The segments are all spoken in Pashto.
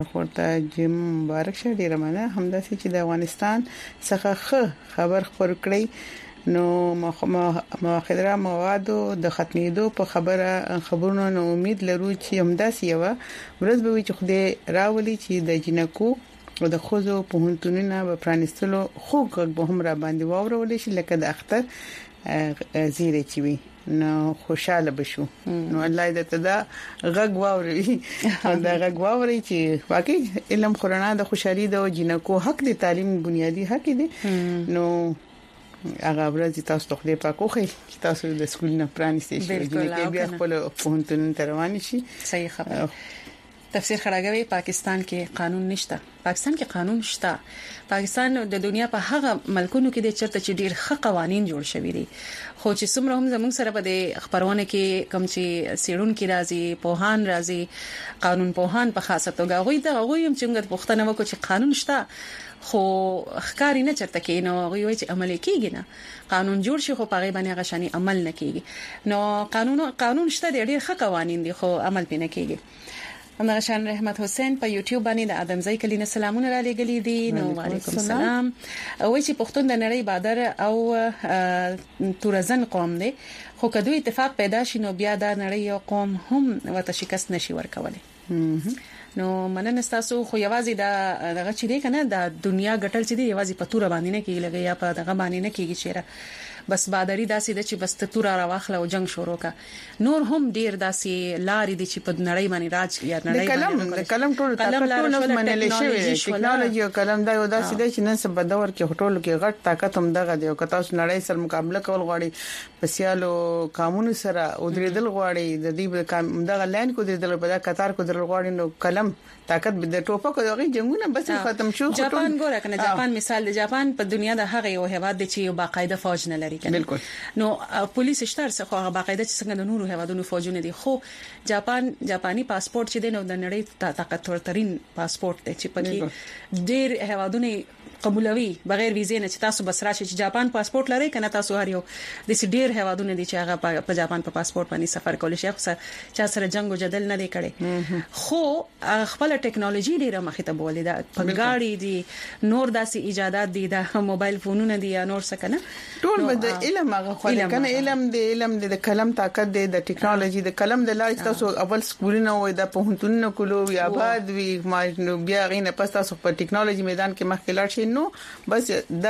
ورته جیم مبارک شه ډیره مننه همداسې چې د افغانستان څخه خبر خبر کړی نو مخدره موادو د ختمېدو په خبرونو نو امید لرو چې همداسې یو ورځ به وي چې خدای راولي چې د جنکو او د خوځو په هنتونونه په پرانستلو خو به هم را باندې واورول شي لکه د اختر زیره چی وي نو خوشاله بشو نو الله دې ته دا غږ واوري دا غږ واوري چې واقعي علم خورانه د خوشحالي د جنکو حق دي تعلیم بنیادی حق دي نو هغه ورځ تاسو ته خدای پاک خوښي چې تاسو د سکول نه پرانیستي شي چې بیا خپل پوهنتون ته روان شي صحیح خبره تفسیر خړاګوي پاکستان کې قانون نشته پاکستان کې قانون شته پاکستان د دنیا په هغه ملکونو کې د چرته چې ډیر ښه قوانين جوړ شوي دي خو چې څومره هم زموږ سره په دې خبرونه کې کم چې سیرون کې راځي پوهان راځي قانون پوهان په خاصه توګه غوي هم څنګه پوښتنه وکړي چې قانون شته خو ښکاری نه چرته کې نو غوي چې عمل کیږي نه قانون جوړ شي خو په غیبه غشاني عمل نه کیږي نو قانون شته ډیر ښه قوانين دي خو عمل پې نه کیږي همداشان رحمت حسین په یوټیوب باندې د ادمزی کلینه سلامونه را لګلې دي نو وعلیکم السلام وای چې پښتون د نړۍ بادر او تورزن قوم دی خو کدو اتفاق پیدا شي نو بیا د نړۍ یو قوم هم وته شکست نشي ورکولای نو مننه تاسو خو یوازې دغه چې دی کنه د دنیا ګټل چې دی یوازې په تور باندې نه کیږي لګي یا په دغه باندې نه کیږي چیرې بس بادری داسې د چې بس تور راواخله او جنگ شروع کا نور هم ډیر داسې لارې دي چې په نړۍ باندې راج یا نړۍ باندې کلم ټول طاقتونه منل شوی ټیکنالوژي او کلم دا یو داسې دی چې نن سبا دور کې ټولو کې غټ طاقت هم دغه دی او که تاسو نړۍ سره مقابله کول غواړي په سیالو قانون سره او درېدل غواړي د دې دغه لاین کو درېدل په قطار کو درېدل غواړي نو کلم طاقت به د ټوپکو دغه جنگونه بس ختم شو جاپان ګوره کنه جاپان مثال د جاپان په دنیا د هغه یو هیواد دی چې یو باقاعده فوج نه لري کنه بالکل نو پولیس شتار څخه هغه باقاعده چې څنګه د نورو هیوادونو فوجونه دي خو جاپانی پاسپورت چې دی نو د نړۍ طاقتور ترين پاسپورت دی چې پکې ډېر هیوادونه قبولوي بغیر ویزې نه چې تاسو بس راشي چې جاپان پاسپورت لري کنه تاسو هر یو د ډېر هیوادونه دي چې هغه په جاپان په پاسپورت باندې سفر کول شي خو چا سره جنگ او جدل نه دی کړي خو خپل ټیکنالوژي ډیره مخې ته بولې ده په ګاډي دي نور داسې ایجادات دي د موبایل فونونه دي یا نور څه کنه ټول د علم هغه خو کنه علم د کلم طاقت دی د ټیکنالوژي د کلم د لارې تاسو اول سکولونه وای د پوهنتونونو کولو یا بعد وی ما بیا غینه پس تاسو په ټیکنالوژي میدان کې مخکې لاړ شئ نو بس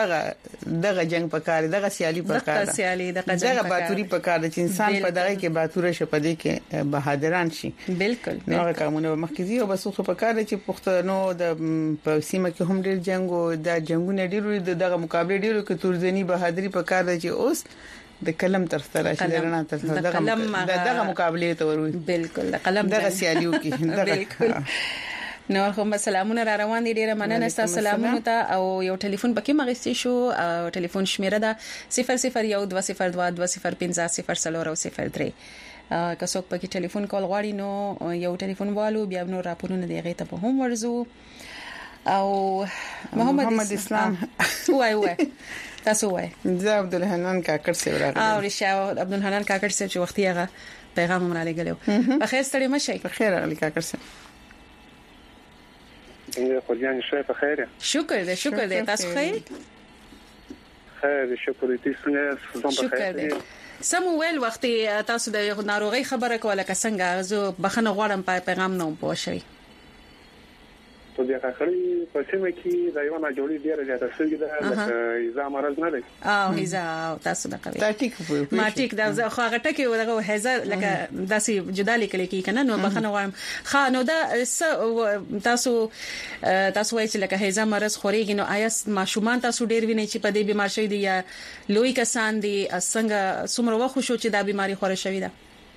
دغه جنگ پکاره دغه سیالي پکاره دغه باتوري پکاره چې انسان په دغه کې باتوره شپدي کې بهادران شي بالکل هغه کومه مخکې او بس خو پکاره چې پښتنو د سیمه کې هم ډیر جنگ او د جنگونه ډیر دغه مقابله ډیرو کې تورزنی بهادری پکاره چې اوس د کلم تر سره شي درنه تر دغه مقابله ته وروي بالکل د قلم دغه سیالیو کې بالکل نو هم سلامونه را روان دي ډیره مننه تاسو سلامونه ته او یو ټلیفون پکې مغستې شو او ټلیفون شمیره ده 001202055003 که څوک پکې ټلیفون کول غواړي نو یو ټلیفون والو بیا نو راپورونه دیغه ته په هم ورزو او محمد اسلام وای تاسو وای زه عبدالحنان کاکړ سره راغلی او رشا عبدالحنان کاکړ سره چې وختي هغه پیغام مونږ را لګلو په خیر ستړي مشي په خیر علي کاکړ سره خلیان شای په خیر شکر دې تاسو خیر شکر دې څنګه په خیر سمویل وختي تاسو د ناروغي خبره کوله که څنګه زه بخنه غواړم په پیغام نه پوښوي په دې اخري په سیمه کې دا یو نه جوړي ډیره زیاته شوې ده لکه ایزا مرز نه دی او ایزا تاسو د کوي ما ټیک دا خو هغه ټکی ورغه هزار لکه داسې جدا لیکل کی کنه نو بخنه غواړم خا نو دا تاسو وایي چې لکه هزار مرز خوريږي نو آیا ماشومان تاسو ډیر ویني چې په دې بیمار شوی دي یا لوی کسان دي څنګه څومره وخت شو چې دا بیماری خوره شوی ده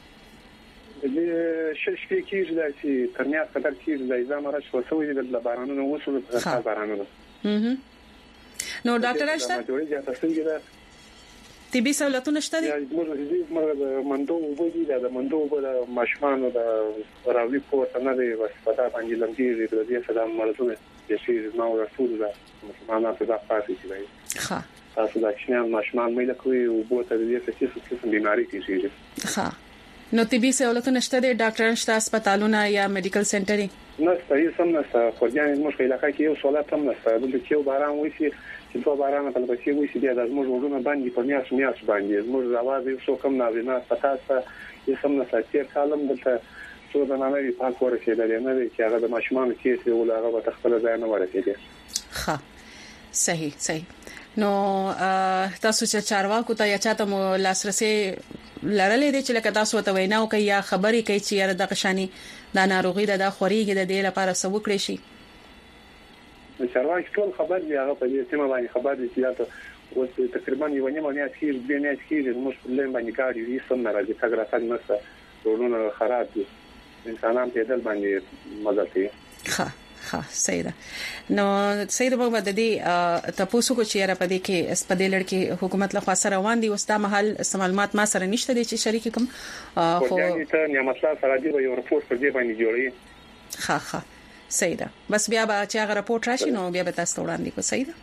شش کېږي چې ترنیا قدر کېږي د ایزامره شوسوي د بارانونو وسو د بارانونو نو ډاکټر شته جوړي ځاتې څنګه طبي سہولتونه شته دي موږ مندو وګړي د مندو په ماشومان د راوي پورته نه دی بس پتا باندې لمدي د دې سلام مرزونه چې نو رسول ده ماشومان په ځای پاتې شي ښه تاسو دا چې ماشومان مې لکوي او بوته دې څه څه بیماری کیږي ښه نو طبي سہولتونه شته دي ډاکټر شته هسپتالونه یا میډیکل سنټر نسته یې سم نسته خو ځان موږ په علاقې کې یو سوالات هم نسته د یو باران وسی چې په باران په لپاره وسی بیا د موږ ورونه باندې په میاش باندې موږ आवाज یو څو کم نه پتاسه یې سم نسته چې کالم دلته څو د نامې په کور کې د نه چې هغه د ماشومان کې ول هغه په خپل ځای نه ورسېږي. ها صحیح نو تاسو چې چارواکو ته یا چاته مو لاسرسي لرلې دي چې لکه تاسو ته ویناو کوي یا خبري کوي چې یاره د قشانی د ناروغي د خوريږي د دې لپاره څه وکړي شي. چارواکي ټول خبر دی هغه په دې سیمه باندې خبر دي چې تاسو تقریبا یو نیمه نه اخیر د نه اخیر موږ په لمن باندې کار یې سم راځي څنګه نسته ورونه خراب دي انسانان په دل باندې مدد کوي. ها سیده نو سیده په د دې تاسو کو چې را پدې کې اسپدې لړکی حکومت له خاصه روان دي اوس دا محل معلومات ما سره نشته دي چې شریک کوم خو ته نعمت الله سره دی یو رپورټ په دې باندې جوړي. ها سیده بس بیا به چې هغه رپورټ راشي نو بیا به تاسو وړاندې کو. سیده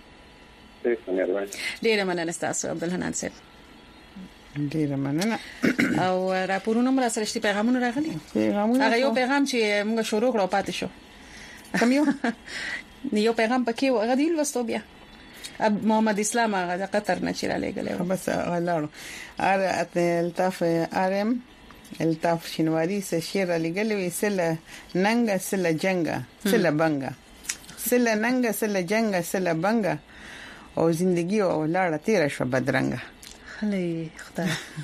ډیره مننه تاسو عبدالحنان صاحب. ډیره مننه. او راپورونه مر سره شتي پیغامونه راغلي هغه یو پیغام چې موږ شروع کړو پاتې شو کوم یو پیغام پکې هغه دی لوستو بیا اب محمد اسلام هغه د قطر نه چیرې لګلې بس غلاړو الطاف الطاف شنواری سے شیر لګلې سله ننګ سله جنگا سله بنگا سله ننګ سله جنگا سله بنگا او زندگی او لاړه تیر شو بدرنګ خلې خدای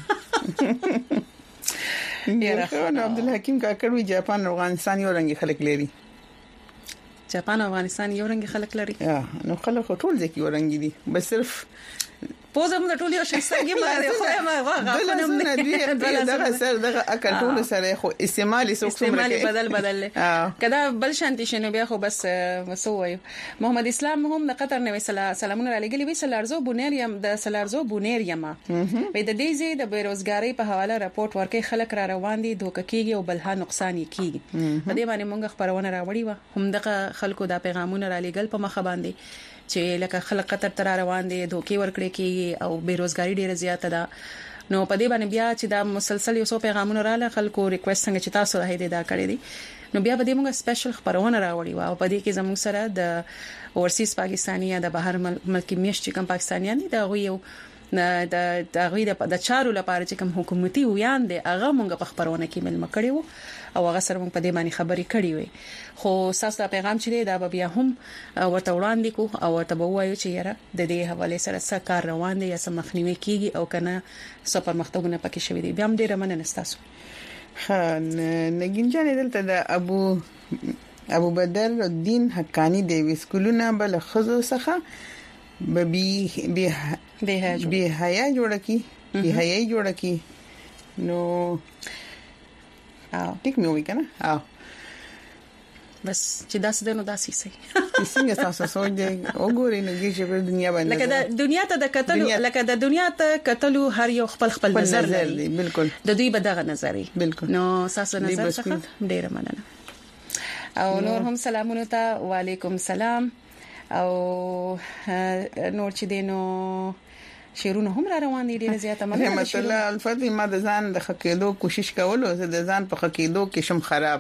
یاره عبدالحکیم کاکړ وی جاپان او افغانستان یو رنګ خلک لري. جاپان او افغانستان یو رنګ خلک لري. نو خلک ټول ځکه یو رنګ دي بس صرف پوزم د ټول یو شخصي ما خو ما واغه دغه سر دغه اکل ټول سره خو استعمالي بدل کدا بل شانتي شنو بیا خو بس مسوي. محمد اسلام هم د قطر نوې سلامونه را لګلې وی سلارزو بونیریم د سلارزو بونیریم په د دې زی د بیروزګاری په حواله راپورټ ورکړي خلک را روان دي دوک کیږي او بلها نقصان کیږي. په دې باندې موږ خبرونه راوړی و هم دغه خلکو د پیغامونه را لګل په مخ باندې چې لکه خلک قطر تر روان دي دوکي ورکړي کیږي او بیروزګاری ډیره زیاته ده. نو په دې باندې بیا چې دا مسلسل یو څو پیغامونه رااله خلکو ریکوست څنګه چې تاسو راهي دا کړی دي نو بیا به موږ سپیشل خبرونه راوړی و او په دې کې زموږ سره د اورسیز پاکستاني یا د بهر ملکی میشت کوم پاکستانیان دي دا یو د غوی د چارو لپاره چې کوم حکومتي ویان دي هغه موږ په خبرونه کې مل مکړیو او هغه سره موږ په دې باندې خبرې کړې وي. خو تاسو دا پیغام چې دا به بیا هم ورته وړاندې کو او ورته به وایو چې یاره د دې حواله سره څه کار روان دي یا څه مخنیوي کیږي او کنه څه پرمختګونه پکې شوي دي. بیا هم ډیره مننه تاسو. نګین جان دلته د ابو بدر الدین حقانی د وسکولونه بل خزو څخه به حیا جوړه کی نو ټیک مې وی کنه بس چې داس دنو داسي سي څنګه تاسو سوچ دی وګورئ نو چې په دنیا باندې لکه د دنیا ته د کتلو لکه د دنیا ته کتلو هر یو خپل نظر لري. بالکل د دوی بدغه نظری بالکل نو تاسو نظر څخه ډیره مننه. او نور هم سلامونه ته وعلیکم سلام او نور چې دینو شیرونه هم را روان دي ډیره زیاته مننه. رحمت الله الفاتحه ما د ځان د خکېدو کوشش کولو زه د ځان په خکېدو کې شم خراب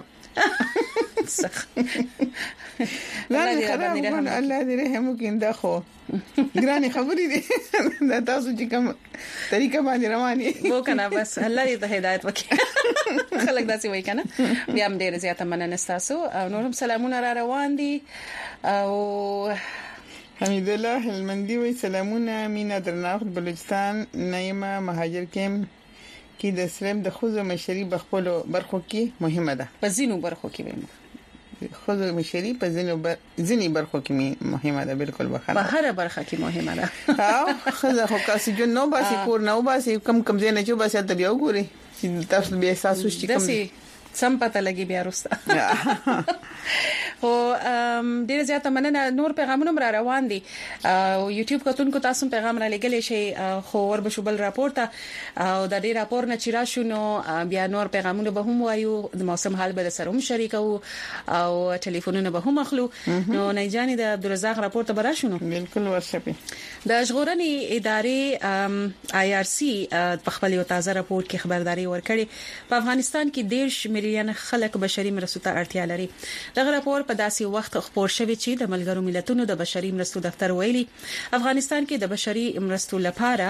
الله دې رحم وکړي. دا خو ګرانې خبرې دي دا تاسو چې کوم طریقه باندې رواني وو کنه بس الله دې ته هدایت وکړي. خلک داسې وایي کنه بیا هم ډیره زیاته مننه تاسو او نور هم سلامونه را روان دي. او حمید الله هلمندی وی سلامونه مینا درناخت بلوچستان نایمه مهاجر کیم کې د سلام د خوځو مشري بخپل برخو کې مهمه ده. په زینو برخو کې وایي خوځو مشري په زینی برخو کې مهمه ده. بالکل په هر برخه کې مهمه ده. خوځه خو کاسي جو نو باسي کور نو باسي کم زینه چې باسي ته بیا وګوري چې تاسو به احساس وشي کوم سم پته لګي بیا روسته. او ډیر زیاته مننه. نور پیغامونه را روان دي او یوټیوب کتونکو تاسو پیغام را لګلې شي خو وربشوبل راپورته او د دې راپور نه چیرې شونو بیا نور پیغامونه به هم وایو د موسم حال به سره هم شریکو او ټلیفونونه به هم اخلو. نو نه جاني د عبدالرزاق راپورته برا شونو بالکل ورشپه د ژغورنې ادارې IRC په خپل یو تازه راپور کې خبرداري ورکړي په افغانستان کې 10 میلیون خلک بشري مرستو ته اړتیا لري. دغه راپور په داسې وخت خبر شوی چې د ملګرو ملتونو د بشري مرستو دفتر ویلي افغانستان کې د بشري مرستو لپاره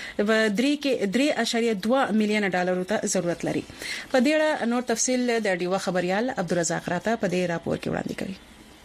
3.2 میلیون ډالرو ته ضرورت لري. په دې اړه نور تفصیل د ډیوا خبريال عبدالرزاق راته په دې راپور کې وړاندې کوي.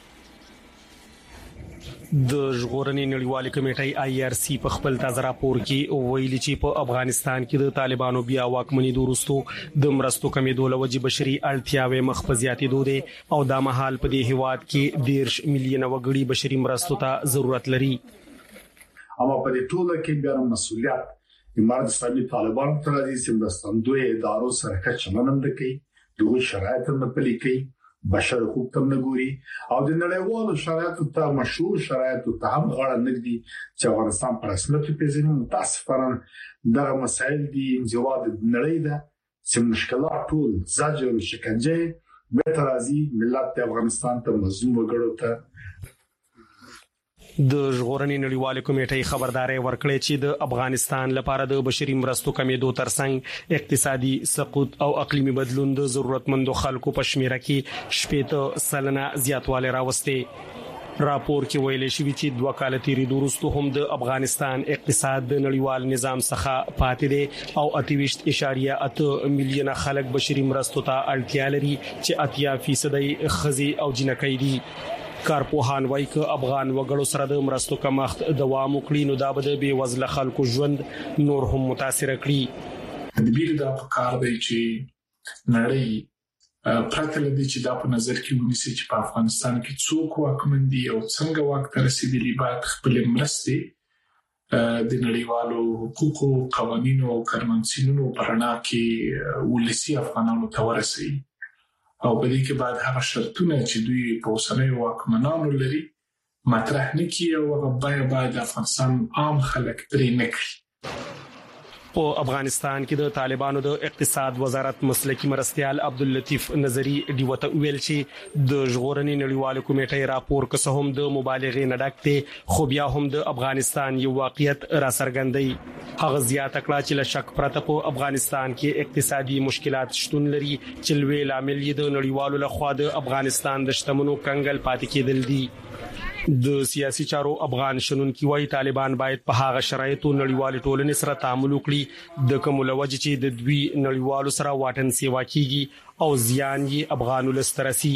د ژغورنې نړیوالې کمیټې IRC په خپل تازه راپور کې ویلي چې په افغانستان کې د طالبانو بیا واکمنۍ وروسته د مرستو کمیدو لوجې بشري اړتیاوې مخ په زیاتېدو دي او د مهال په دې هیواد کې 10 میلیون وګړي بشري مرستو ته ضرورت لري. اما په دې ټوله کې بیا مسؤلیت امارات اسلامي طالبان تر دې چې مرستندوی ادارو سره کچمنند کوي دوی شرایط نه پلي کوي بشر حقوق تم نګوري او د نړیوالو شرایطو ته مشهور شرایطو ته هم غاړه نګدي چې افغانستان پر رسمیت پیژني. متاسفانه دغه مسایل دي جواب نړۍ ده چې مشکلات ټول زجر او شکنجه به ترازی ملت افغانستان ته مظلوم وګړو ته د ژغورنې نړیوالې کمیټې خبرداري ورکړې چې د افغانستان لپاره د بشري مرستو کمیدو ترڅنګ اقتصادي سقوط او اقلیمي بدلون د ضرورتمندو خلکو په شمیره کې 70% زیاتوالی راوستي. راپور کې ویل شوی چې 2 کال تیریدو وروسته هم د افغانستان اقتصاد د نړیوال نظام څخه پاتې دی او 28.8 میلیونه خلک بشري مرستو ته اړتیا لري چې 80% خزي او جنکۍ دي. کارپوهان وایي چې افغان وګړو سره د مرستو کمښت دوام وکړي نو دا به د بې وزله خلکو ژوند نور هم متاثر کړي. د بیل دا کار دی چې نړۍ پرته لدی چې دا په نظر کې ونیسي چې په افغانستان کې څوک واکمن دي او څنګه واک ته رسیدلی باید خپل مرستې د نړیوالو حقوقو قوانینو او کنوانسیونونو په رڼا کې ولسی افغانانو ته ورسي او په دې کې بعد هغه شرطونه چې دوی په اوسنۍ واکمنانو لري مطرح نه کیږي او هغه باید افغانستان عام خلک پرې نه کړي. په افغانستان کې د طالبانو د اقتصاد وزارت مسلکی مرستيال عبداللطیف نظری دیوته ویل چې د ژغورنې نړیوالې کمیټې راپور که هم د مبالغې نه ډک دی خو بیا هم د افغانستان یو واقعیت را څرګندوي. هغه زیاته کړه چې له شک پرته په افغانستان کې اقتصادي مشکلات شتون لري چې لوی لامل یې د نړیوالو لخوا د افغانستان د شتمنو کنګل پاتې کېدل دي. د سیاسي چارو افغان شنونکي وايي طالبان باید په هغه شرایطو نړیوال ټولنې سره تعامل وکړي د کوم لوجه چې د دوی نړیوالو سره واټن سیوا کیږي او زیان یې افغانو لسترسي.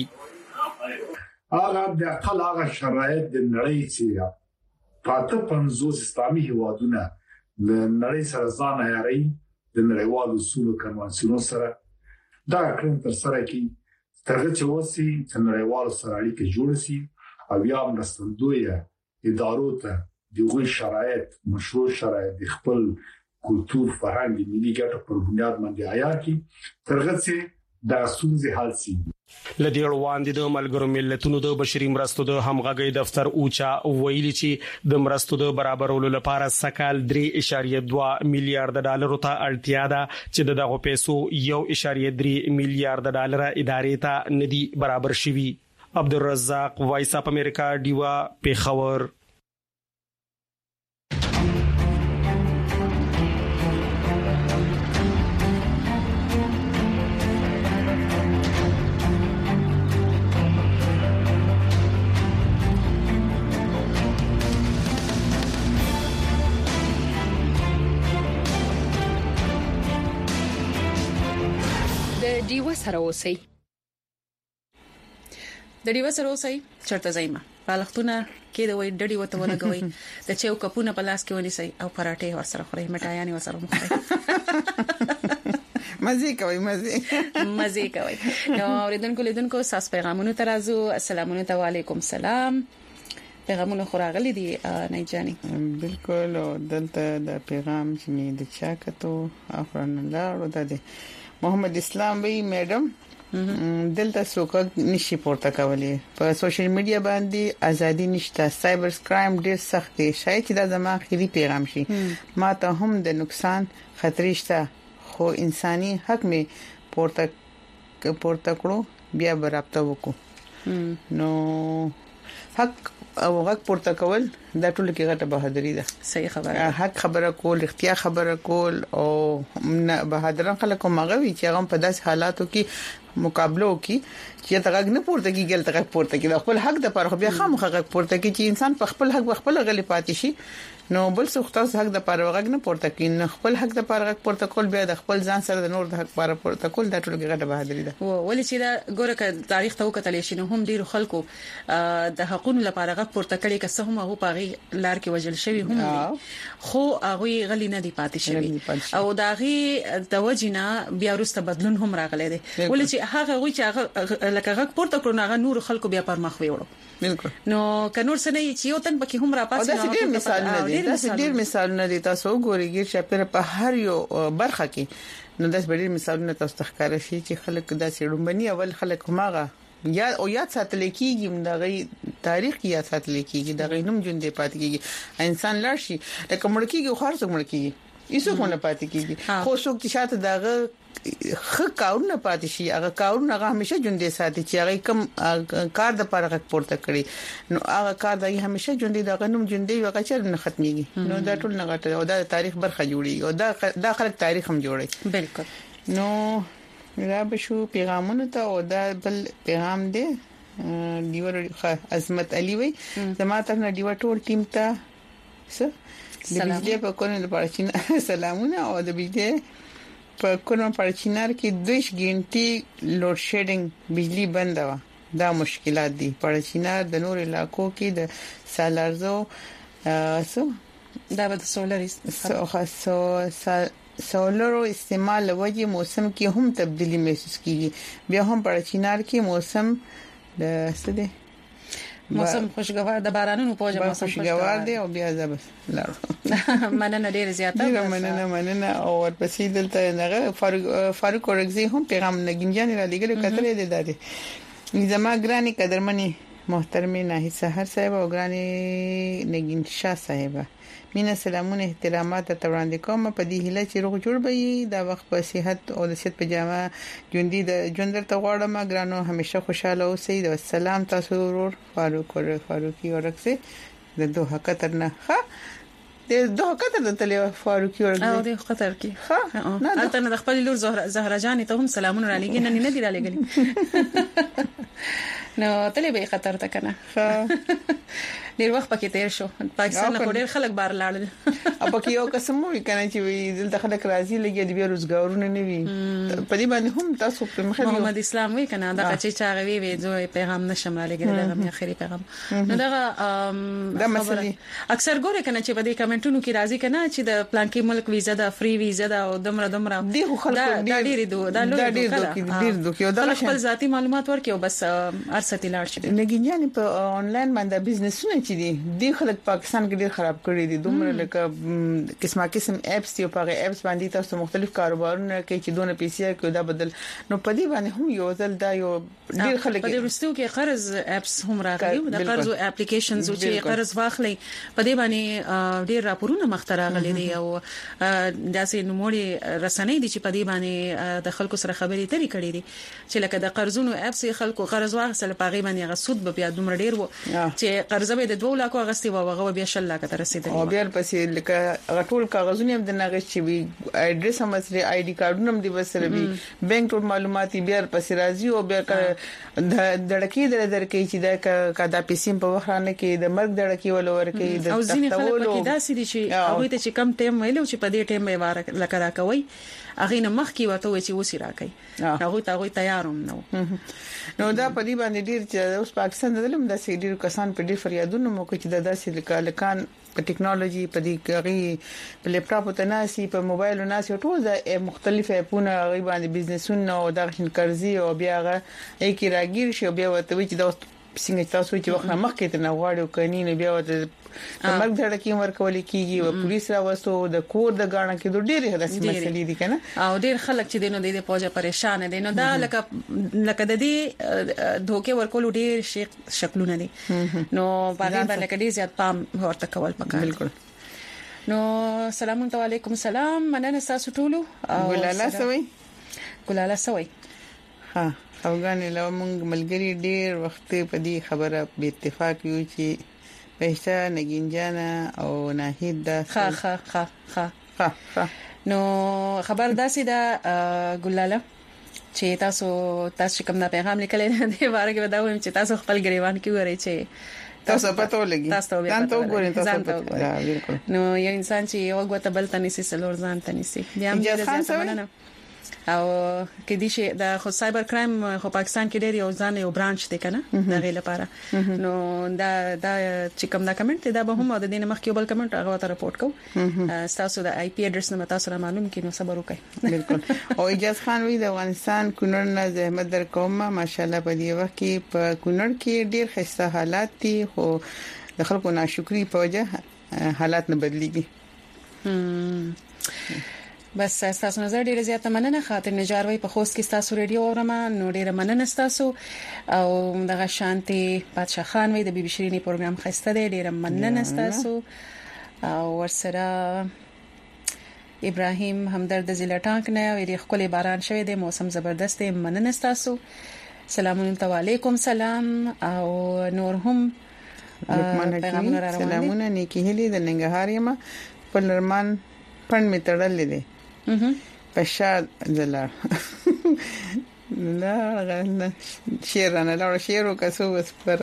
هغه د اقل هغه شرایط د نړۍ چې پاته 50 اسلامي هیوادونه د نړۍ سره ځان عیاري د نړیوالو اصولو کنوانسیونونو سره دا کړن تر سره کی ترغه چې وسی چې نړیوالو سره اړیکې جوړ شي او یا مرستندوی ادارو ته دغه شرایط مشروع شرایط د خپل کلتور فرهنګ ملي ګټو پر بنیاد باندې عیار کی ترغه چې د سونځي حل سي. لدی روان دي د ملګرو ملتونو د بشري مرستو د همغږي دفتر اوچا ویلي چې د مرستو د برابرولو لپاره سکهال 3.2 میلیارډ ډالر ته اړتیا ده چې دغه پیسو 1.3 میلیارډ ډالر ادارې ته ندي برابر شوي. عبدالرزاق وایس اپ امریکا دیوا پیښور. د دیوا سره اوسئ د دیوا سره اوسئ چرته زایمه بالښتونه کې د وې ډډي وته ولګوي د چیو کپونه په لاس کې ونیسي او پراټه ورسره خوري مټایانه ورسره مخوري مزه کوي. نو اوریدونکو ساس پیغامونو ترازو السلامونه علیکم سلام پیغامونه خوراغلي دي نه جاني بالکل دلته د پیغام چې د چا کتو افرن الله ورته محمد اسلام وی میډم دلته څوک نشي پورته کولای په سوشل میډیا باندې ازادي نشته سایبر کرایم ډیر سخت دی شاید چې دا زما اخیری پیغام شي ما ته هم د نقصان خطرې شته خو انساني حق می پورته کړو بیا برابر وکړو نو حق او حق پورته کول دا ټول کې غټه بهادری ده صحیح خبره حق خبره کول اختیار خبره کول او بهادران خلک مغوي چې هغه په داس حالاتو کې مقابله کوي چې تاګ نه پورته کیږي تاګ پورته کیږي خپل حق د پر بیا خامخ حق پورته کوي چې انسان په خپل حق خپل غلي پاتې شي نو بل څه خاص حق د پر وغږ نه پورته کین خپل حق د پر وغږ پورته کول بیا د خپل ځان سره د نور د حق پر پورته کول دا ټول غټه بهادری ده ولې چې دا ګوره ک تاریخ ته وکتل شي نو هم ډیر خلکو د حقوقو لپاره غږ پورته کړي که څه هم هغه پاغي لار کې وجل شوی هم خو هغه غلي نه دی پاتې شوی او داغي د وجنه بیا ورسته بدلون هم راغلی دی ولې چې هغه وی چې هغه لکه غږ پورته کړو هغه نور خلکو بیا پر مخ ویوړو بالکل نو کنور سره چې یو تن پکې هم را پاسه نو ډیر مثال نه دي دا ډیر مثال نه دي تاسو ګورئ چې په هر یو برخه کې نو داس ډیر مثالونه تاسو تخکاره شي چې خلک دا سړومبني اول خلک هماغه یا ساتل کېږي دغه تاریخ کې یا ساتل کېږي دغه نوم ژوند دی پات کېږي انسان لاړ شي لکه مړ کېږي خو هر څوک مړ کېږي ایسو کو نه پات کېږي خو څوک چې شاته دغه خ کارونه پاتې شي هغه کارونه هغه همیشه ژوندې ساتي چې هغه کم کار د پاره پورته کړي نو هغه کار د همیشه ژوندې د غنوم ژوندې هغه چر نه ختميږي نو دا ټول نه غټه او دا تاریخ برخه جوړي او دا خلک تاریخ هم جوړي بالکل نو را به شو پیغامونه ته او دا بل پیغام دی دیور عظمت علي وي زما ته نه دیو ټول ټیم ته څه د بجلی په کونو د پارچینه سلامونه او د بجلی په کونو پارچینار کې 2 غنټې لوډ شیډینګ بجلی بند و دا مشکلات دي پارچینار د نور علاقو کې د سالارزو سو دا به سولر استعمال وجه موسم کې هم تبدیلی محسوس کیږي بیا هم پارچینار کې موسم د څه دی موسم خوشگوار د بارانونو په وجه موسم خوشگوار دی او بیا زب لارو مننه ډیر زیاته مننه او ورپسې دلته نه فاروق اورګزي هم پیغام نګینجان را لګل کتلې دي دادي زما ګرانی قدرمنی محترمه ناهید سحر صاحب او ګرانی نګین شاه صاحب مینا سلامونه احترامات ته وړاندې کوم په دې هله چې روغ جوړ به دا وخت په صحت او د صحت په جامه ژوندۍ د ژوندر ته غواړم ګرانو همیشه خوشاله اوسئ د سلام تاسو ورور فاروقي اورکسه د دوه قطر نه ها د دوه قطر د تل فاروقي اورکسه او د قطر کې ها نه ته د خپل لور زهرا جان ته هم سلامونه را لګي نه دی را لګي نو تلې به خطر ته کنه ډیر وخت پکې تیر شو پاکستان نه ډیر خلک بار لاړل او پکې یو قسم وی کنه چې دلته خلک راځي لګي د بیا روزګارونه نه وي په دې باندې هم تاسو په مخه محمد اسلام وی کنه دا چې چاغوي وی زه پیغام نشم را لګل دا مې اخري پیغام نو دا مسله اکثر ګوره کنه چې په دې کمنټونو کې راځي کنه چې د پلان کې ملک ویزا دا فری ویزا دا او دمره دی خلک ډیر دا دوی دا خپل ذاتی معلومات ورکړي او بس ارستی لاړ شي نګینجان په انلاین باندې بزنسونه چې دي خلک پاکستان کې ډیر خراب کړی دي دومره لکه قسمه قسم اپس دی په اپس باندې تاسو مختلف کاروبارونه کوي چې دونه پیسې کوي دا بدل نو په دې باندې هم یو ځل دا یو ډیر خلک په دې ورستو کې قرض اپس هم راغلي د قرض اپلیکیشنز چې قرض واخلي په دې باندې ډیر راپورونه مختره غلي دي او داسې نموړي رسنۍ دي چې په دې باندې د خلکو سره خبرې ترې کړې دي چې لکه د قرضونو اپس خلکو قرض واخل په غي باندې غسود به بیا دومره ډیر وو چې قرض به د 2 لک اغستې و هغه بیا 6 لک ته رسیدلی او بیا پسې لکه غټول کاغذونه هم د ناغښ چې وی اډرس هم سره آی ډی کارتونه هم دی وسره وی بانک ټول معلومات بیا پسې راځي او بیا د دړکی درکې چې دا پیسې په وخرانه کې د مرګ دړکی ول ورکې د او ځینې خلک کې داسې دي چې هغه ته چې کم ټیم ویلو چې په دې ټیم به واره لکه راکوي اغه نه مخ کې ورته وي چې وسی راکې هغه تیاروم نو دا په دې باندې ډیر چې اوس پاکستان دلم د سیډیر کسان په ډیر فریادونه مو کوي چې د داسې لکان په ټیکنالوژي په دې کې په لپټاپ ته ناسي په موبایل ناسي ټول د مختلف اپونه غي باندې بزنسونه او د قرضې او بیا هغه کی راګیر شي بیا وته چې د څنګه تاسو چې وخت مخکې ته نه غواړو کني نه بیا د مرګ ډډه کې ورکول کیږي او پولیس راوستو د کور د غاڼه کې د ډېرې هداسي مسلې دي کنه او ډېر خلک چې دینو د پوجا پریشان دي نو دا لکه د دې دوکې ورکول ډېر شکلونه دي نو باندې باندې کډي زیات پام ورته کول پکار بالکل نو سلام علیکم سلام مننه تاسو ټول او ګلاله سوي ها اوغان له مونږ ملګری ډېر وخت په دې خبره به اتفاق یو چې پېښه نګینجانا او ناهید دا ها نو خبر داسې دا ګلاله چې تاسو کوم نه پیغام لیکل دی واره کې وداوم چې تاسو خپل غریوان کې وره چې تاسو پته ولګي تاسو وګورئ تاسو نو یو انسان چې یو غوته بل تنسي سلور ځان تنسي بیا هم د ځان او کې دي چې د خو سایبر کرایم خو پاکستان کې ډېر یو ځان یو برانچ دی کنه دا غي لپاره نو دا چې کوم دا کمنټ دا به هم د دینه مخ کې بل کمنټ هغه ته رپورټ کو تاسو د آی پی اډرس نه تاسو را معلوم کینو صبر وکړئ بالکل او اجازه خان وی د افغانستان کونړ نه زحمت در کوم ماشاءالله په دې وخت کې په کونړ کې ډېر خسته حالات دي خو د خلکو ناشکری په وجه حالات نه بدليږي بس تاسو نظر ډیره زیاته مننه خاطر نجاروي په خوست کې تاسو ریډیو اورما نو ډیره مننه تاسو او دغه شانتي پادشاه خان وي د بي بي شيريني پروګرام خسته دی ډیره مننه تاسو او ورسره ابراهيم همدرد ضلع ټانک نه ویری خپل باران شوی دی موسم زبردست دی مننه تاسو سلام علیکم سلام او نور هم پیغامونه را روان دي سلامونه نیکی هلي د ننګرهار یم په نرمان پن می تړلې دي پښاد زلار لا شیرانه لا شیرو کسو وسپر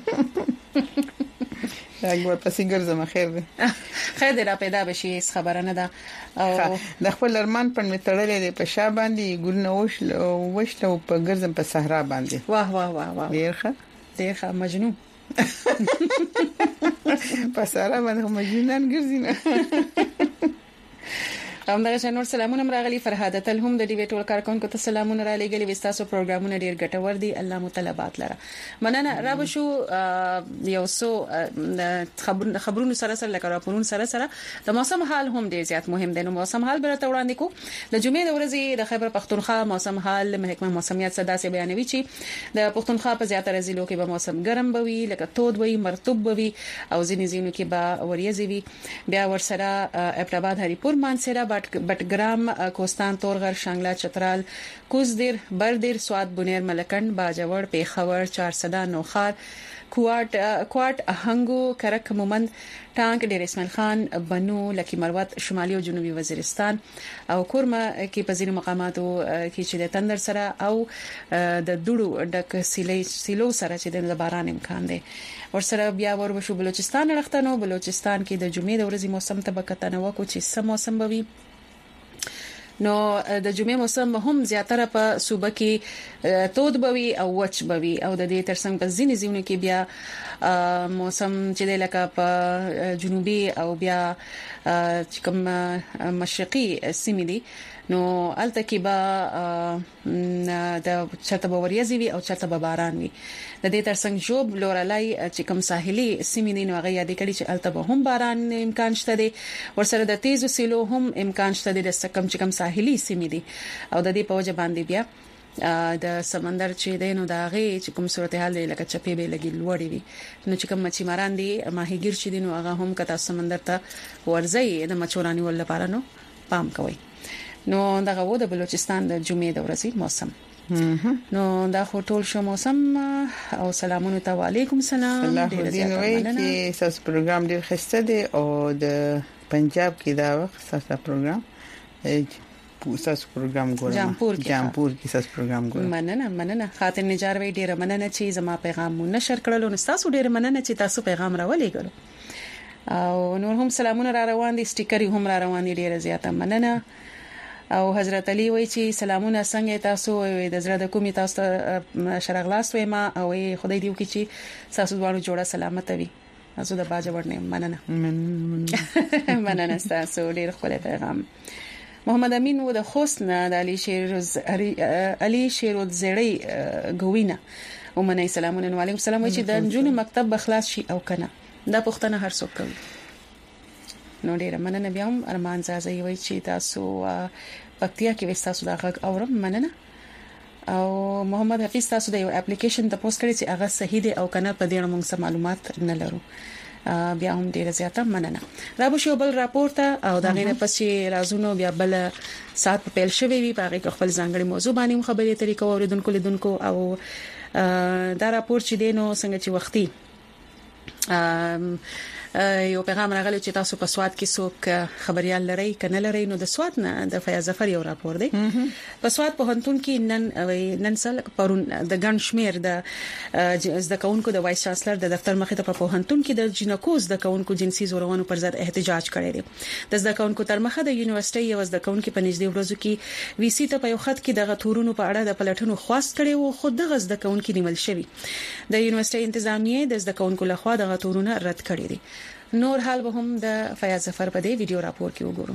هغه په سیګر زما خیر دی خیر دی را پیدا بشي خبره نه ده او د خپل ارمان پن می تړلې دي پښا باندې ګل وشلو په ګرځم په صحرا باندې واه واه واه واه ډیرخه مجنون په صحرا باندې مجنون ګرځینه همدغه نور سلامونه راغلي فرهاده تل هم د ډیوی ټول کارکونکو ته سلامونه را لګلي وستاسو پروګرامونه ډیر ګټور دي الله مطلبات لره مننه را بشو یو سو خبرونو سره لکه راپورونو سره د موسم حال هم ډیر زیات مهم دی نو موسم حال برته وړاندې کو د جمعې د ورځې د خیبر پختونخوا موسم حال محکمه موسمیات صدا سي بیانوي چې د پختونخوا په زیاتره ضلعو کې به موسم ګرم بوي لکه تود وي مرطوب بوي او ځینې ځینو کې به وریځي وي بیا ورسره ابټاباد هریپور مانسره بټګرام کوستان تورغر شانګلا چترال کوزدیر بردیر سواد بنیر ملکند باجوړ پیښور چارسدا نوخار کوټ اهنګو کرک مومند ټانک ډیر اسماعیل خان بنو لکی مروت شمالي او جنوبي وزیرستان او کورما کې په ځینو مقاماتو کې چې د تندر سره او د دوړو ډک سیلو سره چې د باران امکان دی ورسره بیا ورشو بلوچستان لختنو بلوچستان کې د جمعې د ورځې موسم ته بکتنه وکړو چې سم موسم بوي نو د جمعې موسم هم زیاتره په صوبه کې تود بوي او وچ بوي او د دې ترڅنګ په ځینې ځینو کې بیا موسم چې د لکه په جنوبي او بیا کوم مشرقي سیمې دي نو الته کې با د چته بوریازي وي او چته باران وي د دې ترڅنګ جوب لورلای چې کوم ساحلي سیمې دي نو هغه یاد کړي چې الته به هم باران امکان شته دي ورسره د تیزو سیلو هم امکان شته دي د کم چې کم ساحلي سیمې دي او د دې په وجه باندې بیا د سمندر چې دینو دا غي چې کوم صورتحال دی لکه چپی به لګي لوړی وي نو چې کوم مچی ماران دي ماهیګیر چې دینو هغه هم کته سمندر ته ورځي د مچورانی ول لپاره نو پام کوي نو دغه و د بلوچستان د جمعې د ورځې موسم نو دا خټول شو موسم او سلامونه ته علیکم سلام ډیر زیات مننه چې تاسو پروګرام ډیر خسته دی او د پنجاب کې دا وخت تاسو پروګرام تاسو پروګرام ګورم جامپور کې تاسو پروګرام ګورم مننه خاطر نجاروي ډیر مننه چې زما پیغام نشر کړلو نو تاسو ډیر مننه چې تاسو پیغام راولېګلو او نور هم سلامونه را روان دي سټیکر هم را روان دي ډیر زیات مننه او حضرت علي وایي چې سلامونه څنګه تاسو د زړه د کومي تاسو شرغلاس وې ما او خدای دې وکړي چې تاسو دوه جوړه سلامت وي تاسو د باج ورنه مننه تاسو ډیر خپل پیغام محمد امین و د خوست نه د علي شیروز زړی ګوینه ومنه سلامونه علیکم السلام چې د جون مکتب بخلاص شي او کنه دا پښتنه هر څوک کوي. نو ډیره مننه بیا هم ارمان زازي وای چې تاسو پکتیا کې وستاسو دا غږ اورم مننه. او محمد حفیظ تاسو د یو اپلیکیشن د پوسټ کړی چې هغه صحیح دی او کنه په دې اړه موږ معلومات نه لرو. بیا هم ډیره زیاته مننه. را بشو بل راپورټ او دا غینه پسې رازونو بیا بل سات په پیل شوی وي په هغه خپل ځانګړي موضوع باندې خبرې طریقو اوریدونکو لیدونکو او دا راپورټ چې دینو څنګه چې وختي یو پیغام راغلی چې تاسو په سواد کې څوک خبريال لري کنه لري نو د سواد نه د فیاض ظفر یو راپور دی په سواد په هنتون کې نن سال پرون د ګڼ شمیر د کونکو د وایس چانسلر د دفتر مخې ته په هنتون کې د جنکوز د کونکو جنسي زورونو پر ضد احتجاج کړی دی د کونکو تر مخه د یونیورسيټي یو د کونکو په نږدې ورځو کې وی سي ته په یو خط کې د غتورونو په اړه د پلټنو خواست کړي او خود د غز د کونکو نیول شوی د یونیورسيټي انتظامیه د کونکو لخوا د غتورونو رد کړی دی. نور حال به هم د فیاض ظفر په دې ویډیو راپور کې وګورو.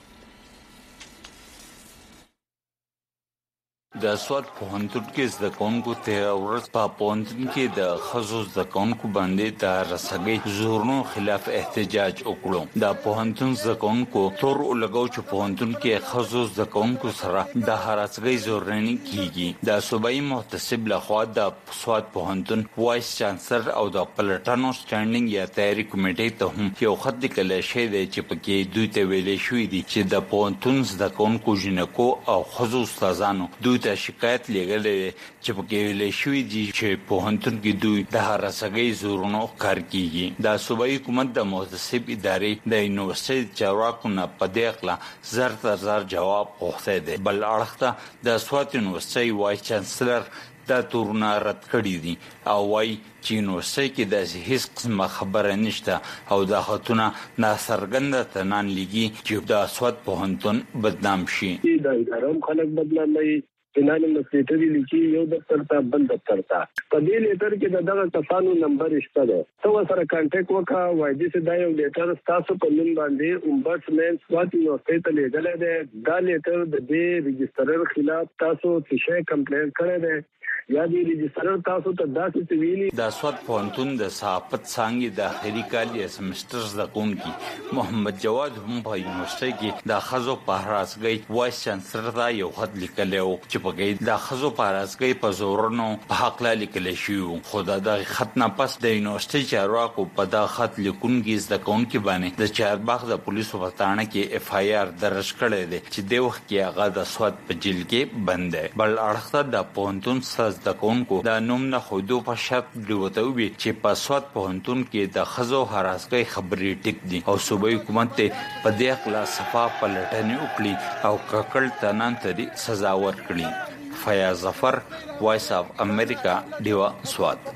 د سواد پوهنتون کې زده کوونکو ته ورځ په پوهنتون کې د خصوص زده کوونکو باندې د رسګي زورونو خلاف احتجاج وکړو. د پوهنتون زده کوونکو تور لګاو چې پوهنتون کې خصوص زده کوونکو سره د رسګي زورنی کیږي. د صوبایي محتسب لخوا د سواد پوهنتون وایس چانسلر او د پلټنو سټانډینګ یا تیاری کمیټې ته هم یو خط لیکل شوی دی چې پکې دوی ته ویلې شوې دي چې د پوهنتون زده کوونکو جنکو او خصوص استادانو دوی ته شکایت لګلې چې په کې ویل شوې دي چې په هنتون کې دوی د هرڅګي زورونو کار کوي. د صوبایي حکومت د محتسب ادارې د یونیورسيټي چارواکو نه په دغه زر تر زر جواب غوښته دي. بل اړخته د سوات یونیورسيټي وایس چانسلر دا تورونه رد کړی دي او وايي چې یونیورسيټي کې د هیڅ قسمه خبره نشته او د خاتونه ناسرګند تنان لګي چې د سوات پوهنتون بدنام شي. د ادارو خلک بدلای فینال مسیټری لیکي یو دفتر ته بل دفتر ته په دې لیټر کې دغه کسانو نمبر شته ده تو سره کانټیکټ وکړه وای دي چې دا یو لیټر تاسو په نوم باندې امبډسمن سوات یونیورسيټي ته لیږل دی. دا لیټر د دې رجسترر خلاف تاسو څه کمپلین کړی دی یا دی رجسترر تاسو ته داسې ویلي. د سواد پوهنتون د صحافت څنګه د اخري کال یا سمستر زکون کی محمد جواد هم په یونیورسيټي کې د خزو په راسګي وایس چانسلر دا یو خط لیکلو چې په کې د خزو په راسګي په زورونو په حق لا لیکل شي. خدای د خط نه پس د یونیورسيټي چارواکو په دا خط لیکونکي زکون کی باندې د چارباغ د پولیسو په تانه کې اف آی آر درج کړی دی چې د وخت کې هغه د سواد په جیل کې بند دی. بل اړخته د پوهنتون د کونکو د نوم نه خودو په شرط دیوته وي چې په سواد پوهنتون کې د خزو هراسګي خبرې ټیک دي او صوبایي حکومت ته په دې خلاص صفه پلټنې وکړي او ککل تنان تري سزا ورکړي. فیاض ظفر وایس اف امریکا دیوا سواد.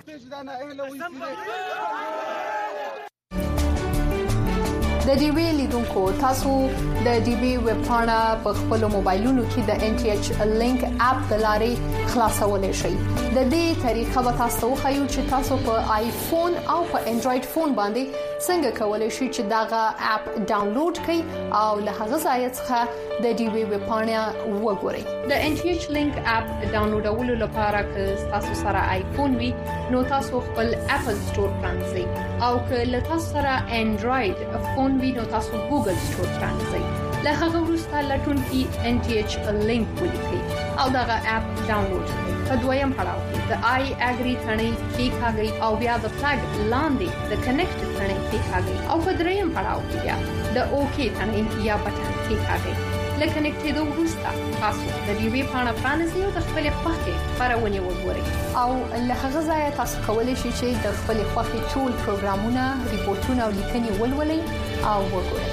د ډي وی لیدونکو تاسو د ډي وی ویب پاڼه په خپل موبایلونو کې د ان ټي ایچ لینک اپ د لارې خلاصولای شئ. د دې طریقه به تاسو خو چې تاسو په آیفون او په انډراید فون باندې څنګه کولای شئ چې داغه اپ ډاونلوډ کړئ او له هغه ځای څخه د ډي وی ویب پاڼه وګورئ. د ان ټي ایچ لینک اپ ډاونلوډولو لپاره که تاسو سره آیفون وي نو تاسو خپل اپل سٹور پرانځئ او که له تاسو سره انډراید فون وی نو تاسو ګوګل سٹور پرانځئ. له هغه وروسته لټون کې ان ټي ایچ لینک ولیکئ او دغه اپ ډاونلوډ کړئ. په دویم پړاو کې د آی اګری ثنې کلیکاږئ او بیا د فلګ لاندې د کنیکټ ثنې کلیکاږئ او په دریم پړاو کې بیا د اوکی ثنې یا بټن کلیکاږئ. لکه کنیکټېدو وروسته تاسو د ډي وی پاڼه پرانیزئ او د خپل خوښې خبرونه وګورئ او له هغه ځای تاسو کولی شئ چې د خپل خوښې ټول پروګرامونه، ریپورتونه او لیکنې ولولئ او وګورئ.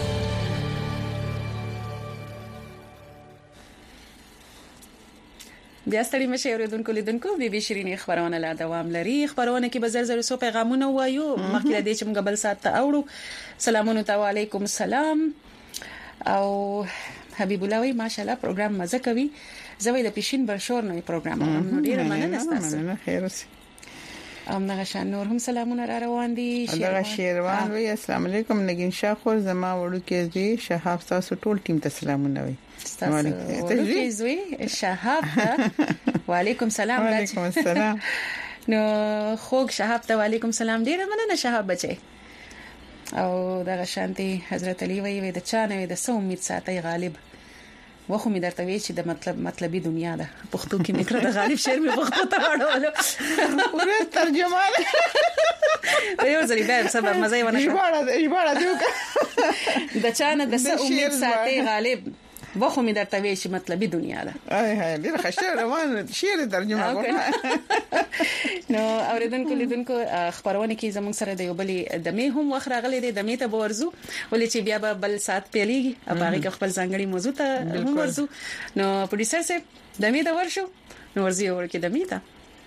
بیا ستړي مشه اوریدونکو لیدونکو بي بي شيرين خبرونه لا دوام لري. خبرونه کې به زر سو پیغامونه وایو مخکې د دې چې موږ بل سات ته اوړو. سلامونه علیکم سلام او حبیب الله وی ماشاءالله پروګرام مزه کوي. زوی د پیشین برشور نوې پروګرام نو ډیره مننه تاسو. خیر اوسې. امنه شان نور هم سلامونه را روان دي. شیروان وی السلام علیکم. نگین شاخور زما وړو کې زی شهاب تاسو ټول ټیم ته سلامونه وی. تاسو وړو کې زوی شهاب وعلیکم سلام. وعلیکم السلام. نو خوږ شهاب ته وعلیکم سلام. ډیره مننه شهاب بچي. او دغه شانتي حضرت علي وی د چا نه د سو امید ساتي غالب. وخو می درته وی چې د مطلبي دنیا ده. پښتو کې میکره د غالب شعر می پښتو ته واړو. پوره ترجمه ده. یو ځلې به سبا مزه ونه شو. ژباړه دیو د چا نه د سو امید ساتي غالب. وخو می درته وی چې مطلبي دنیا ده. هاي ډیر خشته روان شعر ترجمه کوم. نو اوریدونکو لیدونکو خبرونه کې زموږ سره د یو بلې د می هم وخت راغلي د می ته ورزو ولې چې بیا به بل سات پیلېږي او هغه خپل ځانګړي موضوع ته هم ورزو. نو پروډوسر سره د می ته ورشو نو ورزي ورکه د می ته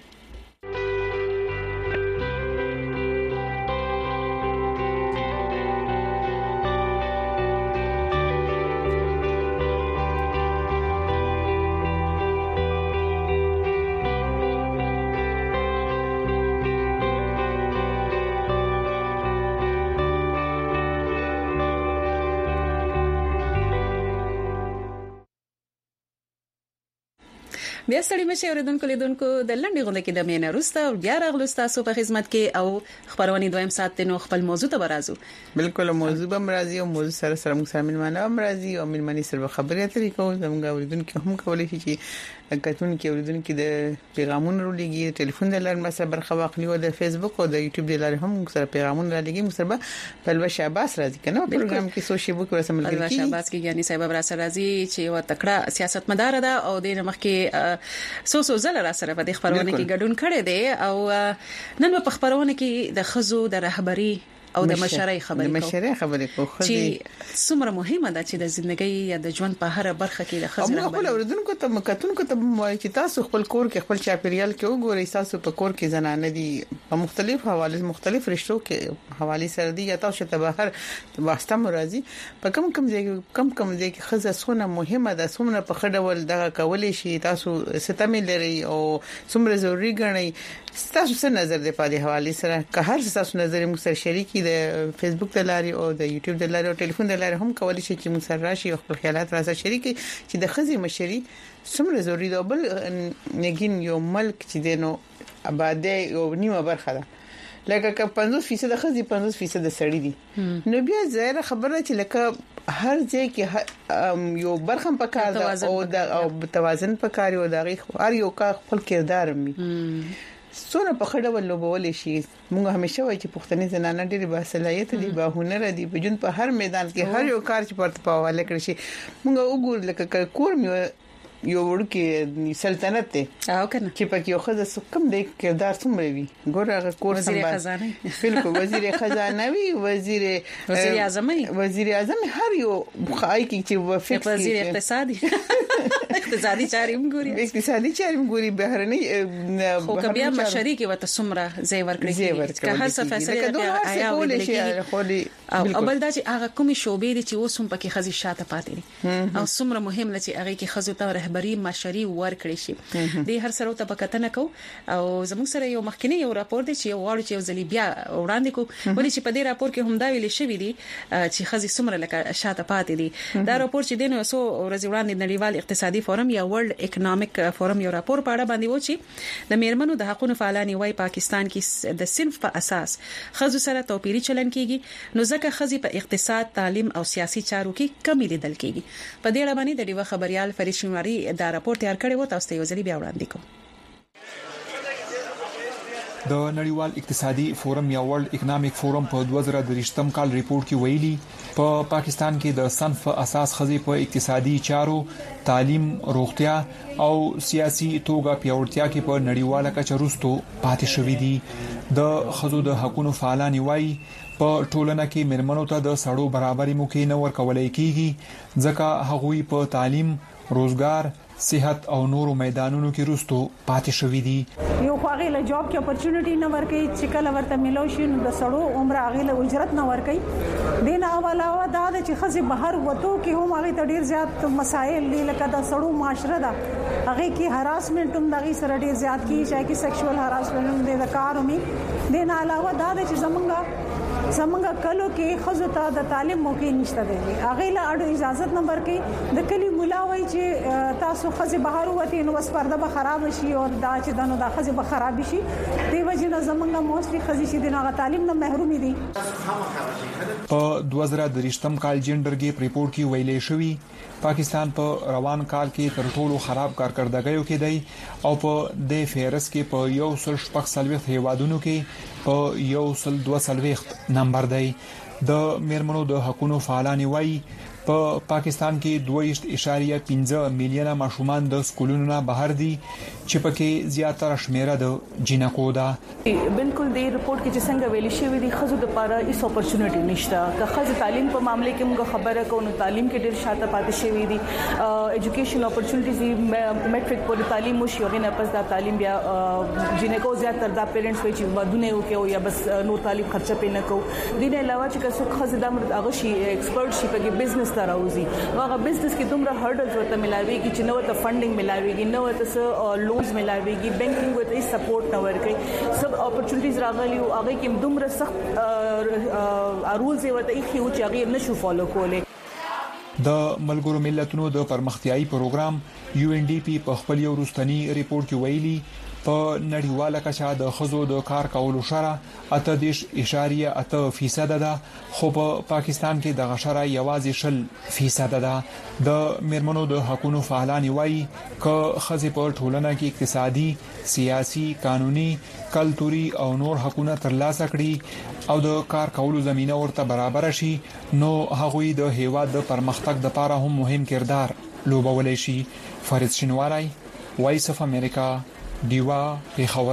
بیا ستړي مشه اوریدونکو لیدونکو د لنډي غونډه کې د مینه روستا او بیا راغلو تاسو په خدمت کې او خبرونه دویم سات نو خپل موضوع ته برازو. بالکل موضوع به مرضی او موضوع سره موږ سره مینه مرضی او مینه سره خبرې اترې کوو. زموږ اوریدونکو هم کولای شي چې کتون کې اوریدونکو د پیغامونو لګي ټلیفون د لار مسه برخه واخلي او د فیسبوک او د یوټیوب د لار هم سره پیغامونه لګي. موږ سره په الوش عباس راځي کنه پروګرام کې سوشي بوک ورسمل کیږي. الوش عباس کې یعنی صاحب را سره راځي چې و تکړه سیاستمدار ده او د مخ کې سو زل را سره په خبرونه کې ګډون کړي دي او نن په خبرونه کې د خزو د رهبری او د مشرۍ خبرې کوو چې څومره مهمه ده چې د ژوندۍ یا د ژوند په هر برخه کې د خزو خبرې خپل اوردونکو ته مکتونکو ته چې تاسو خپل کور کې خپل چاپیریال کې وګورئ. تاسو په کور کې زنانه دي په مختلف حواله مختلف رشتو کې حواله سره دي یا تاسو ته بهر واسطه مرضی په کم ځای کې خزه سونه مهمه ده. څومره په خډول دغه کولې شي تاسو ستامي لري او څومره ضروری ګڼئ. تاسو څه نظر دی په دې حواله سره که هر څه تاسو نظر مو سره شریکي د فیسبوک د لاري او د یوټیوب د لاري او ټلیفون د لاري هم کولای شي چې مو سره راشي او خپل خیالات راځي شریکي چې د خزي مشري څومره ضروری ده. بل نګین یو ملک چې دینو آبادی او نیمه برخه ده لکه 50% د خزي 50% د سړی دي. نو بیا ظاهر خبره چې لکه هر ځای کې یو برخه په کار ده او توازن په کار او د هر یو کا خپل کردار می سونه په خړه ولوبول شي. موږ همیشه وایي چې پښتني زنانه ډېری باصلاحیت دي با هنر دي په جون په هر میدان کې هر یو کار چې پرته پاواله کړی شي. موږ وګور لکه کور می یو ورکه سلطنت ته او کنه چې پکې یو خزه کم دی کردار څومره وي. ګوره کور وزیر خزانه بالکل وزیر خزانه وي وزیر اعظم هر یو خای کی چې وفق وزیر اقتصادي چاري ګوري بهرني خو کبیا مشري کې وته سمره زی ورکړي که هر څه فیصله آیا ولې او بل دا چې هغه کومي شوبې دي چې اوسم پکې خزي شاته پاتې دي او سمره مهم لته هغه کې خزو ته رهبری مشري ورکړي شي. د هر سره ته پکته نه کو او زموږ سره یو مخکنی یو راپور دی چې وړو چې ځلی بیا وړاندې کو ولې چې په دې راپور کې هم دا ویل شوی دی چې خزي سمره لکه شاته پاتې دي. دا راپور چې دینو سو ورځ وړاندې نړیوال اقتصادي فورم یا ورلد اکونومیک فورم یو راپور په اړه باندې و چې د میرمنو د حقوقو فعالانی وای پاکستان کې د صنف په اساس خزو سره توپیری چلن کیږي. نو ځکه خزي په اقتصاد تعلیم او سیاسي چارو کې کمی لیدل کیږي. په دې اړه باندې د ډیوه خبريال فرید شماري دا راپور تیار کړی و تاسو ته یو ځلی بیا وړاندې کوم. د نړیوال اقتصادي فورم یا ورلد اکونومیک فورم په 2023م کال ریپورت کې ویلي په پاکستان کې د صنف اساس خزي په اقتصادي چارو تعلیم روغتیا او سیاسي توګه پیاوړتیا کې په نړیواله کچه وروسته پاتې شوې دي. د خزو د حقوقو فعالانی وایي په ټولنه کې مرمنو ته د سړو برابرۍ موقع نه ورکولای کیږي ځکه هغوی په تعلیم روزګار صحت او نورو میدانونو کې رستو پاتې شوې دي. یو خو هغه له جاب کې اپورچونټی نه ورکړي چې کله ورته ملو شي نو د سړو عمر هغه له اجرت نه ورکړي. دینه علاوه دا چې خزي بهر وته کې هم هغه ډیر زیات مسائل دي لکه د سړو معاشره ده هغه کې هراسمنت هم دغه سره ډیر زیات کی چې کی سیکشوال هراسمنت هم د کار همي. دینه علاوه دا چې زمونږ کلو کې خزو ته د تعلیم موقع نشته دی. هغه له اړو اجازه نه ورکړي. د کلی مولا وای چې تاسو خزي بهر وته نو بس پرده به خراب شي او دا چې دنو د خزي به خراب شي دی وجنه زمونږ موستلي خزي چې دغه تعلیم نه محروم دي. په 2023م کال جنډرګي ریپورت کې ویلې شوی پاکستان په روان کال کې تر ټولو خراب کارکړدګیو کې دی او په د فهرست کې په 140 هیوادونو کې په 122 نمبر دی. د میرمنو د حقوقو فعالان وایي په پاکستان کې 2.15 میلیونه ماشومان د سکولونو نه بهر دي چې پکې زیاتره شمیره د جنکو ده. بالکل د ریپورت کې چې څنګه ویل شوی دی خزو د لپاره هیڅ اپورچونټی نشته. که خزو تعلیم په معاملې کې موږ خبره کوو نو تعلیم کې ډیر شاته پاتې شوی دي. ایجوکیشن اپورچونټیز میټریک پورې تعلیم وشي او نه پس دا تعلیم بیا جنکو زیاتره د پیرنټس وایي چې ودونه وکړو یا بس نور تعلیم خرچه پې نه کوو. دینه علاوه چې څوک خزو د هغه شي ایکسپرت شي په بزنس راوځي هغه بزنس کې دومره هرډلز ورته ملاويږي چې نو ته فندینګ ملاويږي نو ته لونز ملاويږي بانکینګ ورته سپورټ نه ورکړي. سب اپورچونټیز راغلي او هغه کې دومره سخت رولز ورته یې خو چې هغه نشو فالو کولای. د ملګرو ملتونو د پرمختیایي پروګرام UNDP په خپل یو وروستنی ریپورت کې ویلي په نړیواله کچه د خزو د کار کولو شره 8.8% ده خو په پاکستان کې د غشره یوازې 0% ده. د میرمنو د حقوقو فعالان وایي ک خزي په ټولنه کې اقتصادي، سیاسي، قانوني، کلتوري او نور حقوقونه ترلاسه کړي او د کار کولو زمينه ورته برابر شي نو هغوی د هیواد د پرمختګ لپاره هم مهم کردار لوبولای شي. فرید شینواری، وایس اف امریکا، دیوا پیښور.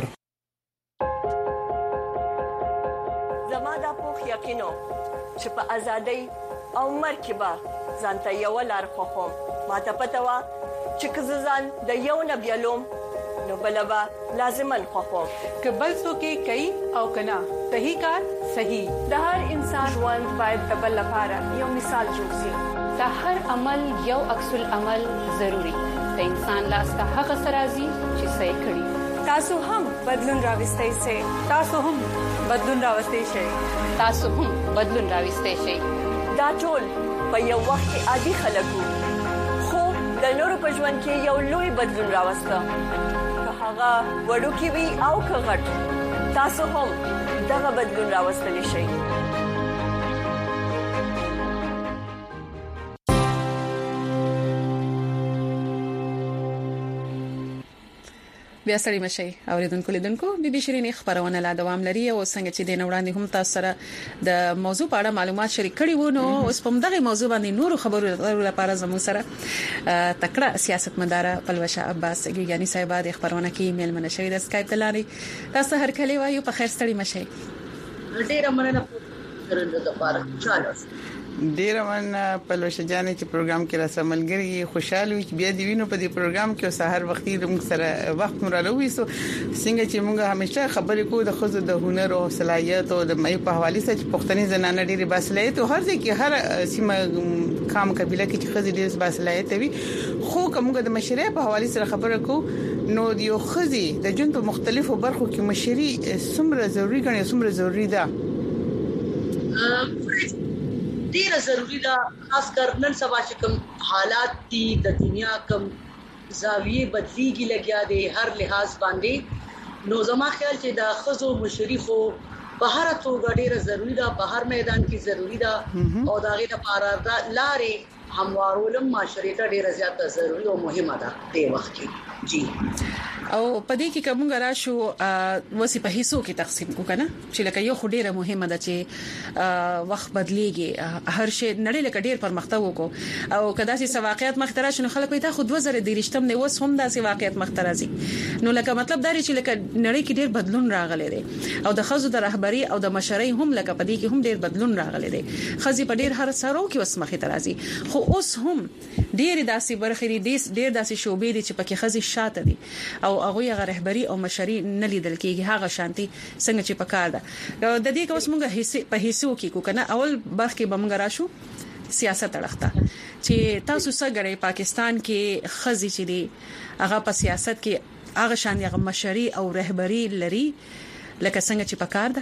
زما د پوخ یقینو چې په ازادۍ او مرکبه ځانته یو لار خوخم ما ته پته وا چې ځان د یو نبیلوم نو بلبا لازمن خوخم که بل څوک کوي او کنا صحیح کار صحیح. د هر انسان ژوند باید د بل لپاره یو مثال جوړ شي. د هر عمل یو عکس العمل ضروری. د انسان لاس ته هغه سرازي چې صحیح کړي. تاسو هم بدلون راوستئ شئ. تاسو هم بدلون راوستئ شئ. تاسو هم بدلون راوستئ شئ. دا ټول په یو وخت کې عادي خلکو خو د نورو په ژوند کې یو لوی بدلون راوسته. که هغه وړوکی وي او که غټ تاسو هم دغه بدلون راوستلی شئ. بیا سړی مشي اوریدونکو لیدونکو بي شيرين خبرونه لا دوام لري او څنګه چې د نوړاندې هم تاسو سره د موضوع په اړه معلومات شریک کړي وو نو اوس په دغه موضوع باندې نور خبرو لپاره زموږ سره تکړه سیاستمدار پلوشه عباس ګیانی صاحب د خبرونه کې ایمیل منشي د سکایپ تلاري تاسو هر کله وایو په خیر ستړي مشي ډیره مننه درنده د پاره چالو ډیر من پلوشه جانې چې پروګرام کې را سملګری خوشاله وي چې بیا دی وینو په دې پروګرام کې سحر وختي د موږ سره وخت مرالوي سو څنګه چې موږ همیشه خبرې کوو د خزو د هنر او صلاحيت او د مې په حواله سره پښتني زنانه ډېری باسلایت او هر ځای کې هر سیمه کام قبيله کې چې خزي ډېر باسلایت وي خو کومه د مشرۍ په حواله سره خبره کوو نو یو خزي د جون په مختلفو برخو کې مشري څومره ضروری ګڼي څومره ضروری ده ډیره ضروری ده خاص کر نن سبا چې کوم حالات دي د دنیا کوم زاویه بدلیږي لګیا دي هر لحاظ باندې نو زما خیال چې د خزو مشرفو په هر توګه ډیره ضروری ده په هر میدان کې ضروری ده او داغه لپاره د لارې هموارولم معاشري ته ډیره زیاته ضروری او مهمه ده د وخت کې جی او پدې کې کوم راشو وسی په حصو کې تقسیم کو کنه چې لکه یو خډيره مهمه ده چې وخت بدليږي هر شی نړۍ لکه ډیر پرمختګ وکړو او کدا چې واقعیت مخترع شنو خلک وي تا خود 2023 نه وس هم داسې واقعیت مخترع زی نو لکه مطلب دا چې لکه نړۍ کې ډیر بدلون راغلی دی او د خزو د رهبری او د مشرۍ هم لکه پدې کې هم ډیر بدلون راغلی دی خزي په ډیر هر سرو کې وسمخه ترازی خو اوس هم ډیر داسې برخې دي ډیر داسې شوبې دي چې پکې خزي شاته دي او هغه رهبری او مشري نه لیدل کېږي هغه شانتي څنګه چې پکار ده د دې کوم موږ په حصو کې کو کنه اول برخه کې بمږ راشو سیاست اړخته چې تاسو څنګه پاکستان کې خزي چې دي هغه په سیاست کې هغه شان هغه مشري او رهبری لري لکه څنګه چې پکار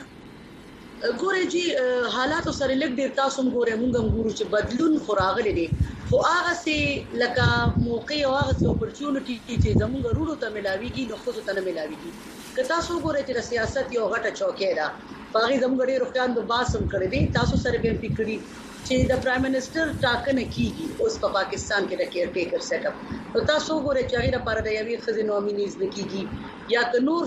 ده ګوره جی حالات سره لګ ډیر تاسو ګوره موږ ګورو چې بدلون خوراغلي دي خو هغه سي لکه موقع او هغه سي اپورچونټی چې زموږ وروړو ته ملاويږي نو خو ته نه ملاويږي که تاسو ګورئ چې سیاست یو غټه چوکۍ ده باغی زموږ ډېر روښان د باسم کړی دي تاسو سره به فکرې چې د پرایم منسٹر ټاکنه کیږي اوس په پاکستان کې د کېر ټیکر سیټ اپ نو تاسو ګورئ چې هغه لپاره د یوې خزې نومینیز نکېږي یا که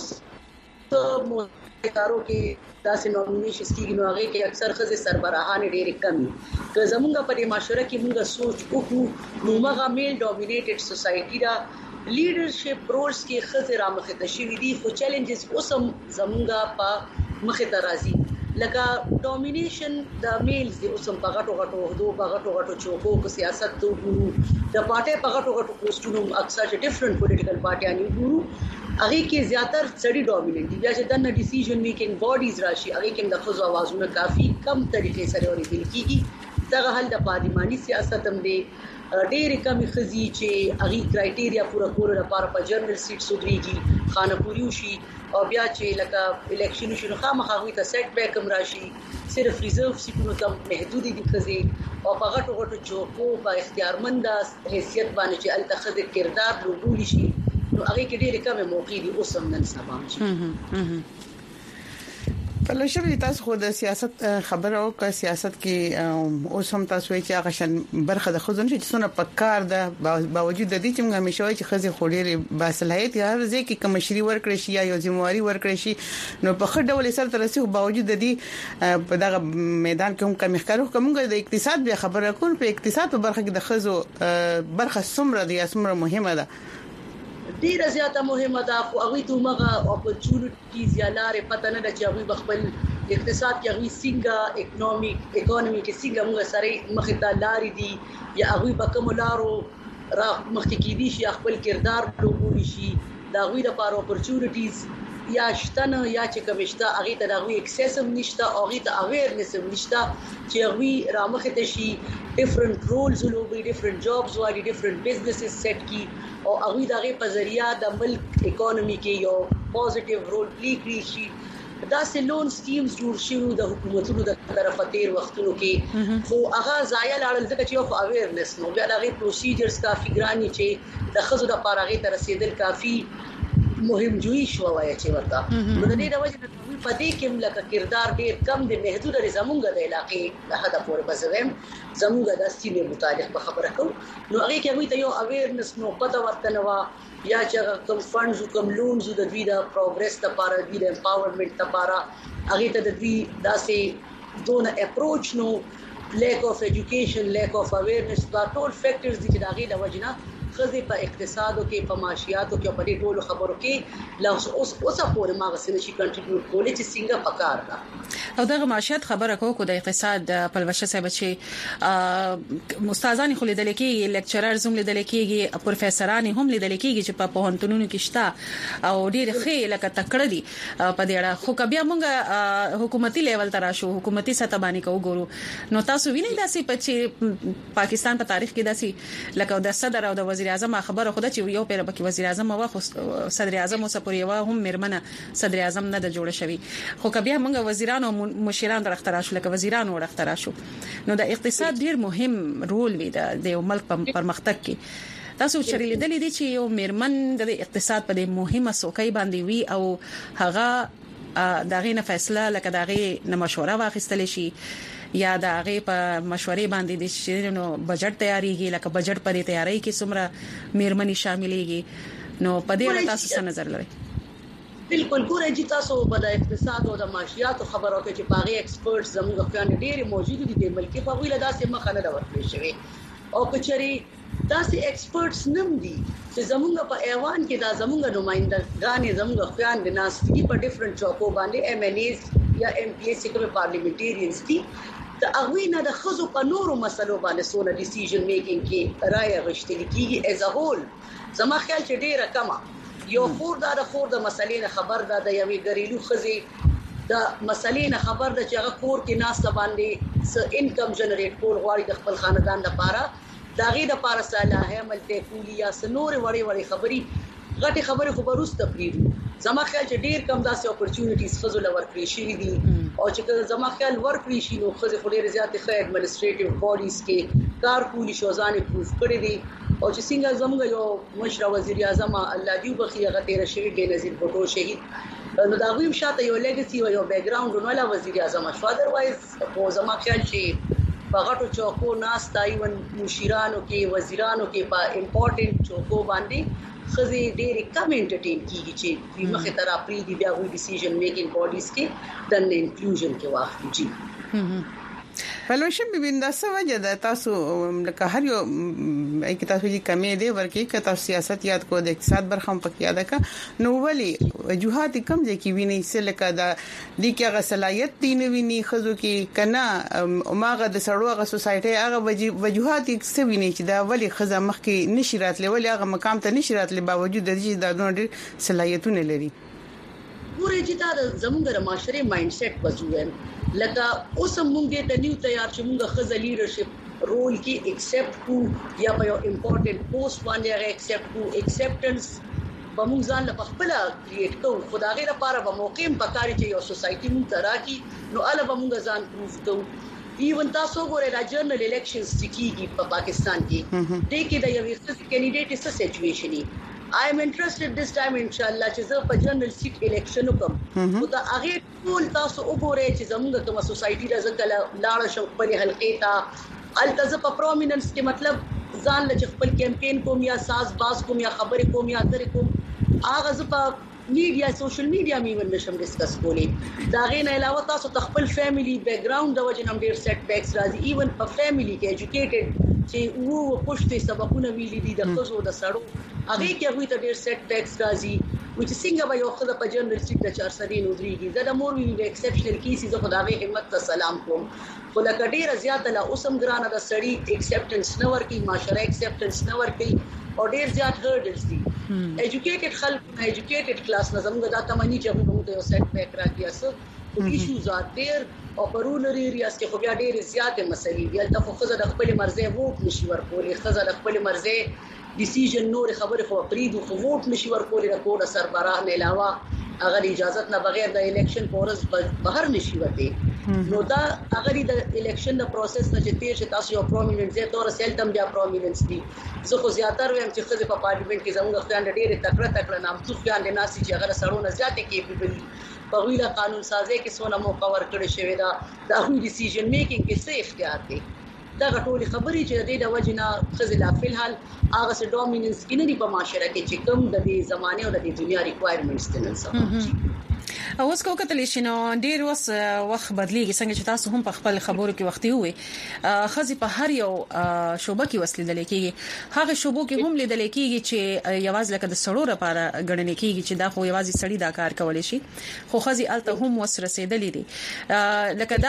نور کارو کې داسې نومینیشن کیږي نو هغه کې اکثر خزې سربراهان ډېر کم که زمونږ په دې معاشره کې موږ سوچ وکړو نو موږ میل ډومینیټډ سوسايټي دا لیډرشپ رولز کې خزې را مخه ته شي دي خو چیلنجز اوسم زمونږ په مخه ته راځي لکه ډومینیشن د میلز دی اوسم په غټو غټو په غټو چوکو کو سیاست ته ګورو د پارټي په غټو پوسټونو اکثر ډیفرنٹ پولیټیکل پارټیانی ګورو هغه کې زیاتر سټډي ډومیننٹ دي بیا چې د ډیسیژن میکینګ باډیز راشي هغه کې د خزو اوازونه کافي کم طریقې سره اوریدل کیږي دغه حل د پارلماني سیاست هم دی ډېر کم خزي چې هغه کرایټیریا پورا کول لپاره په جنرال سیټ سودريږي خانپوري شي او بیا چې لکه الیکشن شنو خامخا غوي ته سیټ بیک هم راشي صرف ریزرو سیټونو ته محدود دي خزي او په غټو چوکو په اختیارمند حیثیت باندې چې التخذ کردار لوبول شي نو هغه کې ډېر کم موقع دي اوس هم نن سبا شي کله چې تاسو خو د سیاست خبره او کا سیاست کې اوس هم تاسو چې هغه شان برخه د خزون چې څونه پکار ده باوجود د دې چې موږ همیشه وایي چې خزي خوري باصلاحیت یا ځکه کې کمشري ورکړي شي یا یو ځمواري ورکړي شي نو په خړ ډول سره ترسي باوجود د دې په دغه میدان کې هم کم ښکارو کومه د اقتصاد به خبره کوم په اقتصاد په برخه کې د خزو برخه څومره دي څومره مهمه ده ډیره زیاته مهمه ده خو هغه ته موږ اپورچونټیز یا لارې پته نه ده چې هغه بخپل اقتصاد کې هغه څنګه اکونومي کې څنګه موږ سره مخې ته لارې دي یا هغه په کوم لارو را مخکې کېدي شي خپل کردار لوبول شي دا غوي د پاره اپورچونټیز یا شتنه یا چې کومشته هغه ته دغه اکسس هم نشته او هغه ته اویرنس هم نشته چې هغه را مخې ته شي ډیفرنٹ رولز لوبي ډیفرنٹ جابز والی ډیفرنٹ بزنسز سیټ کی او هغه دغه په ذریعہ د ملک اکونومي کې یو پوزټیو رول پلی کړی شي دا سه لون سکیمز جوړ شوی د حکومتونو د طرفه تیر وختونو کې خو هغه ځای لاړل ځکه چې یو اویرنس نو بیا دغه پروسیجرز کافي ګرانی چې د خزو د پارغې تر رسیدل کافي مهم جوړی شو وای چې ورته نو د دې د وجه په دې کې ملک کردار ډیر کم د محدود زمونږ د علاقې د هدا پورې بسوم زمونږ د سینې متعلق په خبره کوم نو هغه کې ته یو اویرنس نو پته ورته نو یا چې کوم فندز کوم لونز د دوی د پروګرس لپاره د امپاورمنت لپاره هغه ته د دوی داسې دون اپروچ نو لیک اف ایجوکیشن لیک اف اویرنس دا ټول فیکٹرز دي چې دا غي د وجنه خزي په اقتصادو کې په معاشياتو کې په دې ټولو خبرو کې لا اوس په ما غسنه شي کنټریبیوټ کولای چې څنګه پکار ده او دغه معاشيات خبره کو د اقتصاد په لوشه صاحب چې استادان خو لیدل کېږي لیکچررز هم لیدل کېږي پروفیسوران هم لیدل کېږي چې په پوهنتونونو کې شته او ډېر ښه لکه تکړه دي په دې اړه خو کبیا موږ حکومتي لیول تر شو حکومتي سطح باندې کو ګورو نو تاسو وینئ داسې چې پاکستان په تاریخ کې داسې لکه د صدر او د وزیر اعظم خبره خو د چې یو پیر بکی وزیر اعظم او صدر اعظم اوس پورې وا هم مرمنه صدر اعظم نه د جوړ شوی خو کبیا موږ وزیران او مشران درخترا شو لکه وزیران ورخترا شو نو د اقتصاد ډیر مهم رول وی د ملک په پرمختګ کې تاسو چې لیدلې دي چې یو مرمن د اقتصاد په مهمه سوکۍ باندې وی او هغه دغه نه فیصله لکه دغه نه مشوره واخیستل شي یا د هغه په مشورې باندې د شینو بجټ تیاریږي لکه بجټ پرې تیاری کې څومره میرمنې شاملېږي نو په دې اړه تاسو څه نظر لرئ؟ بالکل ګورئ چې تاسو په د اقتصاد او د معاشيات خبرو کې چې باغی ایکسپرټس زموږ خپل ډېر موجود دي د ملک په ویل داسې مخه نه ورکړي شوی او کچري داسې ایکسپرټس نم دي چې زموږ په ایوان کې دا زموږ نمائندګان زموږ خپل د ناس دي په ډیفرنٹ چوکو باندې ام ان ایز یا ام پی ایس کوم پارلیمنټریانز دي د اغوی نه د خزو په نورو مسلو باندې سونه ډیسیژن میکینګ کې رائے غشتل کیږي ایز ا هول زما خیال چې ډیره کمه یو خور د مسلې نه خبر ده د یوې ګریلو خزي د مسلې نه خبر ده چې هغه کور کې ناس باندې س انکم جنریټ کول غواړي د خپل خاندان لپاره دا غي د لپاره صلاحه عمل ته کولی یا سنور وړي خبري غټي خبري خو بروسته پریدو زما خیال چې ډیر کم داسې اپورچونټیز خزو لور کړی شي دي او چې زما خیال ور کړی شي نو خزو خو ډیر زیات ښه ایڈمنسټریټیو باډیز کې کار کولی شوزانه پروف کړی دي او چې څنګه زموږ یو مشر وزیر اعظم الله دې وبخي هغه تیر شوی بنظیر بوټو شهید نو دا غویم شاته یو لیګسي او یو بیک گراوند نو لا وزیر اعظم شو ادروایز په زما خیال چې په غټو چوکو ناس تایون مشیرانو کې وزیرانو کې په امپورټنت چوکو باندې خزي ډېر کم انټرټین کیږي چې په مخه تر اپری دی بیا وی ډیسیژن میکینګ باډیز کې د انکلوژن کې واخلي جی فلوشن ببیندا سوجه د تاسو لکه هر یو کې تاسو چې کمې دی ورکی که تاسو سیاست یاد کو د اقتصاد برخه هم پکې یاد کا نو ولی وجوهات کم ځکه کې ویني سلکه د دې کې هغه صلاحیت دی نه ویني خزو کې کنا ماغه د سړو هغه سوسایټي هغه وجوهات څه ویني چې دا ولی خزه مخ کې نشی راتلی ولی هغه مقام ته نشی راتلی باوجود د دې د ډېر صلاحیتونه لري پوره چې دا زموږ د معاشري مایند سیټ پزویم لکه اوس موږ ته نیو تیار چې موږ خزه لیډرشپ رول کې ایکسپټ کو یا په یو امپورټنت پوسټ باندې ایکسپټ کو ایکسپټنس په موږ ځان له خپل کریټ کو خدای لپاره به موقع پکاري چې یو سوسایټي موږ تراکي نو اله به موږ ځان پروف کوو ایون تاسو ګورئ دا جنرال الیکشنز کیږي په پاکستان کې د کې د یو کینډیډیټ څه سچويشن I am interested this time inshallah چې زه په جنرال سیټ الیکشن وکم او دا هغه ټول تاسو وګورئ چې زموږ کومه سوسایټي د ځکه لاړ شو په حلقې ته التزم په پرومیننس کې مطلب ځان له خپل کیمپین کوم یا ساز باز کوم یا خبرې کوم یا درې کوم هغه ز په میډیا سوشل میډیا مې ونشم ډیسکس کولی دا غین علاوه تاسو خپل فیملی بیک گراوند د وجه نم ډیر سیټ بیکس راځي ایون په فیملی کې ایجوکیټډ چې وو پښتې سبقونه ویلي دي د خزو د سړو هغه کې هغه ته ډیر سیټ بیکس راځي چې څنګه به یو خدای په جنرال سیټ د 400 نودريږي دا د مور وی ایکسپشنل کیسز خو دا غي همت ته سلام کوم خو لکه ډیر زیات لا اوسم ګرانه د سړی ایکسپټنس نه ورکی معاشره ایکسپټنس نه ورکی او ډیر زیات هرډلز دي ایجوکیټډ خلک ایجوکیټډ کلاس نه زموږ دا تمنی چې موږ ته یو سیټ بیک راکیا سو ایشوز ار دیر او پرونری ریاض کې خو بیا ډیر زیات مسلې دي البته خو خزه د خپل مرزه ووټ نشي ورکولې خزه د خپل مرزه ډیسیژن نور خبره خو پریدو خو ووټ نشي ورکولې د کوډ سربراه نه علاوه اگر اجازه نه بغیر د الیکشن پورز بهر نشي وته نو دا اگر د الیکشن د پروسس نه چې تیر تاسو یو پرومیننس زه تور سیلتم بیا پرومیننس دي زه خو زیاتره ویم چې خزه په پارلیمنت کې زموږ خیال ډېر تکړه نام څو خیال نه ناسي چې هغه سړونه زیاتې کیپبل په ویله قانون سازي کې سونه موقع ورکړی شوی دا د هغوی ډیسیژن میکینګ کې څه اختیار دی دا ټولې خبرې چې د وجنه خزله په الحال هغه سره ډومیننس کې نه دی په معاشره کې چې کوم د دې زمانه او د دنیا ریکوایرمنټس دي نن سبا اوس کو کتل شي نو ډیر وخت بدلیږي څنګه چې تاسو هم په خپل خبرو کې وختي وي خزي په هر یو شوبه کې وسلیدل کېږي هغه شوبو کې هم لیدل کېږي چې یوازې لکه د سړو لپاره غړنې کېږي چې دا خو یوازې سړی دا کار کولای شي خو خزي الته هم وس رسیدلې دي لکه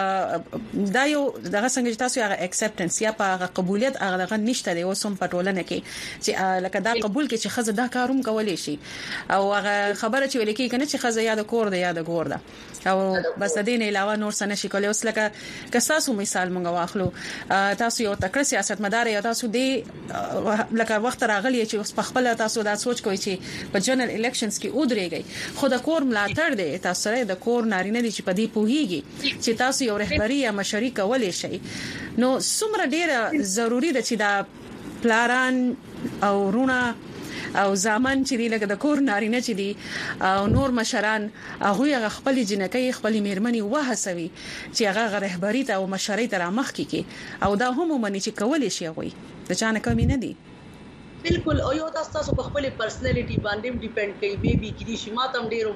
دا یو دغه څنګه چې تاسو هغه اکسپټنس یا په قبولیت هغه نشته دی اوس هم په ټولنه کې چې لکه دا قبول کې چې خزه دا کاروم کولای شي او هغه خبره چې ولیکي کنه چې خزه یاد کور دی یاد ګور ده او بس د دې نه علاوه نور څه نشي کولای اوس لکه کساسو مثال مونږ واخلو تاسو یو تکړه سیاستمدار یا تاسو دې لکه وخت راغلی چې اوس په خپل تاسو دا سوچ کوئ چې په جنرال الیکشنز کې ودرېږي خو د کور ملاتړ دی تاسو سره د کور نارینه دي چې په دې پوهیږي چې تاسو یو رهبری یا مشري کولای شئ نو څومره ډیره ضروری ده چې دا پلاران او رونه او ځامن چې دی لکه د کور نارینه چې دی او نور مشران هغه خپل جنکې خپل میرمنې وهڅوي چې هغه رهبری ته او مشرۍ ته مخ کې او دا هم مني چې کولای شي هغه د چانه کمی نه دی بالکل او یو تاسو په خپل پرسنالټي باندې ډیپند کوي بیبي کې دي چې ماته ډیرو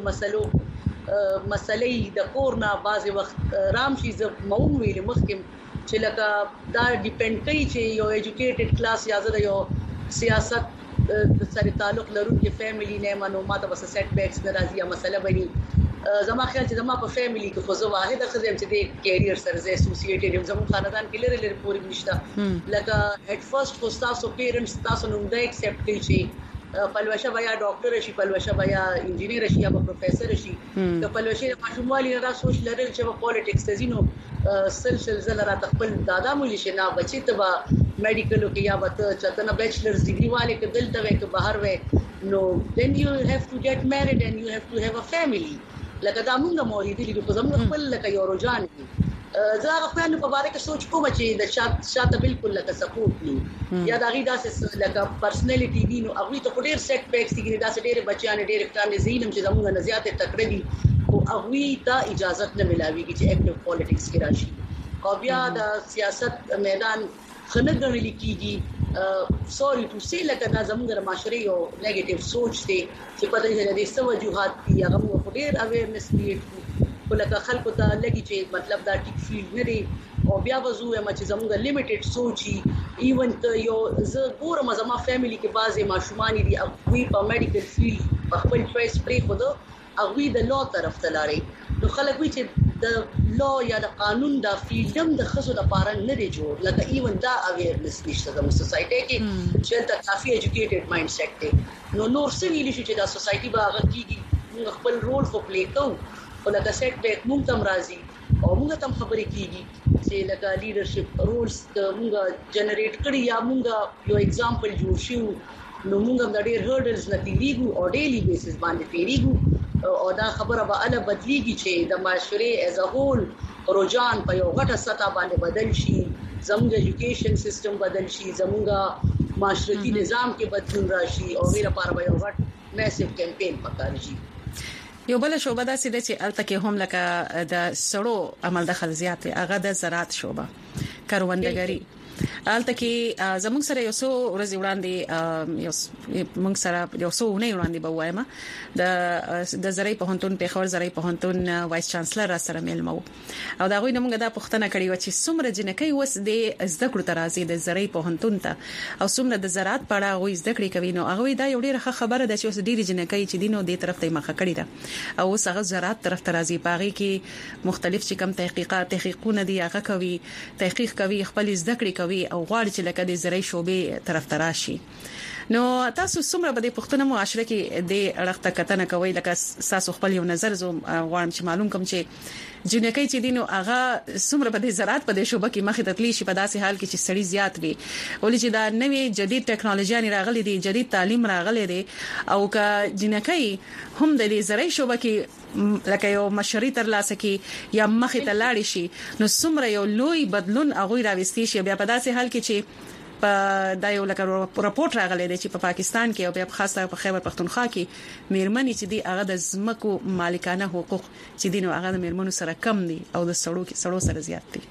مسلې د کورنا بعضي وخت رام شي ز مو ویل مخکم چې لکه دا ډیپند کوي چې یو ایجوکیټډ کلاس یا زده یو سیاست سره تعلق لرونکي فیملی نه منو ماته بس سیټ بیکس ناراضي یا مسله بني زما خیال چې زما په فیملی کې خو زه واحده خزم چې د کیریئر سره زه اسوسییټډ یم زموږ خاندان کې لري پوری نشته لکه هډ فرست خو تاسو پیرنټس تاسو نوم دا ایکسپټ کوي چې پلوشه بیا ډاکټر شي پلوشه بیا انجینیر شي یا پروفیسور شي که پلوشه د ماشوموالي را سوچ لرل چې په پالیټکس تزینو سلسله زلرا خپل دادا مولي شنه بچی ته medical के या बत चतन बैचलर्स डिग्री वाले के दिल तवे के बाहर वे no then you have to get married and you have to have a family لکه دا مونږه موريدي لري په زموږ خپل لکه یو رجحان زه هغه خو نه په باره کې سوچ کوم چې د شاته بالکل لکه سپورټ ني یا دا غي داسې لکه پرسنالټي دي نو هغه ته ډېر سیټ بیکس دي داسې ډېر بچیان ډېر کار نه زینم چې زموږ نه زیاته تکړه دي او هغه ته اجازه نه ملاويږي چې اکټیو پالیټکس کې راشي او بیا د سیاست میدان خنګړل کیږي سوري ټو سي لکه دا زموږ د معاشري یو نیگیټیو سوچ دی چې په دې د توجهات دی هغه موږ ډېر اویرنس کریټ ولکه خلکو ته لګي چې مطلب دا ټیک فیلډ نه دی او بیا وځو چې زموږ لیمیټډ سوچي ایون ته یو زه ګورم زما فیملی کې بعضي ماشومان دي وی په میډیکل فیلډ په خپل چويس پرې خو دو هغه د لو طرف ته لاري نو خلک وی چې د لو یا د قانون د فریډم د خصو د پاره نه دی جوړ لکه ایون دا اویرنس نشته د سوسايټي کې چې دا کافي ایجوکیټډ مایند سیټ دی نو نور څه ویل شي چې د سوسايټي باغ کېږي خپل رول خو پلی کوو ولکه سیټ بیک مونږ تم راضي او مونږ تم خبرې کیږي چې لکه لیډرشپ رولز مونږ جنریټ کړی یا مونږ یو example جوړ شو نو مونږ د ډېر هرډلز نه تیریږو او ډیلی بیسس باندې تیریږو او دا خبره به ال بدلیږي چې د معاشره ایز ا هول رجحان په یو غټه سطح باندې بدل شي زموږ ایجوکیشن سیستم بدل شي زموږ معاشرتي نظام کې بدلون راشي او غیر لپاره به یو غټ میسیو کمپین پکار شي یو بل شوبه دا سیده چې الته کې هم لکه د سړو عمل دخل زیات هغه د زراعت شوبه کروندګری الته کې زموږ سره یو څو ورځې وړاندې یو موږ سره یو څو نه وړاندې به وایم د زراعي پوهنتون په خور زراعي پوهنتون وایس چانسلر را سره ملمو او دا غوښنه موږ دا پوښتنه کړې و چې څومره جنکې وس د زده کړو ترازی د زراعي پوهنتون ته او څومره د زراعت په اړه غوښ زده کړې کوي نو هغه دا یو ډیره خبره ده چې اوس ډیره جنکې چې دینو د طرف ته مخه کړې ده او اوس هغه زراعت طرف ترازی پاغي کې مختلف چې کم تحقیقونه دي هغه کوي تحقیق کوي خپل زده کړې کوي او غواړي چې لکه د زراعي شوبې طرف تراشي نو تاسو څومره به د پښتون معاشره کې د اړخته کتنه کوي لکه تاسو خپل یو نظر زو غواړم چې معلوم کوم چې جنکې چې دینو هغه څومره په د زراعت په د شوبه کې مخې ته تللی شي په داسې حال کې چې سړی زیات وي ولې چې دا نوې جدید ټکنالوژي راغلي دي جدید تعلیم راغلي دي او که جنکې هم د زراعي شوبه کې لکه یو مشري تر لاسه کې یا مخې ته لاړ شي نو څومره یو لوی بدلون هغه راوستي شي بیا په داسې حال کې چې په دا یو لکه راپورټ راغلی دی چې په پاکستان کې او په خاصه په خیبر پختونخوا کې میرمنې چې دی هغه د زمکو مالکانه حقوق چې دینو هغه د میرمنو سره کم دي او د سړو سره زیات دي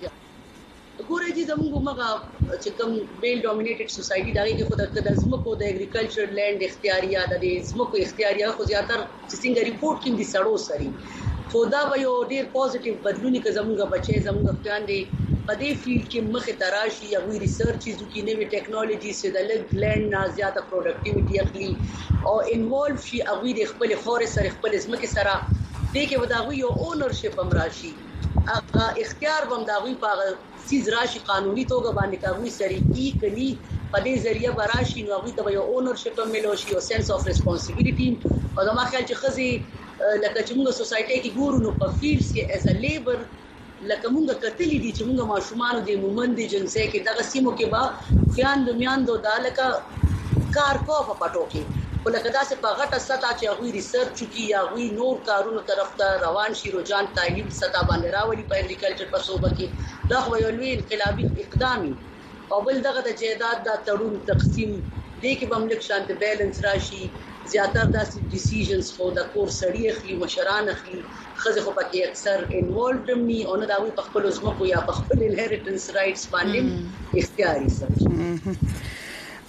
ګورې چې زموږ مګه چې کوم بیل ډومینیټډ سوسايټي دغه کې خود د زمکو د اګریکلچر لینډ اختیاریه د زمکو اختیاریه خو زیاتره چې څنګه ریپورت کې دي سړو سری خدا به یو ډیر پوزټیو بدلونی که زموږ بچي زموږ ځان دي په دې فیلډ کې مخه تراشي یا وی ریسرچ کې نوې ټیکنالوژي سره د لینډ نه زیاته پروډکټیویټي اخلي او انوالو شي هغه د خپل خور سره خپل زمکه سره دې کې وداوی یو اونرشپ هم راشي هغه اختیار هم داوی په چیز راشي قانوني توګه باندې کوي سری کلی په دې ذریعہ براشي نو هغه ته یو اونرشپ هم ملوشي او سنس اف responsibility او دا ما خیال چې خزي لکه چې موږ سوسايټي کې ګورو نو په فیلډز کې ایز ا لیبر لکه موږ کتلې دي چې موږ ماشومان د مومند جنسي کې دغه سیمو کې با خیان د میاندو دالکه کار کو په پټو کې ولکه دا څه په غټه سطح چې هغه ریسرچ کوي یا هغه نور کارونو طرف ته روان شي رجحان تعلیم سطح باندې راوړي په اګریکلچر په صوبه کې دا خو یو لوی انقلابي اقدامي او بل دغه د جیداد د تړون تقسیم دې کې بملک شانت بیلنس راشي زیاتره داسې ډیسیژنز خو د کور سړی اخلي مشران اخلي خزه خو پکې اکثر انوالوډ ني او نه دا وي په خپل زمکو یا په خپل انهریټنس رائټس باندې اختیاري سره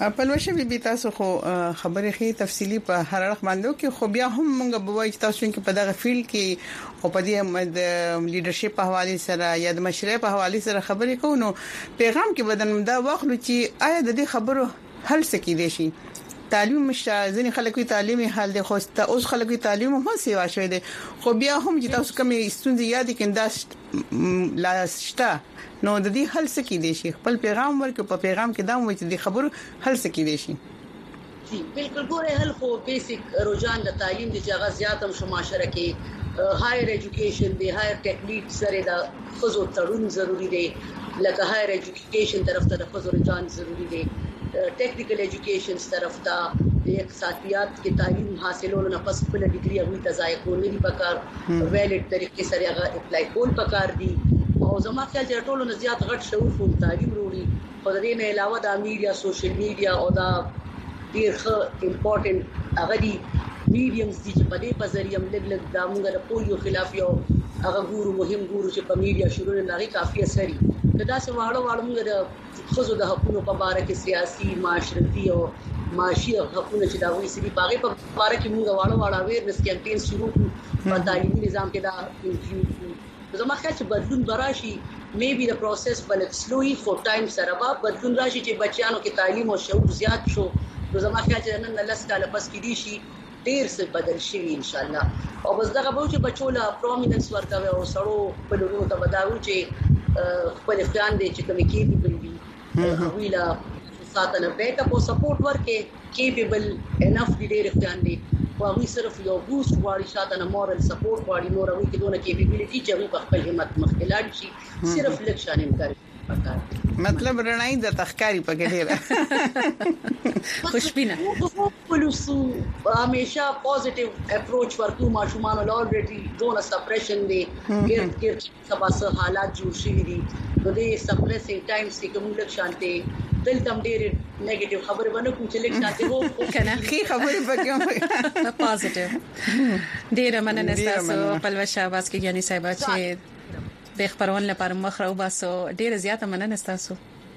پلوشه بي تاسو خو خبرې خې تفصيلي په هر اړخ باندې کې خو بیا هم موږ به وایو تاسو چې په دغه فیلډ کې او په دې د لیډرشپ په حواله سره یا د مشرۍ په حواله سره خبرې کوو نو پیغام کې بدن دا واخلو چې آیا د دې خبرو حل سکی دي شي تعلیم مشازنی خلکو تعلیمي حل دي خو اوس خلکو تعلیم هم سیوا شوی دي خو بیا هم چې تاسو کومې ستونزې یاد کینداست لا شتا نو د دې حل سکی دي شي خپل پیغام ورکو په پیغام کې دا مو چې د خبرو حل سکی دي شي جی بالکل ګوره حل خو بیسیک رجحان د تعلیم د جګه زیات هم شو معاشره کې هایر ایجوکیشن دی هایر ټیکنیک سره د خزو تړون ضروری دی لکه هایر ایجوکیشن طرف ته د خزو رجحان ضروری دی ټیکنیکل ایجوکیشن طرف ته د اقتصادیات کې تعلیم حاصلولو نه پس خپل ډیګري هغه تزای کول نه پکار ویلډ طریقې سره هغه اپلای کول پکار دي او زما خیال چې ټولو نه زیات غټ شعور فو تعلیم وروړي خو د دې نه علاوه د میډیا سوشل میډیا او دا ډیر ښه امپورټنت هغه دي میډیمز دي چې په دې په ذریعہ موږ د موږ د پولیو خلاف یو هغه ګورو مهم ګورو چې په میډیا شروع نه لري کافي اثر دا څه واړو موږ د خزو د حقوقو په اړه کې سیاسي معاشرتي او معاشي حقوقو چې دا وایي چې په هغه په اړه کې موږ واړو اویرنس کمپاین شروع کړو په تعلیمي نظام کې دا زما خیال چې بدلون براشي میبي د پروسس بل سلوي فور ټایم سره به بدلون راشي چې بچیانو کې تعلیم او شعور زیات شو زما خیال چې نن لس کاله پس کې دي شي ډیر څه بدل شي ان شاء الله او بس دغه به چې بچو لا پرومیننس ورکوي او سړو په لورو ته بداوي چې خپل افغان دي چې کوم کې دي ویلا ساتنه بیک اپ او سپورټ ورکې کیپبل انف دي ډیر افغان دي واغوي صرف یو بوست واړی شاته نه مورل سپورټ واړی نور وی کې دونه کیپبلیټی چې په خپل همت مخکلاړ شي صرف لکشان امکان مطلب رڼای د تخکاری په کې ډیره خوشبینه پولیسو همیشه پوزټیو اپروچ ورکو ماشومان الریډي دونه سپریشن دي ګر سبا سه حالات جوړ شي دي نو دې سپریسینګ ټایمز کې کوم لکشان ته دلته ډېر نیگیټیو خبره باندې کوم چې لکشان ته وو کنه کی خبره پکې پوزټیو ډېر مننه تاسو پلوشه شاباس کې یعنی صاحب چې د خبرون لپاره مخ راو باسو ډیره زیاته مننه تاسو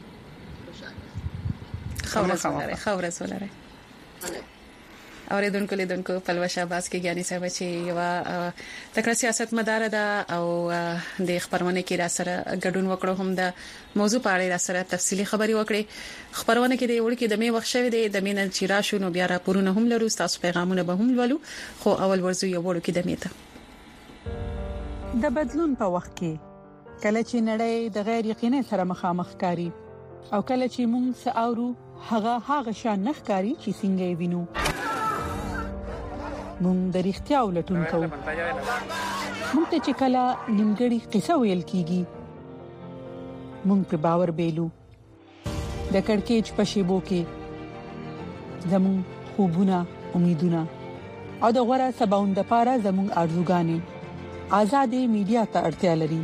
خبره سولره اوریدونکو لیدونکو پلوشه شاباس کې یعنی صاحب چې یو تکړه سیاست مدار ده او د خبرونه کې را سره ګډون وکړو هم د موضوع په اړه را سره تفصیلی خبري وکړي خبرونه کې د وړ کې د می وخت شوی دی د مینن چې را شو نو بیا راپورونه هم لرو تاسو پیغامونه به هم ولولو خو اول ورزو یو وړ کې د میته د بدلون په وخت کې کله چې نړۍ د غیر یقیني سره مخامخ کاری او کله چې موږ ساورو هغه شان نخکاری چې څنګه وینو موږ د اړتیا ولټون کوو موږ ته چې کله نیمګړی قصه ویل کیږي موږ پر باور بیلو د کڑکېچ په شیبو کې زموږ خوبونه امیدونه او د غوړه سباوند لپاره زموږ ارزوګانې آزادې میډیا ته اړتیا لري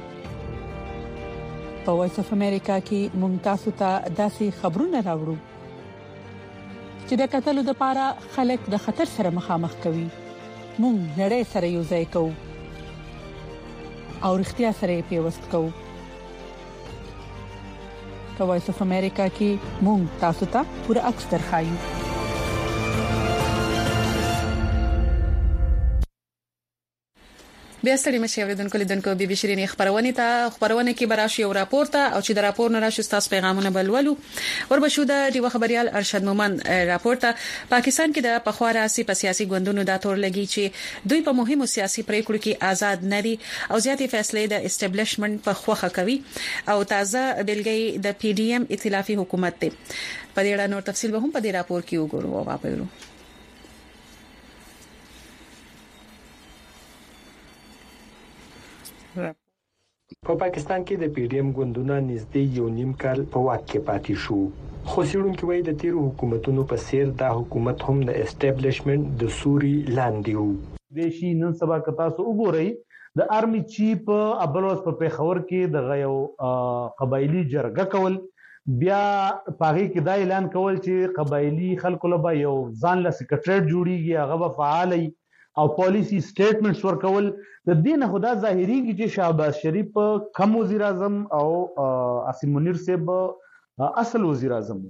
په وایس اف امریکا کې مونږ تاسو ته داسې خبرونه راوړو چې د قتلو د لپاره خلک د خطر سره مخامخ کوي مونږ نړۍ سره یو ځای کوو او اړتیا سره پیوست کوو په وایس اف امریکا کې مونږ تاسو ته پوره عکس درخایو بیا ستړي مشه اوریدونکو لیدونکو بي بي شيرين خبرونه کې براشي او راپورته او چې د راپور نه راشي تاسو پیغامونه بلولو وربشو د دیو خبريال ارشد مومن راپورته پاکستان کې د پخواره سیاسي ګوندونو د تور لګي چې دوی په مهمو سیاسي پریکړو کې آزاد نري او زیاتې فیصلې د اسټابلیشمنت په خوخه کوي او تازه بلګي د پی ډی ایم ائتلافي حکومت ته په دې اړه نور تفصیل به هم په دې راپور کې وګورو او واپیرو په پاکستان کې د پی ډی ایم ګوندونه نږدې یو نیم کال په واک کې پاتې شو خو څېړونکو وايي د تیرو حکومتونو په څیر دا حکومت هم د اسټابلیشمنت د سوري لاندې وو د شي نن سبا که تاسو وګورئ د آرمي چیف ابلوس په پیښور کې د غيو قبایلی جرګه کول بیا پاغي کې دا اعلان کول چې قبایلی خلکو له یو ځان له سیکریټریټ جوړیږي هغه فعالي او پالیسی سټیټمنټس ورکول د دین خدا ظاهري کې چې شهباز شریف کم وزیر اعظم او عاصم منیر صاحب اصل وزیر اعظم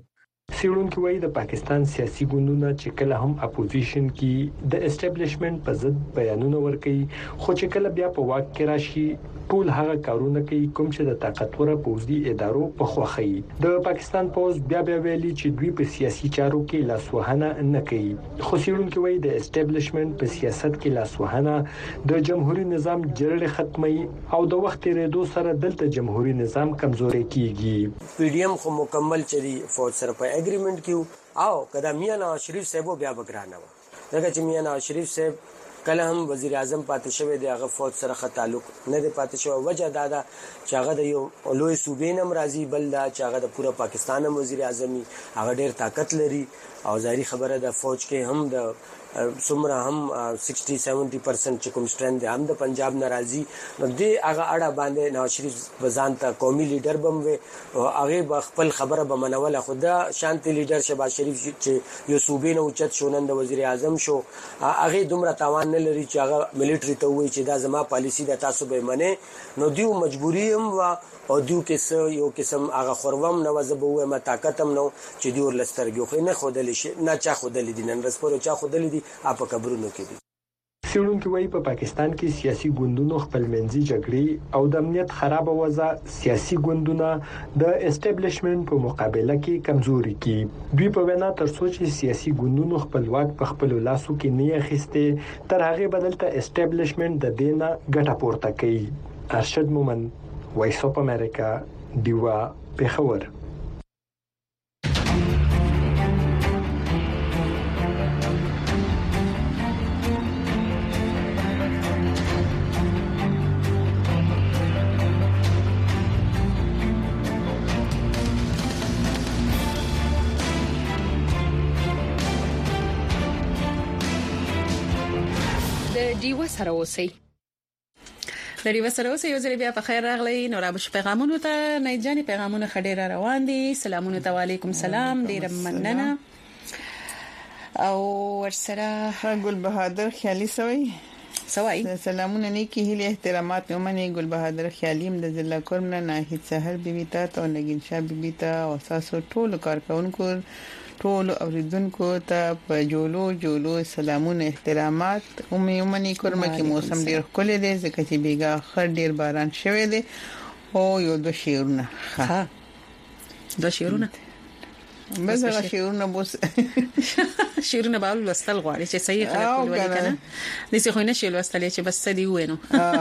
سیړونکو وایي د پاکستان سیاسي ګوندونه چې کله هم اپوزیشن کې د اسټابلیشمنت په ضد بیانونه ورکوي خو چې کله بیا په واک کې راشي ټول هغه کارونه کوي کوم چې د طاقتور پوځي ادارو په خوخي د پاکستان پوز بیا ویلي چې دوی په سیاسي چارو کې لاسوهنه نه کوي خو سیړونکو وایي د اسټابلیشمنت په سیاست کې لاسوهنه د جمهوریت نظام جوړې ختمي او د وخت تیریدو سره دلته جمهوریت نظام کمزوري کیږي پی ډی ایم خو مکمل چری فوج سره په اګریمنت کیو او کدا میاں نواز شریف صاحب بیا بګرانه و دغه چې میاں نواز شریف صاحب کله هم وزیر اعظم پاتې شوی دی هغه فوج سره خه تعلق نه دی پاتې شوی وجه دا ده چې هغه د یو لوی صوبې نم راځي بل دا چې هغه د پوره پاکستان وزیر اعظم هغه ډیر طاقت لري او ظاهري خبره ده فوج کې هم د څومره هم 60-70% چې کوم سټرنث دی هم د پنجاب ناراضي نو دی هغه اړه باندې نواز شریف بزان ته قومي لیډر بم وي او هغه خپل خبره به منوله خدا شانتي لیډر شهباز شریف چې یو صوبې نه اوچت شونن د وزیر اعظم شو هغه دومره توان نه لري چې هغه ملټری ته وایي چې دا زما پالیسی د تاسو به منه نو دیو مجبوری هم وا او دیو کې یو قسم هغه خوروم نو زبوه ما طاقت هم نو چې دیور لسترګو خو نه خودل شي نه چا خودل دي نن رسپورو چا خودل دي اپ کبرونو کې دي سیړونکو وایي په پاکستان کې سیاسي ګوندونو خپلمنځي جګړې او د امنیت خراب وضع سیاسي ګوندونه د اسټابلیشمنت په مقابله کې کمزوري کی دوی په وینا تر څو چې سیاسي ګوندونو خپلواک په خپل لاسو کې نه اخیسته تر هغه بدلته اسټابلیشمنت د دینه ګټه پورته کوي ارشد مومن وایس اف امریکا دیوا پیښور د دیوا سره اوسئ د دیوا سره اوسئ یو ځل بیا په خیر راغلی نو را بش پیغامونه ته نه جاني پیغامونه خډيره روان دي سلامونه ته وعليكم سلام ډیر مننه او ورسره ګل بهادر خیالي سوي سلامونه نیکی هلي احترامات نومني ګل بهادر خیالیم د ضلع کورمنه ناهید سحر بیبي ته او نگین شاه بیبي ته او تاسو ټول کارکونکو ټول اوریدونکو ته په جولو سلامونه احترامات ومني کورمه کې موسم ډیر خولي دی ځکه چې بیګا خړ ډیر باران شوی دی او یو د شیرونه ها د شیرونه بس هغه شیرونه بوس شیرونه باول وستل غواړي چې صحیح خلک ولې کنه د څه خو نه شیل وستل چې بس سدي وینو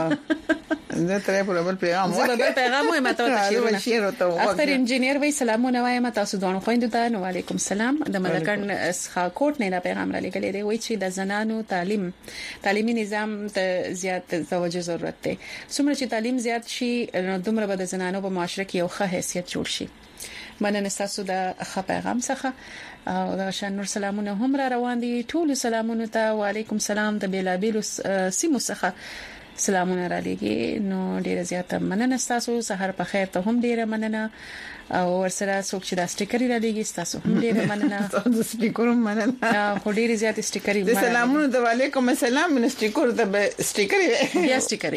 زه ترې په بل پیغام وایم ته شیرونه اختر انجینیر وای سلامونه وایم تاسو دوه خويندو ته نو علیکم السلام د ملکان اسخا کوټ نه پیغام را لګلې دی وای چې د زنانو تعلیمي نظام ته زیات توجه ضرورت دی څومره چې تعلیم زیات شي نو دومره به د زنانو په معاشره کې یو ښه حیثیت جوړ شي مننه تاسو د ښه پیغام څخه او د شان نور سلامونه هم را روان دي ټول سلامونه ته وعليكم السلام د بیلابیل سیمو څخه سلامونه را لګي نو ډیره زیاته مننه تاسو سحر په خیر ته هم ډیره مننه او ورسره څوک چې دا سټیکر را لګي تاسو هم ډیره مننه تاسو سټیکر مننه خو ډیره زیات سټیکر د سلامونه د وعليكم السلام من سټیکر د سټیکر بیا سټیکر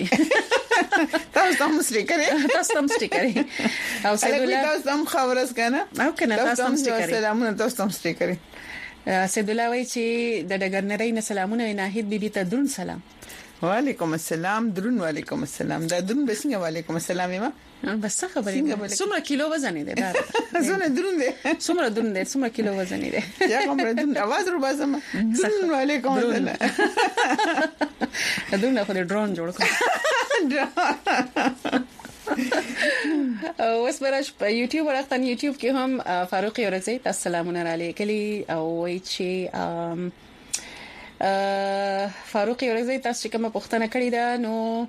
تاسو هم سټیکر او سیدولا تاسو هم خبرس کنه او کنه تاسو هم سټیکر سلامونه تاسو هم سټیکر سیدولا وای چې د ډګرنري نه سلامونه ناهید بیبي ته درون سلام وعلیکم السلام درون وعلیکم السلام دا درون بسنګ وعلیکم السلام ما بس خبرې څومره کیلو وزن دی دا زونه درون دی څومره کیلو وزن دی یا کوم درون आवाज ور باسم درون وعلیکم السلام درون خو ډرون جوړ اوس برش په یوټیوب ورته یوټیوب کې هم فاروق یورزی تاسو سلامونه را لګلی او وای چې فاروق یورزی تاسو کومه پوښتنه کړې ده نو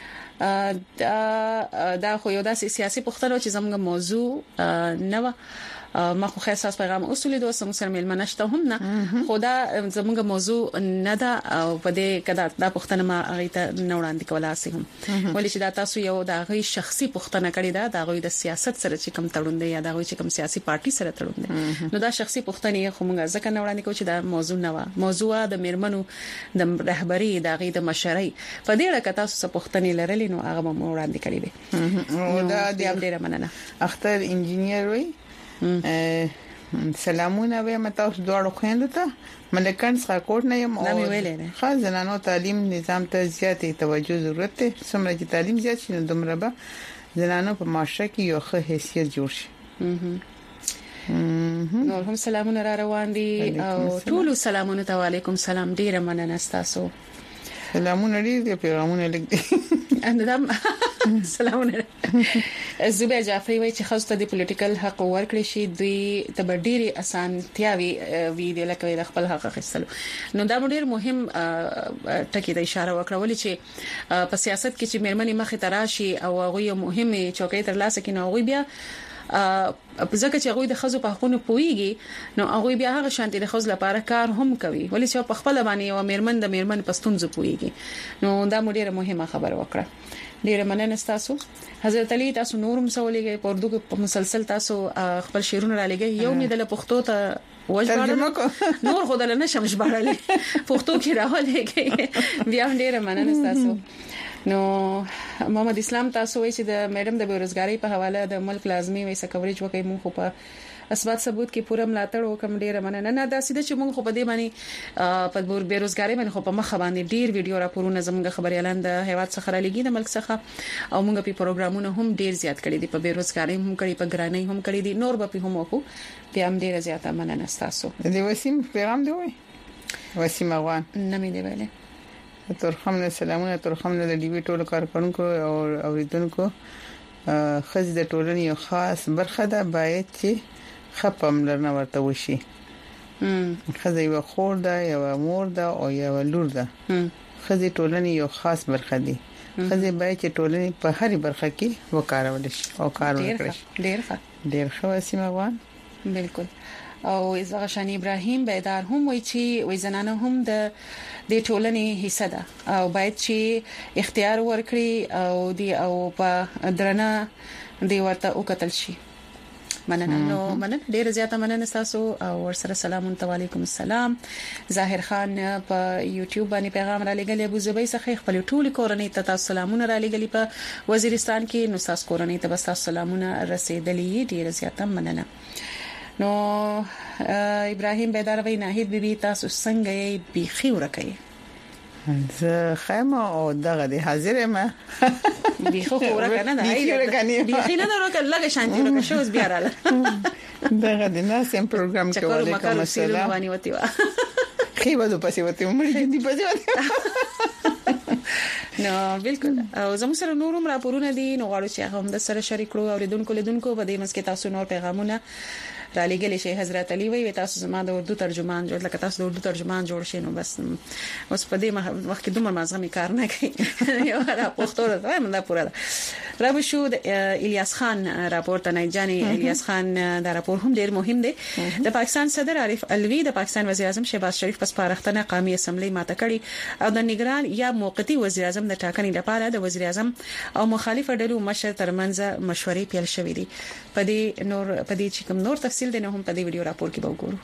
دا خو یو داسې سیاسي پوښتنه چې زموږ موضوع نه و ما خو خاص پیغام اصولي دوه سره ملمنشته هم نه خدا زموږ موضوع نه ده او په دې کدا دا پوښتنه ما غي ته نه وړاندې کولای سم ولې چې دا تاسو یو دا غي شخصي پوښتنه کړې ده دا غي د سیاست سره چې کم تړون دی یا دا غي چې کم سیاسي پارټي سره تړون دی نو دا شخصي پوښتنه خو موږ ځکه نه وړاندې کوو چې دا موضوع نه و موضوع د میرمنو د رهبری دا غي د مشرۍ په دې اړه کتا تاسو پوښتنه لرلې نو هغه مو وړاندې کړې وي او دا ډیره مننه اختر انجینیر وي سلامونه وایم تاسو دواړو خويندو ته ملکان څخه کوټ نه یم او خاص زنانو تعلیم نظام ته زیاتې توجه ضرورت ده څومره چې تعلیم زیات شي نو دومره به زنانو په معاشره کې یو ښه حیثیت جوړ شي. نور هم سلامونه را روان دي او ټول سلامونه ته وعلیکم سلام ډیره مننه تاسو. سلامونه دي پیغامونه لیکي اندام سلامونه. زبیر جعفری وایي چې خاصه د پولیټیکل حق ورکړي شي دوی ته ډېری اسانتیاوي ویډیو لکه د خپل حق اخیستلو. نو دا ډېر مهم ټکی د اشاره وکړولې چې په سیاست کې چې مېرمنې مخې ته راشي او هغه مهمه چوکۍ تر لاسه کې نو هغه بیا ځکه چې هغه د خزو په حقونو پويږي نو هغه بیا هغه شانتي د خزو لپاره کار هم کوي ولې چې په خپل باندې یو مېرمن د مېرمن پستونځ پويږي. نو دا ډیره مهمه خبره وکړه. ډیره مننه تاسو. حضرت علي تاسو نورم سوالېږي په اردو کې په مسلسل تاسو خپل شعرونه را لګي یو مې د پښتو ته وژباړل نور خدای نه شم ژباړل پښتو کې راولېږي بیا ډیره مننه تاسو. نو محمد اسلام تاسو وایي چې د میډم د بیروزګاری په حواله د ملک لازمي وایي کوریج وکړي مونږ په اسباب ثبوت کې پوره ملاتړ وکم ډیره مننه. نه دا سیده چې مونږ خو په دې باندې په بیروزګاری باندې خو په مخ باندې ډیر ویډیو راپورونه زموږ خبري اعلان د هیواد څخه را لګي د ملک څخه او مونږ په پروګرامونو هم ډیر زیات کړی دي په بیروزګاری هم کړی په ګرانۍ هم کړی دي نور به هم وکړو بیا هم ډیره زیاته مننه تاسو. د وسیم پیغام دی وای وسیم افغان نه مې دی ویلې ترخمنه سلامونه ترخمنه د ډیوی ټولو کارکونکو او اوریدونکو خځې د ټولنې یو خاص برخه ده باید چې خپم لرنه ورته وشي. خځې یو خور ده یو مور ده او یو لور ده. خځې ټولنې یو خاص برخه دي. خځې باید چې ټولنې په هرې برخه کې وکارول شي او کار وکړي. ډیر ښه وسیم افغان بالکل. او ازغه شان ابراهیم بیدار هم وایي چې وای زنانه هم د ټولنې حصہ ده او باید چې اختیار ورکړي او دی او په درنه دی ورته وکتل شي. مننه. نو مننه ډیره زیاته مننه تاسو او ورسره سلام علیکم السلام. ظاهر خان په یوټیوب باندې پیغام را لګل ابو زبی څخه خپل ټول کورنۍ ته تاسو سلامونه را لګلی په وزیرستان کې نو تاسو کورنۍ ته تاسو سلامونه رسیدلې ډیره زیاته مننه. نو ابراهیم بیدار وای ناهید بیبي تاسو څنګه یې بيخي ورکې زه خیمه او دغه دی حاضر ما بيخو ورکه نه دی بيخي نه ورکه لګه شانتي ورکه شوز بیا رااله دغه دی نه سم پروګرام کې وعلیکم السلام باندې وتی وا خیبه دو پسې وتی مړ دي پسې نو بالکل او زموږ سره نورم راپورونه دي نو غواړو چې هم د سره شریک کړو او لیدونکو په دې مسکه تاسو نور پیغامونه را لګل شي. حضرت علي وی تاسو زما د اردو ترجمان جوړ لکه تاسو د اردو ترجمان جوړ شئ نو بس اوس په دې وخت کې دومره مازغه کار نه کوي یو را پښتو راځم دا پوره را بشو الیاس خان راپورټ نه جاني الیاس خان دا راپور هم ډیر مهم دی. د پاکستان صدر عارف الوی د پاکستان وزیر اعظم شهباز شریف پس پارختنه قومي اسمبلی ماته کړي او د نگران یا موقتی وزیر اعظم د ټاکنې لپاره د وزیر اعظم او مخالف ډلو مشر ترمنځ مشورې پیل شوې دي. په دې چې کوم نور تفصیل دي نو هم په دې ویډیو راپور کې به وګورو.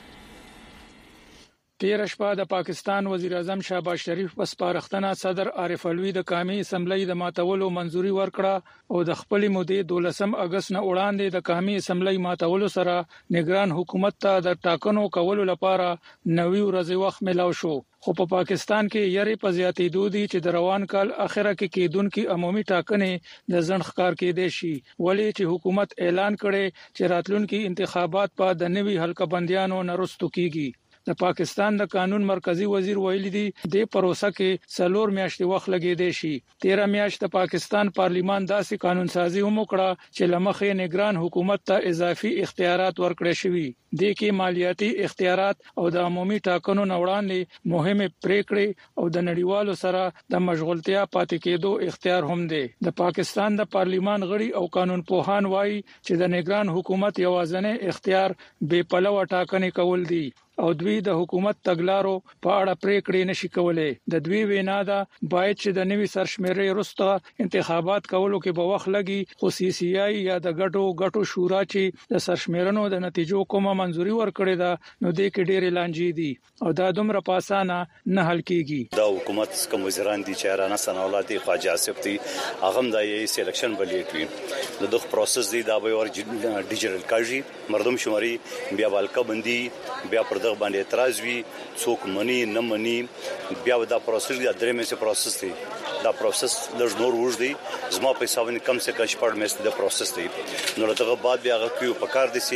تیر شپه د پاکستان وزیر اعظم شهباز شریف په سپارښتنه صدر عارف الوی د قومي اسمبلی د ماتولو منځوري ورکړه او د خپل مودې 12 اگست نه وړاندې د قومي اسمبلی ماتولو سره نگران حکومت ته د ټاکنو کولو لپاره 90 ورځې وخت ملاو شو. خو په پاکستان کې یاري په زیاتې دودي چې د روان کال اخره کې کېدونکو عمومي ټاکنې د ځنډ ښکار کېدې شي ولې چې حکومت اعلان کړي چې راتلونکي انتخابات په د نوي حلقه بندیانو نرستو کیږي. د پاکستان د قانون مرکزی وزیر ویلي دی د پروسه کې 4 میاشتې وخت لګیدې شي. 13 میاشت د پاکستان پارلیمان داسې قانون سازي هم وکړه چې لمخې نگران حکومت ته اضافي اختیارات ورکړي شوي. د کې مالیاتي اختیارات او د عمومي ټاکنو وړاندې مهمه پریکړې او د نړیوالو سره د مشغولتیا پاتې کېدو اختیار هم دی. د پاکستان د پارلیمان غړي او قانون پوهان وایي چې د نگران حکومت یوازینی اختیار بې پلوه ټاکنې کول دي او دوی د حکومت تګلارو په اړه پریکړې نشي کولای. د دوی وینا ده باید چې د نوي سرشمیرې وروسته انتخابات کولو کې به وخت لګي، خو CCI یا د ګټو شورا چې د سرشمیرنو د نتیجو کومه منځوري ورکړې ده نو د کې ډېر لانجې دي او دا دومره پاسانه نه حل کیږي. دا حکومت کوم وزیران دي چې رانا سناولاتي خواجه آصف دي هغه د سلیکشن بلیټ وي د دغه پروسس دی دا به ور ډیجیټل کاږي، مردم شماري بیا بالکا بندي بیا پر دغه باندې اعتراض وي، څوک مني نه مني، بیا دا پروسس دی درې مې سه پروسس دی، دا پروسس لږ نور وژدي زما په حساب نه کم څه کښ پړ مې د پروسس دی نو دغه بعد بیا غوښیو په کار دي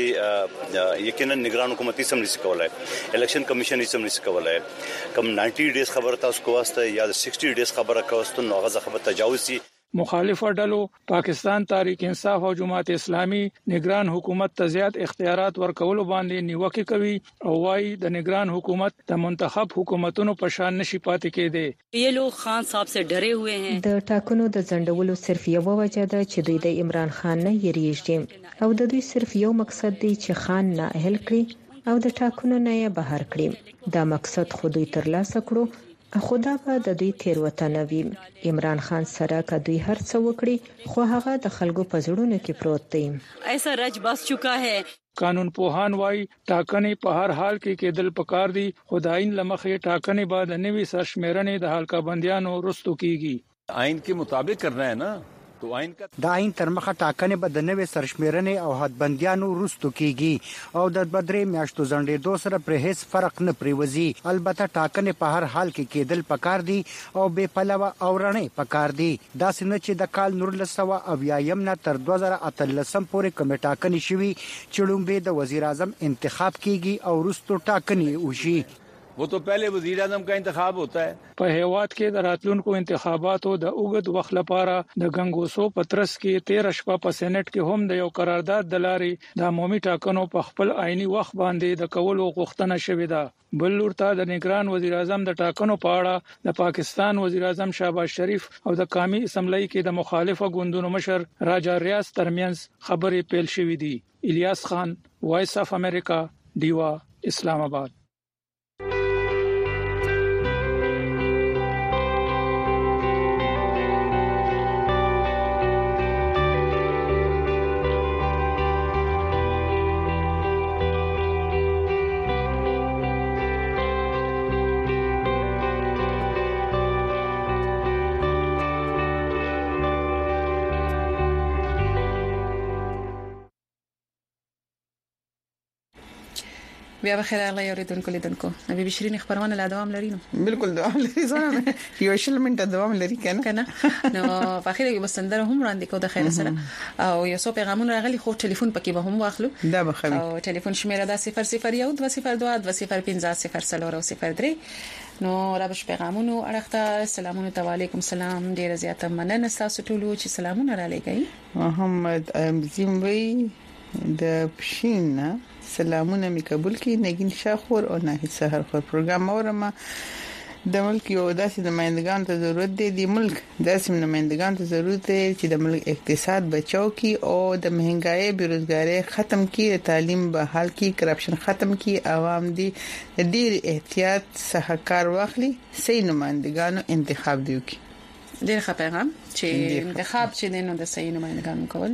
سي یقینا نگران حکومتي سم نشي کولای، الیکشن کمیشن یې سم نشي کولای، کم 90 ډیز خبر تاسو کواسته یا 60 ډیز خبره کواسته نو هغه خبر تجاوز سي. مخالف ډلو پاکستان تحریک انصاف او جماعت اسلامي نگران حکومت ته زیات اختیارات ورکول باندې نیوکه کوي او وايي د نگران حکومت د منتخب حکومتونو په شان نشي پاتې کېده. یہ لوگ خان صاحب سے ډرے ہوئے ہیں. د ټاکنو د ځنډولو صرف یو وجه ده چې دوی د عمران خان نه یریږي او د دوی صرف یو مقصد دی چې خان نه اهل کړي او د ټاکنو نه یې بهر کړي. دا مقصد خو دوی ترلاسه کړو خدا به د دوی تیروتنه وي. عمران خان سره که دوی هر څه وکړي خو هغه د خلکو په زړونو کې پروت دی. ایسا رج بس چکا ہے. قانون پوهان وايي ټاکنې په هر حال کې کېدل پکار دي، خداین لمخې ټاکنې بعد نوي سرشمیرنې د حلقه بندیانو رستو کیږي. آئین के मुताबिक करना है ना तो आइन का د آئین تر مخه ټاکنې به د نوې سرشمیرنې او حدبندیانو وروستو کیږي او د بدرې میاشتو ځنډېدو سره پر هیڅ فرق نه پریوزي. البته ټاکنې په هر حال کې کېدل پکار دي او بې پلوه او رڼې پکار دي. دا څنګه چې د کال 1980 نه تر 2013 پورې کومه ټاکنې شوي چې لومړی د وزیر اعظم انتخاب کیږي او وروستو ټاکنې وشي. वो तो पहले वजीर आजम का इंतखाब होता है. په هیواد کې د راتلونکو انتخاباتو د اوږد وخت لپاره د غنګوسو پترس کې 13 شپه په سېنات کې هم د یو قرارداد د لارې د عمومي ټاکنو په خپل عیني وخت باندې د کولو غوښتنه شوې ده. بل ورته د نگران وزیر اعظم د ټاکنو په اړه د پاکستان وزیر اعظم شهباز شریف او د قومي اسمبلی کې د مخالفه ګوندونو مشر راجا ریاض ترمنځ خبرې پیل شوې دي. الیاس خان، وایس اف امریکا، دیوا، اسلام آباد. بیا بخیر الله یوریدونکو لیدونکو نبی بشرین خبرونه لا دوام لري نو بالکل دوام لري زونه یو شل منټه دوام لري کنه نو په اخر کې بسندره هم وړاندې کو د خیر سره او یو څو پیغامونه راغلي خو ټلیفون پکې به هم واخلو دا بخیر او ټلیفون شمیره دا 001 202 205 003 نو رابش پیغامونو اړخته سلامونه تعالیکم سلام ډیر زیاته مننه تاسو ټول چې سلامونه را لګی. محمد زیموي د پښینا سلامونه می قبول کی نگین شاخور او نه سحر خور پروګرام اورما د ملک یو داسې نمائندگان ته ضرورت دی د ملک داسې نمائندگان ته ضرورت دی چې د ملک اقتصاد بچاو کی او د مهنګای بیروزګاری ختم کی تعلیم بحال کی کرپشن ختم کی عوام دی ډیر احتیاط څخه کار واخلي صحیح نمائندگانو انتخاب دیو کی. ډیر ښه پیغام چې انتخاب چې دینو د صحیح نمائندګانو کول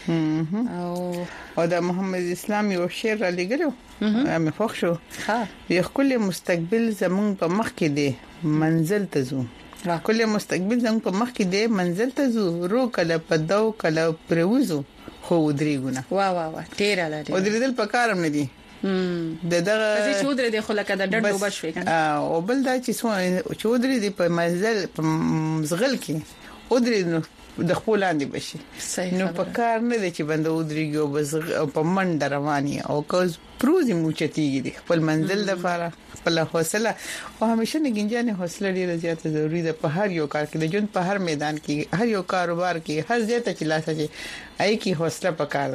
دي او د محمد اسلام یو شعر را لګلو مې خوښ شو. یو خپل مستقبل زمون په مخ کې دی منزل ته ځو کله مستقبل زمون په مخ کې دی منزل ته ځو رو کله په دو کله پروزو خو ودرېګونه واه ډیر لري ودرېدل په کارم نه دي دغه چې چودري دی خو لکه د ډډ وبښ وي کنه او بل دا چې چودري دی په منزل په مزغل کې ودري نو د خپل لاندې بشي نو په کار نه دی چې بنده ودريږي او بس په منډه رواني او کوز پروزي موچتيږي دی خپل منزل د لپاره خپل حوصله او همیشه نه ګنجانه حوصله ډیره زیاته ضروری ده په هر یو کار کې د ژوند په هر میدان کې هر یو کاروبار کې هر ځای ته چې لاسه شي آی کی حوصله پکاره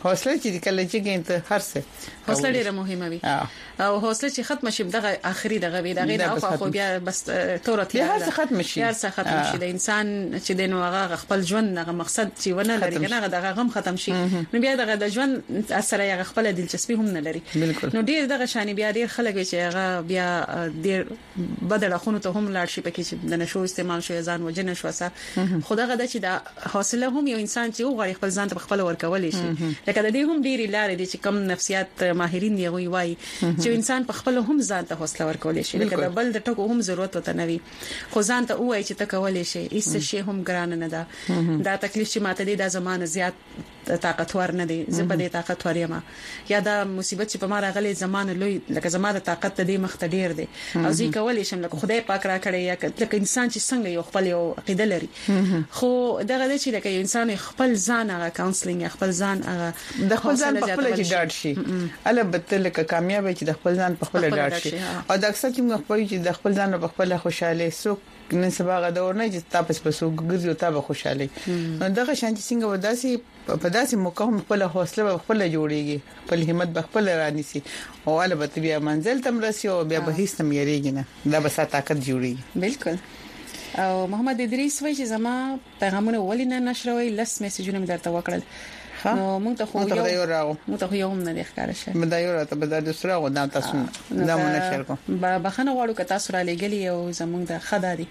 حوصله چې کله چې ګینته هرڅه حوصله ډیره مهمه وي او حوصله چې ختم شي دغه اخري دغه وي دغه خو بیا بس تورت یا هرڅه ختم شي هرڅه ختم شي د انسان چې د نوغه خپل ژوند دغه مقصد چې ونه لري کنه دغه غم ختم شي نو بیا دغه د ژوند اثر یې خپل دلچسپي هم نه لري نو ډیر دغه شان بیا ډیر خلک چې هغه بیا ډیر بدل خونو ته هم لاړ شي پکې چې د نشو استعمال شي ځان وجنه شو سره خدای غدا چې دا حوصله هم یو انسان چې وغواړي خپل ځان ته خپل ورکول شي لکه د دې هم ډیر لارې دي چې کم نفسیات ماهرین دی وایي چې انسان په خپل هم ځان ته حوصله ورکول شي لکه د بل د ټکو هم ضرورت وته نوي خو ځان ته وایي چې تکول شي هیڅ شي هم ګران نه ده دا تکلیف چې ماته دي د زمانه زیات طاقتور نه دي زه په دې طاقتور یم یا دا مصیبت چې په ما راغلي زمانه لوی لکه زمانه طاقت دې مخ ته ډیر دي او زه کولای شم لکه خدای پاک را کړی یا لکه انسان چې څنګه یو خپل یو عقیده لري خو دغه چې لکه انسان خپل ځان هغه کاونسلینګ خپل ځان هغه د خپل ځان په خپل چې ډاډ شي البته لکه کامیاب چې د خپل ځان په خپل ډاډ شي او د اکثر چې موږ په چې د خپل ځان په خپل خوشاله سو نن سبا غدور نه چې تاسو په سو ګرځي تاسو خوشاله نو دغه شانتي څنګه وداسي په داسې موقع هم خپل حوصله خپل جوړيږي خپل همت خپل رانيسي او البته بیا منزل تم رسي او بیا به هیڅ تم یریږي نه دا به طاقت جوړي بالکل او محمد ادریس وایي چې زما پیغامونه ولینه نشروي لس میسجونه درته وکړل نو موږ ته خو یو هم نه ښکار شي مدا یو راته به د سره غو دا تاسو دا مونږ شیر کو بخنه واړو کتا سره لګلی او زمونږ د خدادي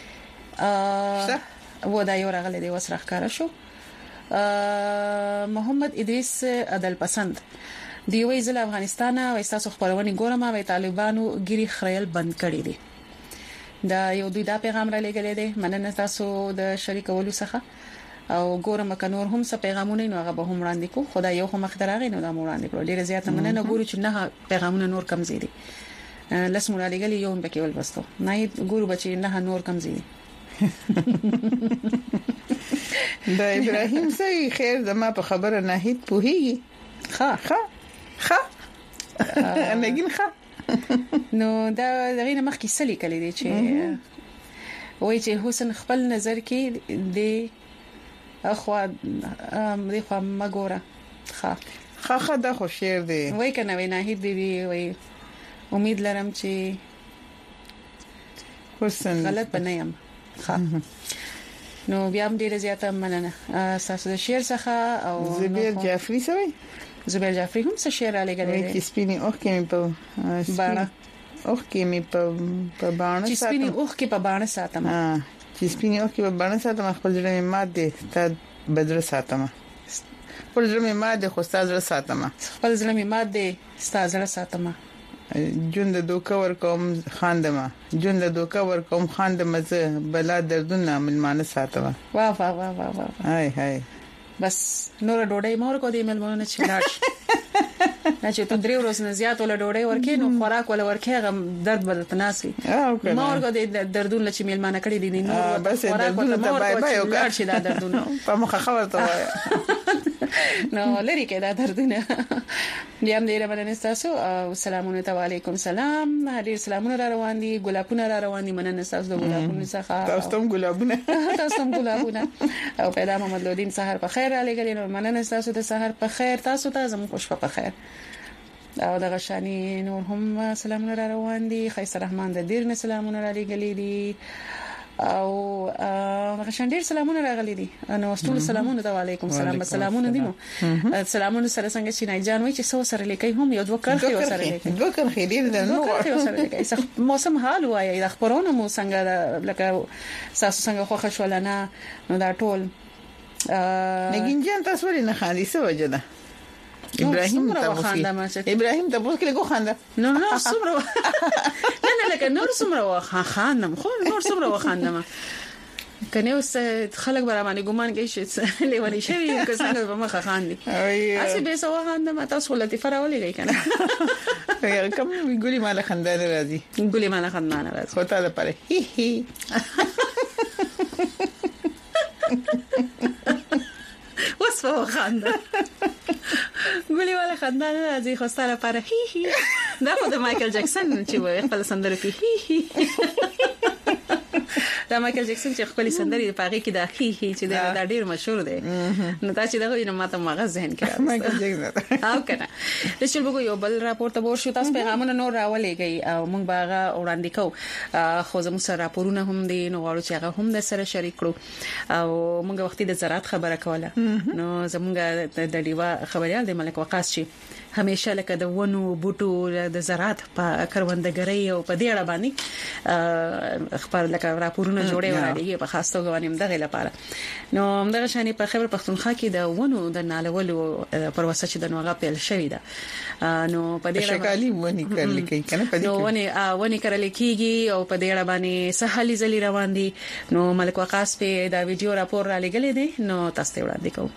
و دا یو راغلی دی وسره ښکار شو محمد ادریس عدل پسند دی وی زل افغانستان او تاسو خبرونه ګورم او طالبانو ګيري خړیل بند کړی دي دا یو دوی دا پیغام را لګلې دي مننه تاسو د شریکولو څخه او ګورم کنور هم څه پیغامونه نو هغه به هم وړاندې کو خدای یو هم اختراغې نو دا وړاندې کړو ډیره زیاته مننه ګورو چې نه پیغامونه نور کم زیدي لس مونږ لګلې یو هم پکې ول وستو نه ګورو بچي نه نور کم زیدي دا ابراهيم سي خیر زما په خبره نه هیڅ پوهیږي نګین نو دا دغه مخکې سلی کړی دی چې وایي چې حسن خپل نظر کې دی اخوا دې خو مګوره خا دا خو شعر دی وای کنه وای نه دی وای امید لرم چې حسن غلط بنایم نو بیا هم ډیره زیاته مننه تاسو د شعر څخه او زبیر جعفری سوي زبیر جعفری هم څه شعر علی غلې چې سپینی اوخ کې په باڼه اوخ کې می په باڼه چې سپینی اوخ کې په باڼه ساتم چې سپینی اوخ کې په باڼه ساتم خپل ځړې مات دي ته بدر ساتم خپل ځړې مات دي خو ستاسو ساتم خپل ځړې مات دي ستاسو ساتم جون د دوکا ور کوم خاندمه جون د دوکا ور کوم خاندمه زه بلا دردونه ملمانه ساتم واه واه واه واه هاي بس نور ډوډۍ مور کو دی ملمانه چې لاړ نه چې ته درې ورځې نه زیات ول ډوډۍ ورکې نو خوراک ول ورکې غم درد بل تناسي مور کو دی دردونه چې ملمانه کړی دي نو بس دردونه ته بای بای او لاړ شي دا دردونه په مخه خبرته وای نو لری کې دا دردونه بیا هم دې رمنه تاسو او سلامونه علیکم سلام هډیر سلامونه را روان دي ګلابونه را روان دي مننه تاسو د ګلابونو څخه تاسو هم ګلابونه او پیدا محمد لودین سحر په خیر علی ګلین مننه تاسو د سحر په خیر تاسو ته زموږ خوش په خیر او د غشانی نور هم سلامونه را روان دي خیس رحمان د دیر نه سلامونه را لګلې دي او غشان ډیر سلامونه راغلي دي نو ټول سلامونه ته علیکم سلام سلامونه دي نو سلامونه سره څنګه چې نه جان وای چې سو سره لیکي هم یو دوه کرخي سره لیکي دوه کرخي ډیر ده نو سره لیکي موسم حال وای د خبرونه مو څنګه لکه تاسو څنګه خوښ شولنه نو دا ټول نګین جان تاسو ولې نه خاندي څه وجه ده ابراهيم ته بوکله کو خانده نو سمره نه لکه نور سمره خاندم خو نور سمره خاندم کنه اوس خلک برابر ګومان کوي چې لیونی شوی که څنګه به مخه خاندي اسی به سو خاندم تاسو لطیفه راولې کنه کوم ګولې مال خندانه راځي ګولې مال خندانه راځي خو ته لپاره هی هی وسو خنده ګولې والا خنده راځي خو ستاره لپاره هی هی دا خو د مايكل جکسن چې وایي خپل سندره کې هی هی دا مایکل جکسن چې خپل سندري په هغه کې د اخی چې دا ډیر مشهور دی نو دا چې دا غوښنه ماته مغز ذهن کې مایکل جکسن او کنه د چل بګو یو بل راپور ته ورشو تاسو پیغامونه نور راولېږي او موږ باغه وړاندې کوو خو زموږ سره راپورونه هم دي نو غواړو چې هغه هم د سره شریک کړو او موږ وختي د زراعت خبره کوله نو زموږ د ډیوا خبريال د ملک وقاص شي همیشه لکه د ونو بوټو د زراعت په کروندګرۍ او په دې اړه باندې خبر لکه راپورونه جوړې وړاندې په خاص توګه باندې دغه لپاره نو دغه شانی په خبر پښتونخوا کې د ونو د نالولو پروسه چې د نوغه پیل شوې ده نو په دې اړه شکالي ونی کړل کې کنه په دې ونی کړل کېږي او په دې اړه باندې سهالي زلي روان دي نو ملک وقاص په دا ویډیو راپور را لګلې دي نو تاسو ته وړاندې کوم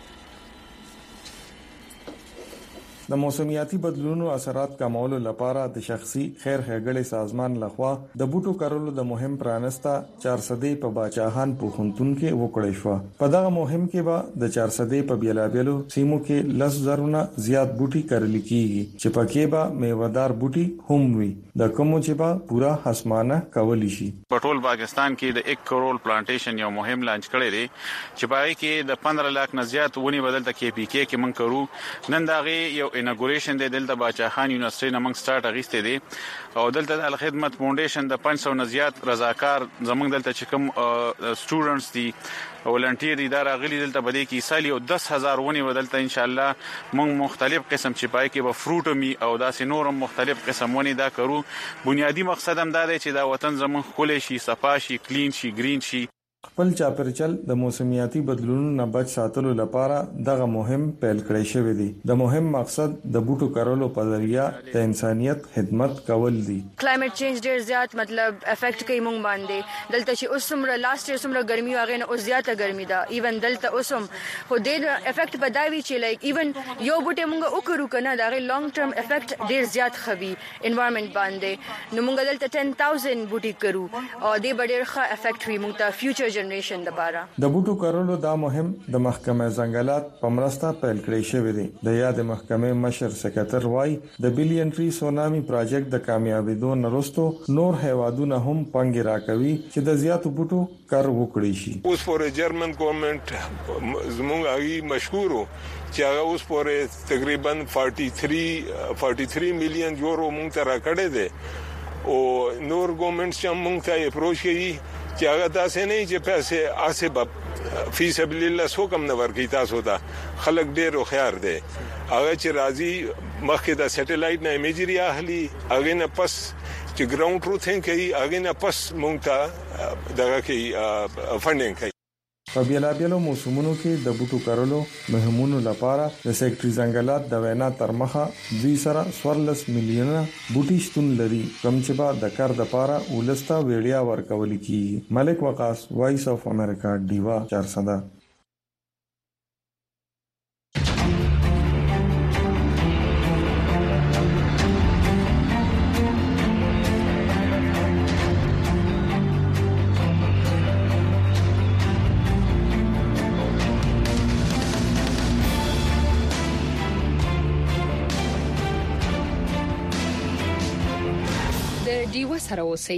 د موسمیاتي بدلونونو اثرات کمولو لپاره د شخصي خیر ښېګړې سازمان لخوا د بوټو کارولو د مهم پرانستا 400 په باچاهان په خونتون کې وکړې شو په دغه مهم کې به د 400 په بیلابلو سیمو کې 10,000 زیات بوټي کرل کیږي چې پکې به میوهدار بوټي هم وي د کوم چې به پورا حسمانه کولی شي په ټول پاکستان کې د 1 کروڑ پلانټیشن یو مهم لانچ کړی دی چې پای کې د 15 لک نه زیات ونی بدلته کې پی کې من کرو نن داغه یو اناګوریشن د دلته باچاخان یونیورسيټي نمنګ سٹارټ اغیسته دي او دلته د الخدمت فاونډیشن د 500 نه زیات رضاکار زمنګ دلته چې کوم سټوډنټس دي ولنټیر اداره غلي دلته بده کې سالي او 10,000 ونی بدلته ان شاء الله موږ مختلف قسم چې پای کې به فروټ می او داسې نورم مختلف قسم ونی دا کرو بنیادی مقصد هم دا دی چې دا وطن زموږ خولې شي صفا شي کلین شي گرین شي خپل چاپرچل د موسمیاتي بدلونونو نه بچ ساتلو لپاره دغه مهم پیل کړی شوی دی د مهم مقصد د بوټو کارولو په ذریعہ د انسانيت خدمت کول دي کلایمټ چینج ډیر زیات مطلب افیکټ کوي مونږ باندې دلته چې اوسمره لاست یې اوسمره ګرمي واغې نه اوس زیاته ګرمي ده ایون دلته اوسم خو ډیر افیکټ بداوي چې لایک ایون یو بوټي مونږ وکړو کنه دا غي لانګ ټرم افیکټ ډیر زیات خوي انوایرنمنت باندې نو مونږ دلته 10,000 بوټي کرو او دې ډیر ښه افیکټ وي مونږ ته فیوچر جنریشن د بوټو کارولو دا مهم د محکمه ځنګلات په مرسته پیل کړی شوی دی د یاد محکمه مشر سکرټر وای د بلین ټری سونامي پروجیکټ د کامیابیدو نرستو نور هیوادونه هم پنګ راکوي چې د زیاتو بوټو کار وکړي شي اوس فور جرمن ګورنمنت زموږ هغه مشهورو چې هغه اوس پورې تقریبا 43 میلیون یورو مونږ ته راکړی دی او نور ګورنمنټ چې مونږ ته اپروچ کوي چې هغه تاسو نه چې پیسې آسه فی سبیل الله سو کم نه ورکی تاسو ته خلک ډیر خيار دي هغه چې راځي مخکې د سټلایټ نه ایمیجری اهلی هغه نه پس چې ګراوند ټروثینګ کوي هغه نه پس مونږ ته دغه کوي فندینګ کوي په بیلابیلو موسمونو کې د بوټو کارولو مهمونو لپاره د سیکټري ځنګلات د وینا تر مخه 214 میلیونه بوټي شتون لري کوم چې به د کار د لپاره ولستا ویډیا ورکول کیږي ملک وقاص وایس اف امریکا دیوا 400 دیو سره اوسئ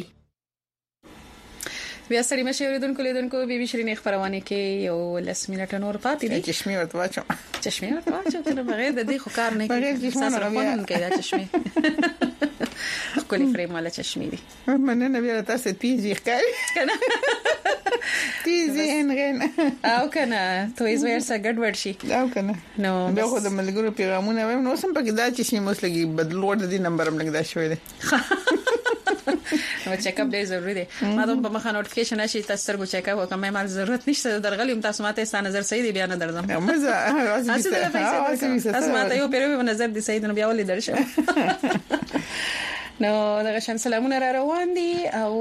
بیا سړي مشه لیدونکو بي بي شيرين خبرونه کې یو لس منټه نور پاتې دي چشمه ورته واچو تر بغیر د دې خو کار نه کوي سره فون کوي دا چشمه کولی فریم ولا چشمه دي مننه بیا تاسو تیزی ښکاري کنه تیزی انغن او کنه تو ایز ور سره ګډوډ شي او کنه نو بیا خو د ملګرو پیغامونه وایم نو سم پکې دا چشمه مسلګي بدلوړ د نمبر هم لګدا شوی دی نو چیک اپ ډیر ضروری دی ما ته په مخه نوټیفیکیشن شي تاسو سره چیک اپ وکم ما ضرورت نشته درغلیم تاسو ماته ستاسو نظر صحیح دی بیا نه درځم تاسو ماته یو پیرو په نظر دی صحیح نو بیا ولې درشه نو دا شان سلامونه را روان دي او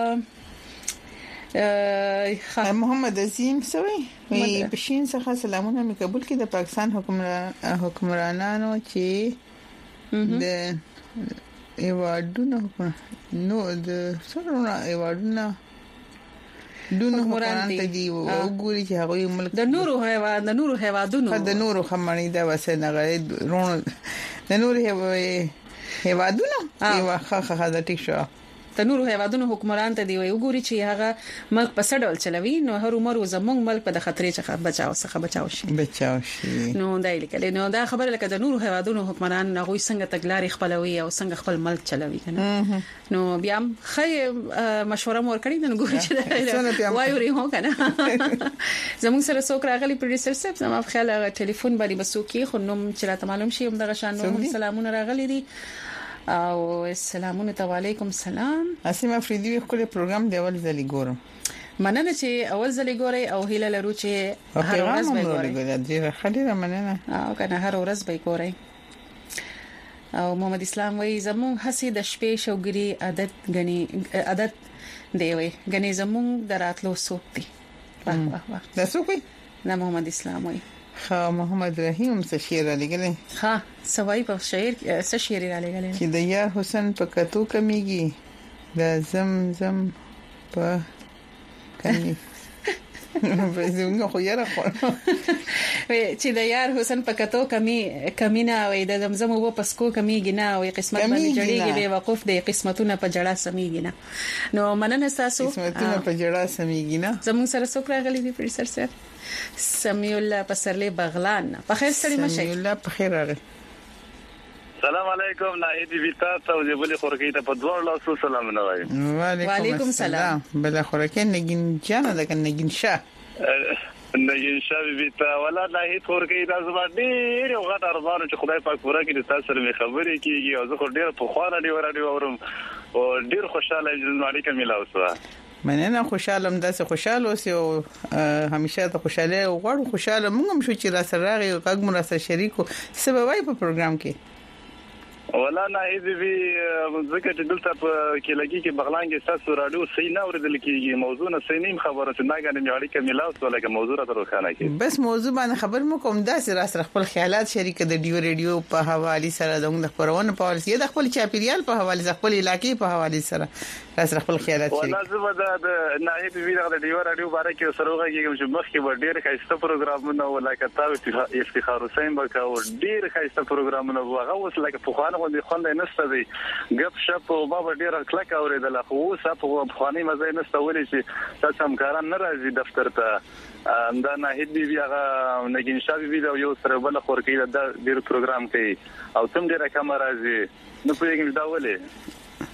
محمد عظیم سوي بشین څخه سلامونه مې قبول کړي د پاکستان حکمرانانو چې د ایوادونه نو د سره ایوادونه دونه حکمران ته دی وګوري چې هغه ملک د نورو هیوادونو د نورو خمنې دا وسه نه رون د نورو هیوادونو ایوا خخه دا ټیک شو د نورو هیوادونو حکمران ته دی وګوري چې هغه ملک په سړول چلوي نو هر عمر زموږ ملک په خطرې څخه بچاو شي نو دا لیکل نو دا خبره لکه د نورو هیوادونو حکمران هغه څنګه تګلارې خپلوي او څنګه خپل ملک چلوي کنه نو بیا خې مشوره مور کړی نو ګوري چې وایو ری هو کنه زموږ سره څوک راغلی پروډوسر صاحب زما په خیال ټلیفون باندې بسوکي خو نوم چې راته معلوم شي هم دغه شان نو سلامونه راغلي دي او السلام علیکم سلام اسمه افریدی خپل پروګرام دی اول ځلې ګورم مننه چې اول ځلې ګوري او هیله لرو چې هر ورځ به ګوري ډیره خلیره مننه او کنه هر ورځ به ګوري او محمد اسلام وای زمون هسي د شپې شوګری عادت دی وای غني زمون دراتلو سوق دی واه دا څوک وي نه محمد اسلام وای خا محمد رحیم څه شعر لګلې ها سوای په شعر څه شعر لګلې چې د یار حسین په کتو کمیږي د زمزم په کمی زمونږ خو یاره خو چې د یار حسین په کتو کمینا وای د زمزم وو پسکو کمیږي نه وای قسمت باندې جړیږي به وقوف د قسمتونه په جړه سميږي نه نو مننه تاسو قسمتونه په جړه سميږي نه زموږ سره څوک راغلي دي پروډوسر صاحب سمي الله پسرلی بغلان په خیر سړي مشه سمي الله په خیر راغلی السلام علیکم ناهید ویتا او بل خورکی ته په دوه لاسو سلام نه وای وعلیکم السلام بل خورکی نگین جان د نگین شاه نگین شاه ویتا ولا ناهید خورکی د زما ډیر غټ ارمان چې خدای پاک پوره کړي تاسو سره می خبرې کیږي او زه خو ډیر په خوانه دی ورته اورم او ډیر خوشاله یم اړیکه ملاو سره مننه خوشاله ام داسې خوشاله اوسې او همیشه ته خوشاله او غواړو خوشاله مونږ هم شو چې را سره راغی او غږ مو را سره شریکو سبب وای په پروګرام کې ولا ناهید وی ځکه چې دلته په کې لګي کې بغلان کې تاسو راډیو صحیح نه اوریدل کیږي موضوع نه صحیح نیم خبره چې نه غواړم یو اړیکه ملاو سره لکه موضوع را روښانه کړي بس موضوع باندې خبر مو کوم داسې را سره خپل خیالات شریک د ډیو ریډیو په حواله سره د خبرونه په حواله د خپل چاپیریال په حواله خپل علاقې په حواله سره را سره خپل خیالات شریک ولا زه د ناهید وی د ډیو رادیو باره کې سره وګورم چې مخکې ډیر ښایسته پروګرامونه ولکه تاسو افتخار حسین بکاو ډیر ښایسته پروګرامونه هغه اوس لکه په خوانه غوډي خوند نه ستدي غب شپ او ما ډیر کلک اوریدل خو اوس په خواني مزه نه ستولې چې تاسو همکاران ناراضي دفتر ته دا ناهید بي هغه نگین شاه بي دا یو سره بل خورکی دا ډیر پروګرام کوي او تم ډیر کم راځي نو په یوه دا ولې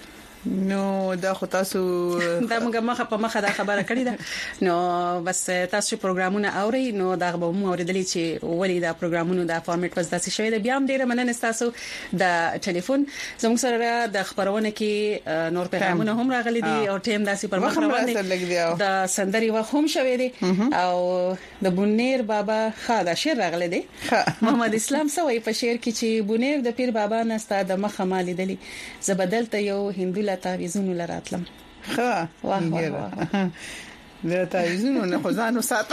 نو دا خو تاسو دا موږ مخه په مخه دا خبره کړې ده نو بس تاسو پروګرامونه اوري نو دا به مو اوریدلې چې ولې دا پروګرامونو دا فارمیټ پس داسې شوی دی بیا هم ډیره مننه تاسو د ټلیفون زموږ سره د خبرونه کې نور پیغامونه هم راغلي دي او ټیم داسې پر مخ روان دي د سندري وخت هم شوی دی او د بونیر بابا خاله شعر راغلی دی محمد اسلام سوې په شعر کې چې بونیر د پیر بابا نستا د مخه مالي دلی زبدلته یو هندو تعویذونو لراتلم ها واه دا تعویذونو نه خدانو ساته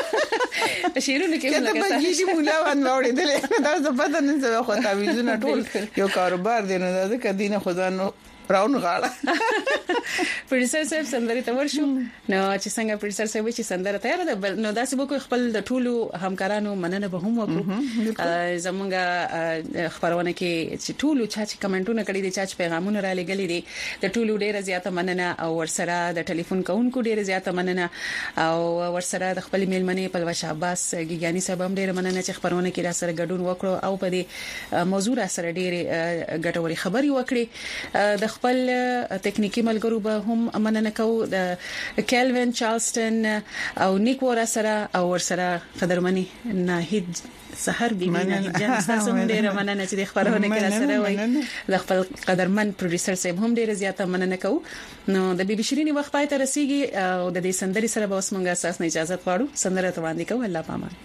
شیرونه کې موږ ته بجې مولا وان وړېدل دا زبده نن زه خو تعویذونه ټول یو کاروبار دی نو دا ځکه دینه خدانو راون غاړه پروډوسر صاحب سندري ته ورشو نو چې څنګه پروډوسر صاحب چې سندره تیار ده نو داسې به خپل د ټولو همکارانو مننه به هم وکړو زمونږ خبرونه کې چې ټولو چې کمنټونه کړي دي چې پیغامونه را لګلې دي د ټولو ډیره زیاته مننه او ورسره د ټلیفون کوونکو ډیره زیاته مننه او ورسره د خپل میلمنې پلوش عباس ګیګانی صاحب هم ډیره مننه چې خبرونه کې را سره ګډون وکړو او په دې موضوع را سره ډیره ګټوري خبري وکړي د خپل تکنیکی ملګرو به هم مننه کوو د کیلوین چارلستن او نیک ور سره او ور سره قدرمنی ناهید سحر بي ناهید جان تاسو هم ډیره مننه چې د خبرونه کې سره وای د خپل قدرمن پروډوسر صاحب هم ډیره زیاته مننه کوو نو د بي بي شيريني وخت پای ته رسیدي او د دې سندري سره به اوس مونږه اساس نه اجازه غواړو سندره ته باندې کوو الله پامان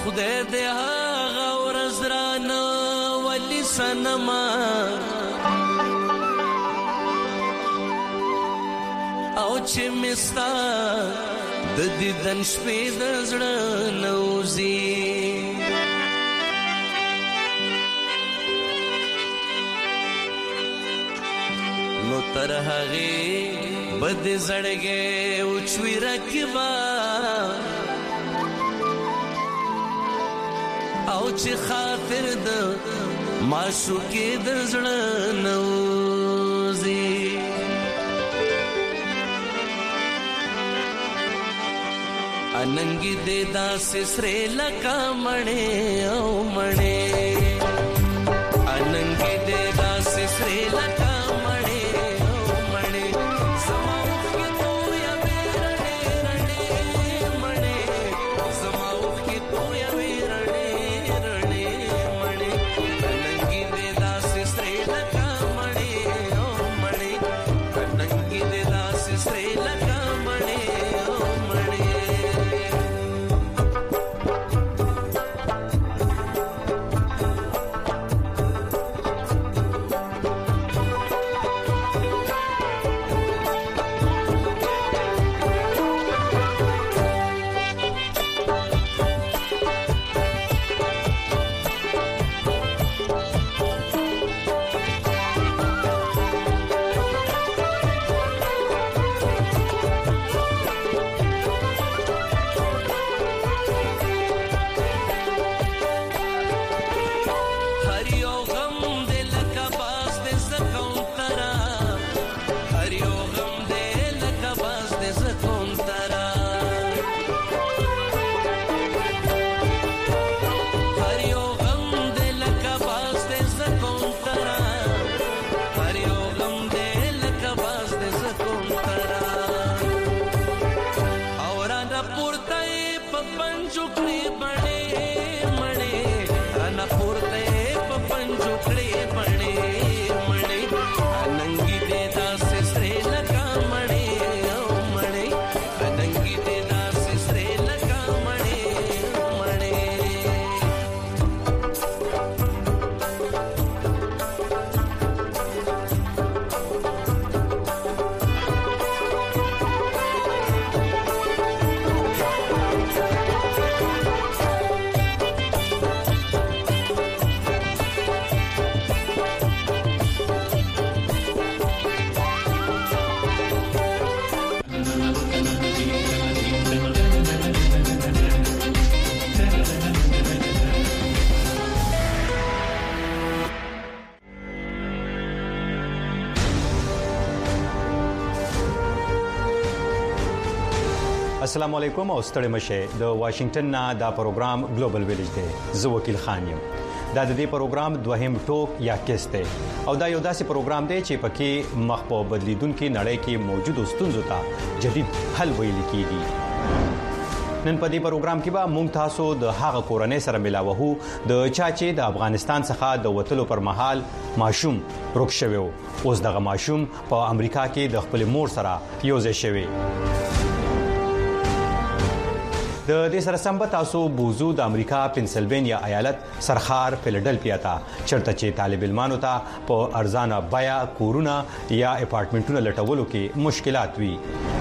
خدای دې هغه ورځ رانه ولي سنما او چې مستا د دیدن شپې د زړه نوزي نو تر هغه بد زړګي او چوي رکبا او چې خاطر د معشوقې د زړه نوزي اننګي دې داسې سره لکه مړې او مړې اننګي دې داسې سره لکه السلام علیکم او ستړي مشه د واشنگټن نه دا پروګرام ګلوبل ویلیج دی زه وکیل خان یم دا د دې پروګرام دوهم ټوک یا کیسټ دی او دا یو داسې پروګرام دی چې پکې مخ په بدلیدونکو نړۍ کې موجود ستونزو ته جدید حل ویل کیږي نن په دې پروګرام کې به مونږ تاسو د هغه کورنۍ سره ملاوهو د چا چې د افغانستان څخه د وټلو پر مهال ماشوم روک شوی اوس دغه ماشوم په امریکا کې د خپل مور سره یوځای شوی د دې سره سم تاسو بوزو د امریکا پنسلوانیا ایالت سرخار فیلډلفیا ته چرته چې طالب علمانو ته په ارزانه بیا کورونه یا اپارټمنټونه لټولو کې مشکلات وي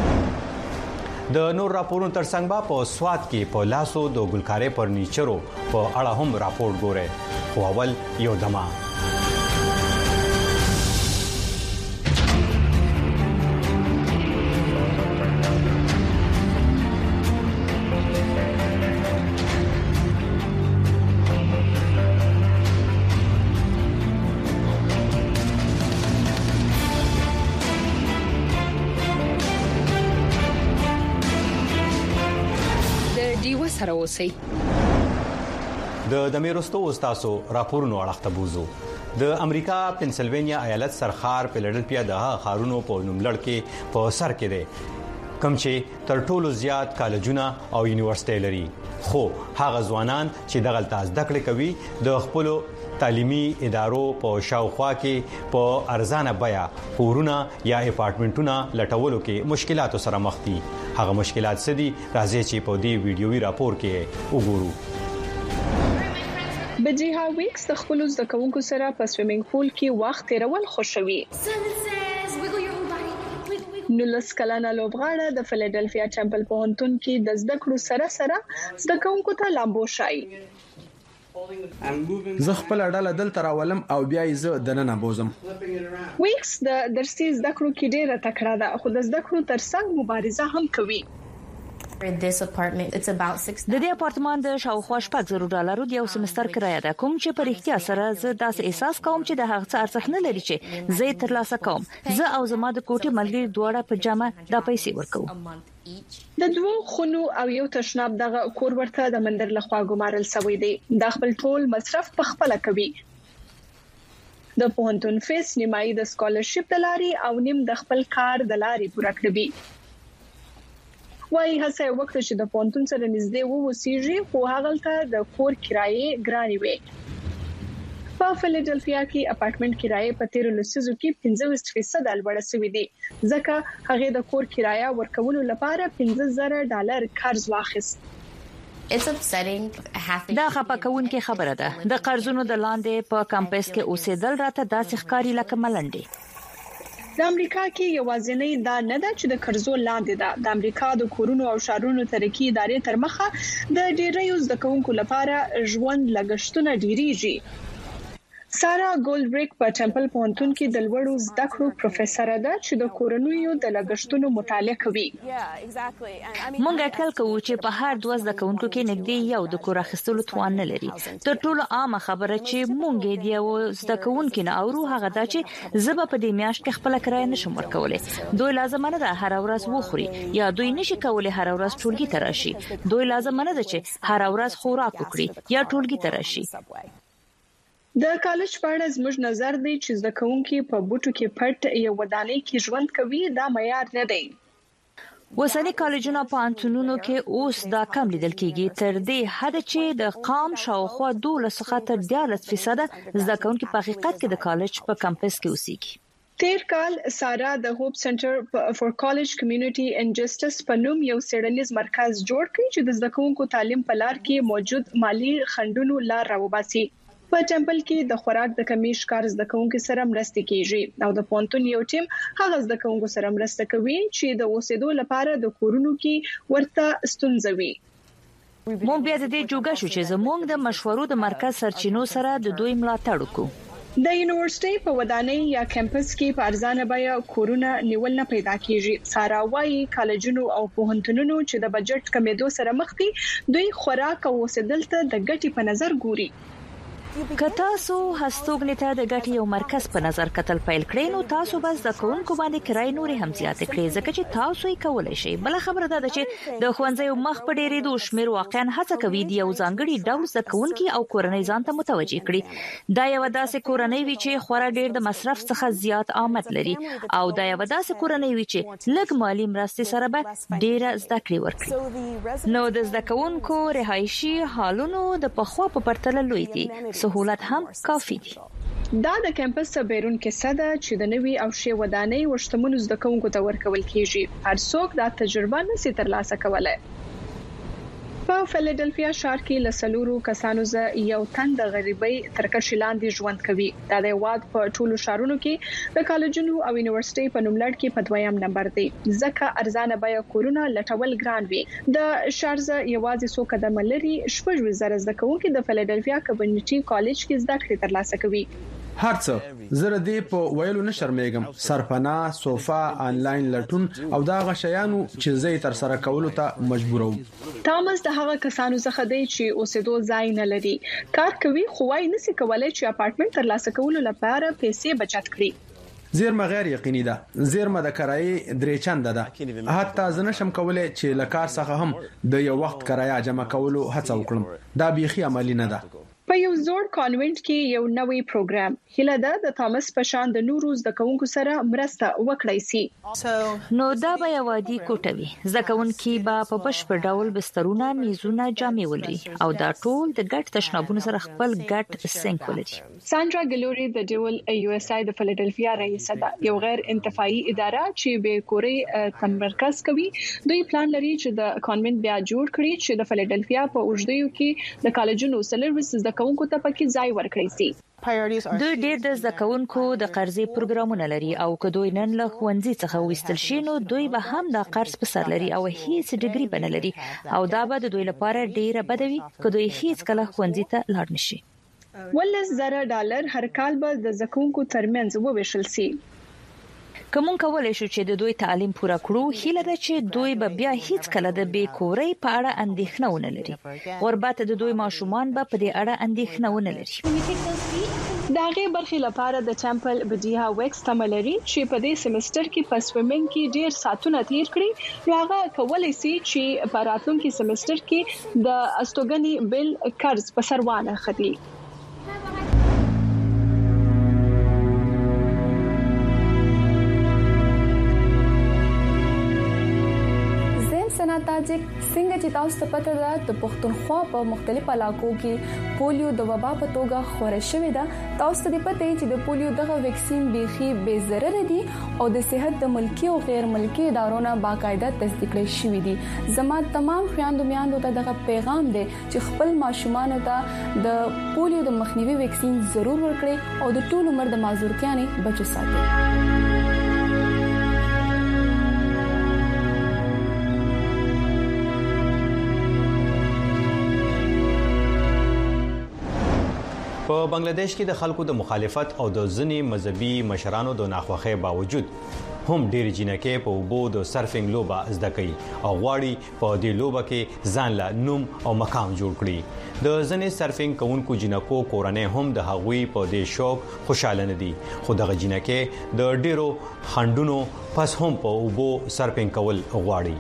د نور راپورونو ترڅنګ په سواد کې په لاسو د ګلکارې فرنیچرو په اړه هم راپور ګوره خو اول یو دمه سره اوسئ د میروستو استادو راپورونو اړه بوزو د امریکا پنسلوانیا ایالت سرخار فیلډلفیا د خارونو په نوملړ کې په سر کې دی کوم چې تر ټولو زیات کالجونه او یونیورسيټي لري خو هغه ځوانان چې دغه تاسو د کړې کوي د خپل تعلیمي ادارو په شاوخوا کې په ارزانه بیا کورونه یا اپارټمنټونه لټولو کې مشکلاتو سره مخ دي هغه مشکلات څه دي راځي چې په دې ویډیوي راپور کې وګورو بجیها ویکس د خپل زدکونکو سره په سویمینګ پول کې وخت تیرول خوشوي. نولس کلنه لوبغاړه د فیلادلفیا ټمپل پوهنتون کې د زده کړو سره زدکونکو ته لامبو شای. زه خپل ډاله دلته راولم او بیا یې زه دننه بوزم. ویکس د درسي زده کړو کې ډیره تکړه ده خو د زده کړو ترڅنګ مبارزه هم کوي. د دې اپارتمان د شاوخوا $6,000 د یو سمستر کرایه ده کوم چې په اړتیا سره زه داسې احساس کوم چې د هغه څه ارزښت نه لري چې زه ترلاسه کوم. زه او زما د کوټې ملګری دواړه په جامه د پیسې ورکو. د دوه خونو او یو تشناب دغه کور ورته د مندر لخوا ګمارل شوی دی. د خپل ټول مصرف په خپل کوي. د پوهنتون فیس نیمایي د سکالرشپ د لاري او نیم د خپل کار د لاري پوره کړی. وای هڅه وخت چې د پونتون سره نږدې ووسیږي خو هغه ته د کور کرایې ګراني وي. په فیلادلفیا کې اپارټمنټ کرایې په 13 لسیزو کې 25% لوړه شوې دي ځکه هغه د کور کرایه ورکولو لپاره $15,000 قرض واخیست. دا خپکون کې خبره ده د قرضونو د لاندې په کمپس کې اوسېدل راته داسې ښکاری لکه ملنډي. د امریکا کې یوازینی دا نه ده چې د قرضو لاندې ده. د امریکا د کورونو او شهرونو ترقی ادارې تر مخه د ډیریو زدکونکو لپاره ژوند لګښتونه ډیریږي. سارا ګولډبریک په ټمپل پوهنتون کې د لوړو زده کړو پروفیسور ده چې د کورونو د لګښتونو مطالعه کوي. مونږ اټکل کوو چې په هر 2 زدکونکو کې نږدې یو د کور اخیستلو توان نه لري. تر ټولو عامه خبره چې مونږ د یو زدکونکو نه اورو هغه دا چې زب په دې میاشت کې خپل کرایه نشم ورکولای. دوی لازم نه ده هر ورځ وخوري یا دوی نشي کولای هر ورځ ټولګي ته راشي. دوی لازم نه ده چې هر ورځ خوراک وکړي یا ټولګي ته راشي. د کالج په اړه زموږ نظر دی چې زدکونکو په بوټو کې پټ یو ودانۍ کې ژوند کوي دا معیار نه دی. وسنی کالجونه په انټونونو کې اوس دا کم لیدل کیږي تر دې حد چې د قام شاوخوا 12% زدکونکو په حقیقت کې د کالج په کمپس کې اوسېږي. تیر کال سارا د هوپ سنټر فور کالج کمیونټي اینڈ جسټس په نوم یو سیډنیز مرکز جوړ کړی چې د زدکونکو تعلیم په لار کې موجود مالی خنډونو لار راوباسي. په ټمپل کې د خوراک د کمی ښکار زدکونکو سره مرسته کیږي او د پونتون یو ټیم هغه زدکونکو سره مرسته کوي چې د اوسېدو لپاره د کورونو کې ورته ستونزې وي. مونږ بیا د دې جوګه شو چې زموږ د مشورو د مرکز سرچینو سره د دوی ملاتړ وکړو. د یونیورسيټي په ودانۍ یا کمپس کې په ارزانه بیه کورونه نیول نه پیدا کیږي. سارا وايي کالجونو او پوهنتونونو چې د بجټ کمیدو سره مخ دي دوی خوراک او اوسېدل ته د ګټې په نظر ګوري. که تاسو هستوګنې ته د ګټې یو مرکز په نظر کتل پیل کړئ نو تاسو بس د کوونکو باندې کرای نوري هم زیات کړئ ځکه چې تاسو یې کولای شئ. بل خبره ده چې د خوانځي مخ په ډېرې دوه شمیر واقعا هڅه کوي د یو ځانګړي ډول د کوونکو او کورنۍ ځان ته متوجي کړي. دا یو داسې کورنۍ وی چې خورا ډېر د مصرف څخه زیات آمد لري او دا یو داسې کورنۍ وی چې لږ مالی مرستې سره به ډېر زده کړې ورکړي. نو د زده کوونکو رهایشي حالونو د پخوا په پرتله لوی دي. سہولت هم کافي دي. دا د کمپس بیرون کې ساده چې د نوي او شی ودانۍ ورشتمنو زدکونکو ته ورکول کیږي. هر څوک دا تجربه نسي ترلاسه کولای. په فیلادلفیا ښار کې لسلورو کسانو ز یو تن د غریبۍ ترکشي لاندې ژوند کوي. دا د واد په ټولو شهرونو کې د کالجونو او یونیورسيټي په نوملړ کې په 2یم نمبر دی. ځکه ارزانه بیه کورونه لټول ګران وي. د شارز یوازې څو قدم لري 20,000 زدکونکو د فیلادلفیا کمیونټي کالج کې زده کړې ترلاسه کوي. هرڅه زره دې په ویلو نه شرمېږم. سرپناه، صوفا، انلاین لټون او دا غشیانو چې زه تر سره کولو ته مجبوروم. تامس د هغه کسانو څخه دی چې اوسېدو ځای نه لري. کار کوي خو وايي نسي کولای چې اپارټمنټ ترلاسه کولو لپاره پیسې بچت کړي. زیرمه غیر یقیني ده. زیرمه د کرایې 3 چنده ده. حتی زه نشم کولای چې لکار څخه هم د یو وخت کرایه جمع کولو هڅه وکړم. دا بيخي عملی نه ده. په یو زوړ کانوینټ کې یو نوې پروګرام هله ده د تامس په شان د نورو زدکونکو سره مرسته وکړای شي. نو دا به یو عادي کوټوي. زدکونکو به په بشپړ ډول بسترونه، میزونه، جامې ولري او دا ټول د ګډ تشنابونو سره خپل ګډ سینک ولري. ساندرا ګلوري د ډیول یو اس آی د فیلادلفیا رئیس ده. یو غیر انتفاعي اداره چې به کوري تمرکز کوي. دوی پلان لري چې د کانوینټ بیا جوړ کړي چې د فیلادلفیا په اوږدو کې د کالجونو سلروس زکونکو ته پکې ځای ورکړي سي. دوی ډېر د زکونکو د قرضې پروګرامونه لري او که دوی نن له ښوونځي څخه وستل شي نو دوی به هم د قرض په سر لري او هیڅ ډیګري بنه لري او دا به د دوی لپاره ډیره بدوي که دوی هیڅ کله ښوونځي ته لاړ نشي. $1,000 هر کال به د زکونکو ترمنځ وویشل سي. کوم کولای شو چې د دوی تعلیم پوره کړو هیله ده چې دوی به بیا هیڅ کله د بیکورۍ په اړه اندېښنه ونه لري. غربت د دوی ماشومان به په دې اړه اندېښنه ونه لري. دا غي برخې لپاره د ټمپل بدیها ویکس تملري چې په دې سیمستر کې په سویمینګ کې ډیر ساعتونه تیر کړي نو هغه کولای شي چې په راتلونکي سیمستر کې د استوګنې بل قرض په سر وانه خدي. سنا تاجک څنګه چې تاسو ته پته ده د پښتونخوا په مختلفو علاقو کې پولیو د وبا په توګه خورې شوې ده. تاسو ته پته چې د پولیو دغه ویکسین بيخي بې ضرر دي او د صحت د ملکی او غیر ملکی ادارو نه باقاعده تصدیق کړي شوې دي. زما تمام خويندو میاندو ته دغه پیغام دی چې خپل ماشومان ته د پولیو د مخنیوي ویکسین ضرور ورکړي او د ټول عمر د معذورتیا نه بچو ساتي. په بنگلاديش کې د خلکو د مخالفت او د ځنی مذهبي مشرانو د ناخوښۍ باوجود هم ډېر جنکې په وبو د سرفینګ لوبه زده کوي او غواړي په دې لوبه کې ځان له نوم او مقام جوړ کړي. د ځنی سرفینګ کوونکو جنکو کورنۍ هم د هغوی په دې شوق خوشاله نه دي خو دغه جنکې د ډېرو خندونو پس هم په وبو سرفینګ کول غواړي.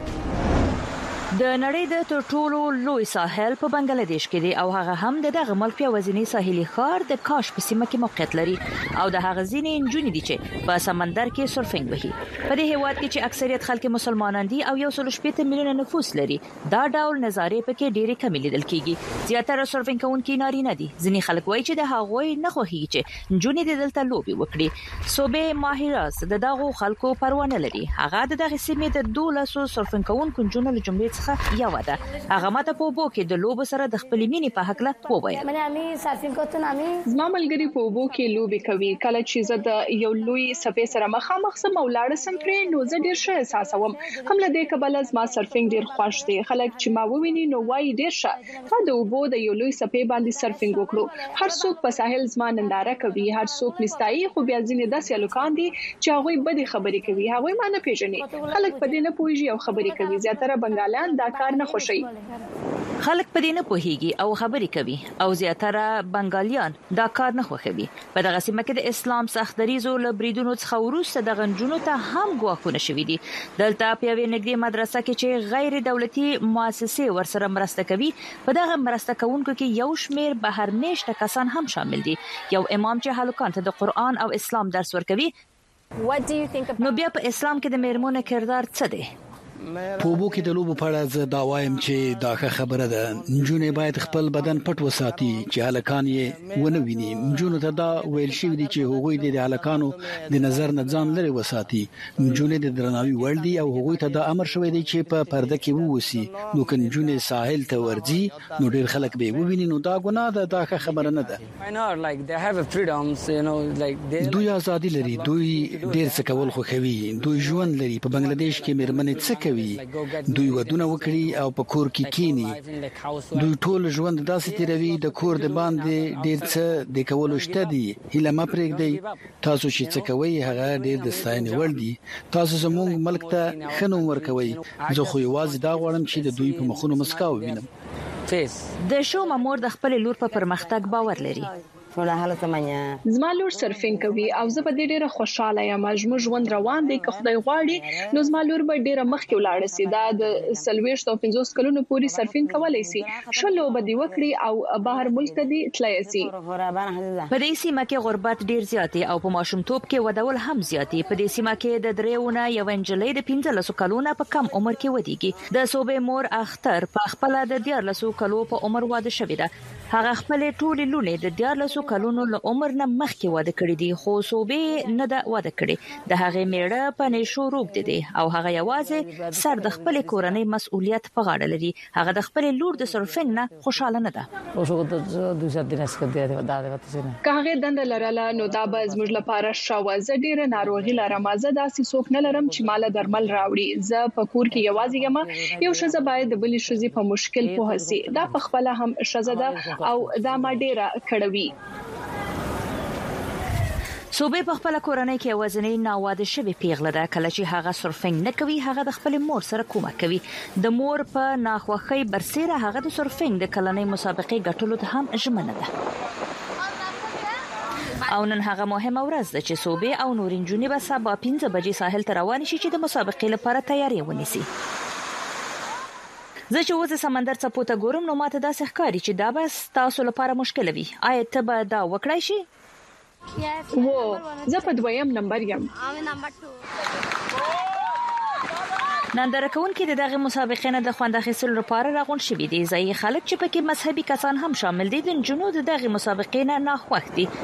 د نړۍ د تر ټولو لوی ساحل په بنگلاديش کې دی او هغه هم دغه ملک په وزنی ساحلي ښار د کاش په سیمه کې موقعیت لري او د هغه ځینې نجونې دي چې په سمندر کې سرفینګ وهي. په دې هیواد کې چې اکثریت خلک مسلمانان دي او 1.8 میلیونه نفوس لري دا ډول نظارې پکې ډېری کم لیدل کیږي. زیاتره سرفینګ کوونکي نارینه دي. ځینې خلک وایي چې د هغوی نه خوښي چې نجونې د دلته لوبي وکړي. صوبې ماهراس د دغه خلکو پروا نه لري. هغه دغه سیمې د 1200 سرفینګ کوونکو نجونو له جملې یو ده. هغه ماته په وبو کې د لوبو سره د خپل مینې په حق له وویل. زما ملګری په وبو کې لوبي کوي. کله چې زه د یو لوی سپې سره مخامخ سم ولاړ سم پرې نو زه ډیر ښه احساسوم. هم له دې کبله زما سرفینګ ډیر خوښ دی. خلک چې ما وویني نو وایي ډیر ښه. د وبو د یو لوی سپې باندې سرفینګ وکړو. هر څوک په ساحل زما ننداره کوي. هر څوک مستای خو بیا ځینې داسې الکان دي چې هغه بدې خبرې کوي. هغه ما نه پیژني. خلک په دې نه پوهیږي او خبرې کوي. زیاتره بنگالیان دا کار نه خوښي. خلک په دې نه پوهیږي او خبرې کوي او زیاتره بنگالیان دا کار نه خوښوي. په دغه سیمه کې د اسلام سختدریزو لبریدونو څخه وروسته د غنجونو ته هم غواخونه شوې دي. دلته په یوې نږدې مدرسه کې چې غیر دولتي مؤسسې ورسره مرسته کوي په دغه مرسته کوونکو کې یو شمیر بهر میشته کسان هم شامل دي. یو امام چې هلکان ته د قرآن او اسلام درس ورکوي. نو بیا په اسلام کې د میرمنو کردار څه دی؟ په وبو کې د لوبو په اړه زه دا وایم چې دا ښه خبره ده. نجونې باید خپل بدن پټ وساتي چې هلکان یې ونه ویني. نجونو ته دا ویل شوی دی چې هغوی د هلکانو د نظر نه ځان لري وساتي. نجونې د درناوي وړ دي او هغوی ته دا امر شوی دی چې په پرده کې ووسی. نو که نجونې ساحل ته ورځي نو ډیر خلک به وویني نو دا ګناه ده. دا ښه خبره نه ده. دوی ازادي لري. دوی ډیر څه کول خوښوي. دوی ژوند لري. په بنگلاديش کې میرمنې څه دوی ودونه وکړي او په کور کې کینی. دوی ټول ژوند داسې تیروي د کور د باندې ډیر څه د کولو شته دي. هیله ما پرېږدي. تاسو چې څه کوي هغه ډیر د ستاینې وړ دي. تاسو زموږ ملک ته ښه نوم ورکوي. زه خو یوازې دا غواړم چې د دوی په مخونو مسکا ووینم. د شو مامور د خپل لور په پرمختګ باور لري. زما لور سرفینګ کوي او زه په دې ډیره خوشاله یم. زموږ ژوند روان دی. که خدای غواړي نو زما لور به ډیره مخکې ولاړ شي. دا د 40 کلونو پورې سرفینګ کولای شي. شلو به دی وکړي او بهر ملک ته دی تلای شي. په دې سیمه کې غربت ډیر زیاتی او په ماشومتوب کې ودول هم زیاتی. په دې سیمه کې د دریونه یو انجلۍ د 15 کلونو په کم عمر کې ودیږي. د صوبې مور اختر په خپل د 14 کلو په عمر واده شوې ده. هغه خپل ټول لونه د 14 کلونو له عمر نه مخکې واده کړی دی خو صوبې نه دا واده کړی د هغه میړه په نشو روغ دي او هغه یوازې سر د خپل کورنۍ مسؤلیت په غاړه لري هغه د خپل لور د سرفنګ نه خوشاله نه ده کاغه دند لراله نو دا به زموږ لپاره شاوازه ډیره ناروغي لرم زه داسې څوک نه لرم چې مال درمل راوړي زه په کور کې یوازې یم یو شزه باید د بلې شزي په مشکل په هسي دا په خپل هم شزه ده او دا ما ډیره کړوي صوبې په خپل کورنۍ کې وزنی ناواده شوی پیغله ده کله چې هغه سرفنګ نه کوي هغه د خپل مور سره کومک کوي د مور په ناخوخي برسره هغه د سرفنګ د کلنۍ مسابقې ګټلو ته هم ژمنه ده او نن هغه مهمه ورځ ده چې صوبې او نورین جونی به سبا 5 بجې ساحل ته روان شي چې د مسابقې لپاره تیاری ونیسي زه چې وځه سمندر څپو ته ګورم نو ماته داسې ښکاري چې دا به تاسو لپاره مشکل وي آیا ته به دا وکړای شي زه په 2م نمبر یم ننداره کوونکي دغه مسابقې نه د خوند اخیستلو لپاره راغون شوي دي ځایي خلک چې پکې مذهبي کسان هم شامل دي د جنود دغه مسابقې نه ناخوښ دي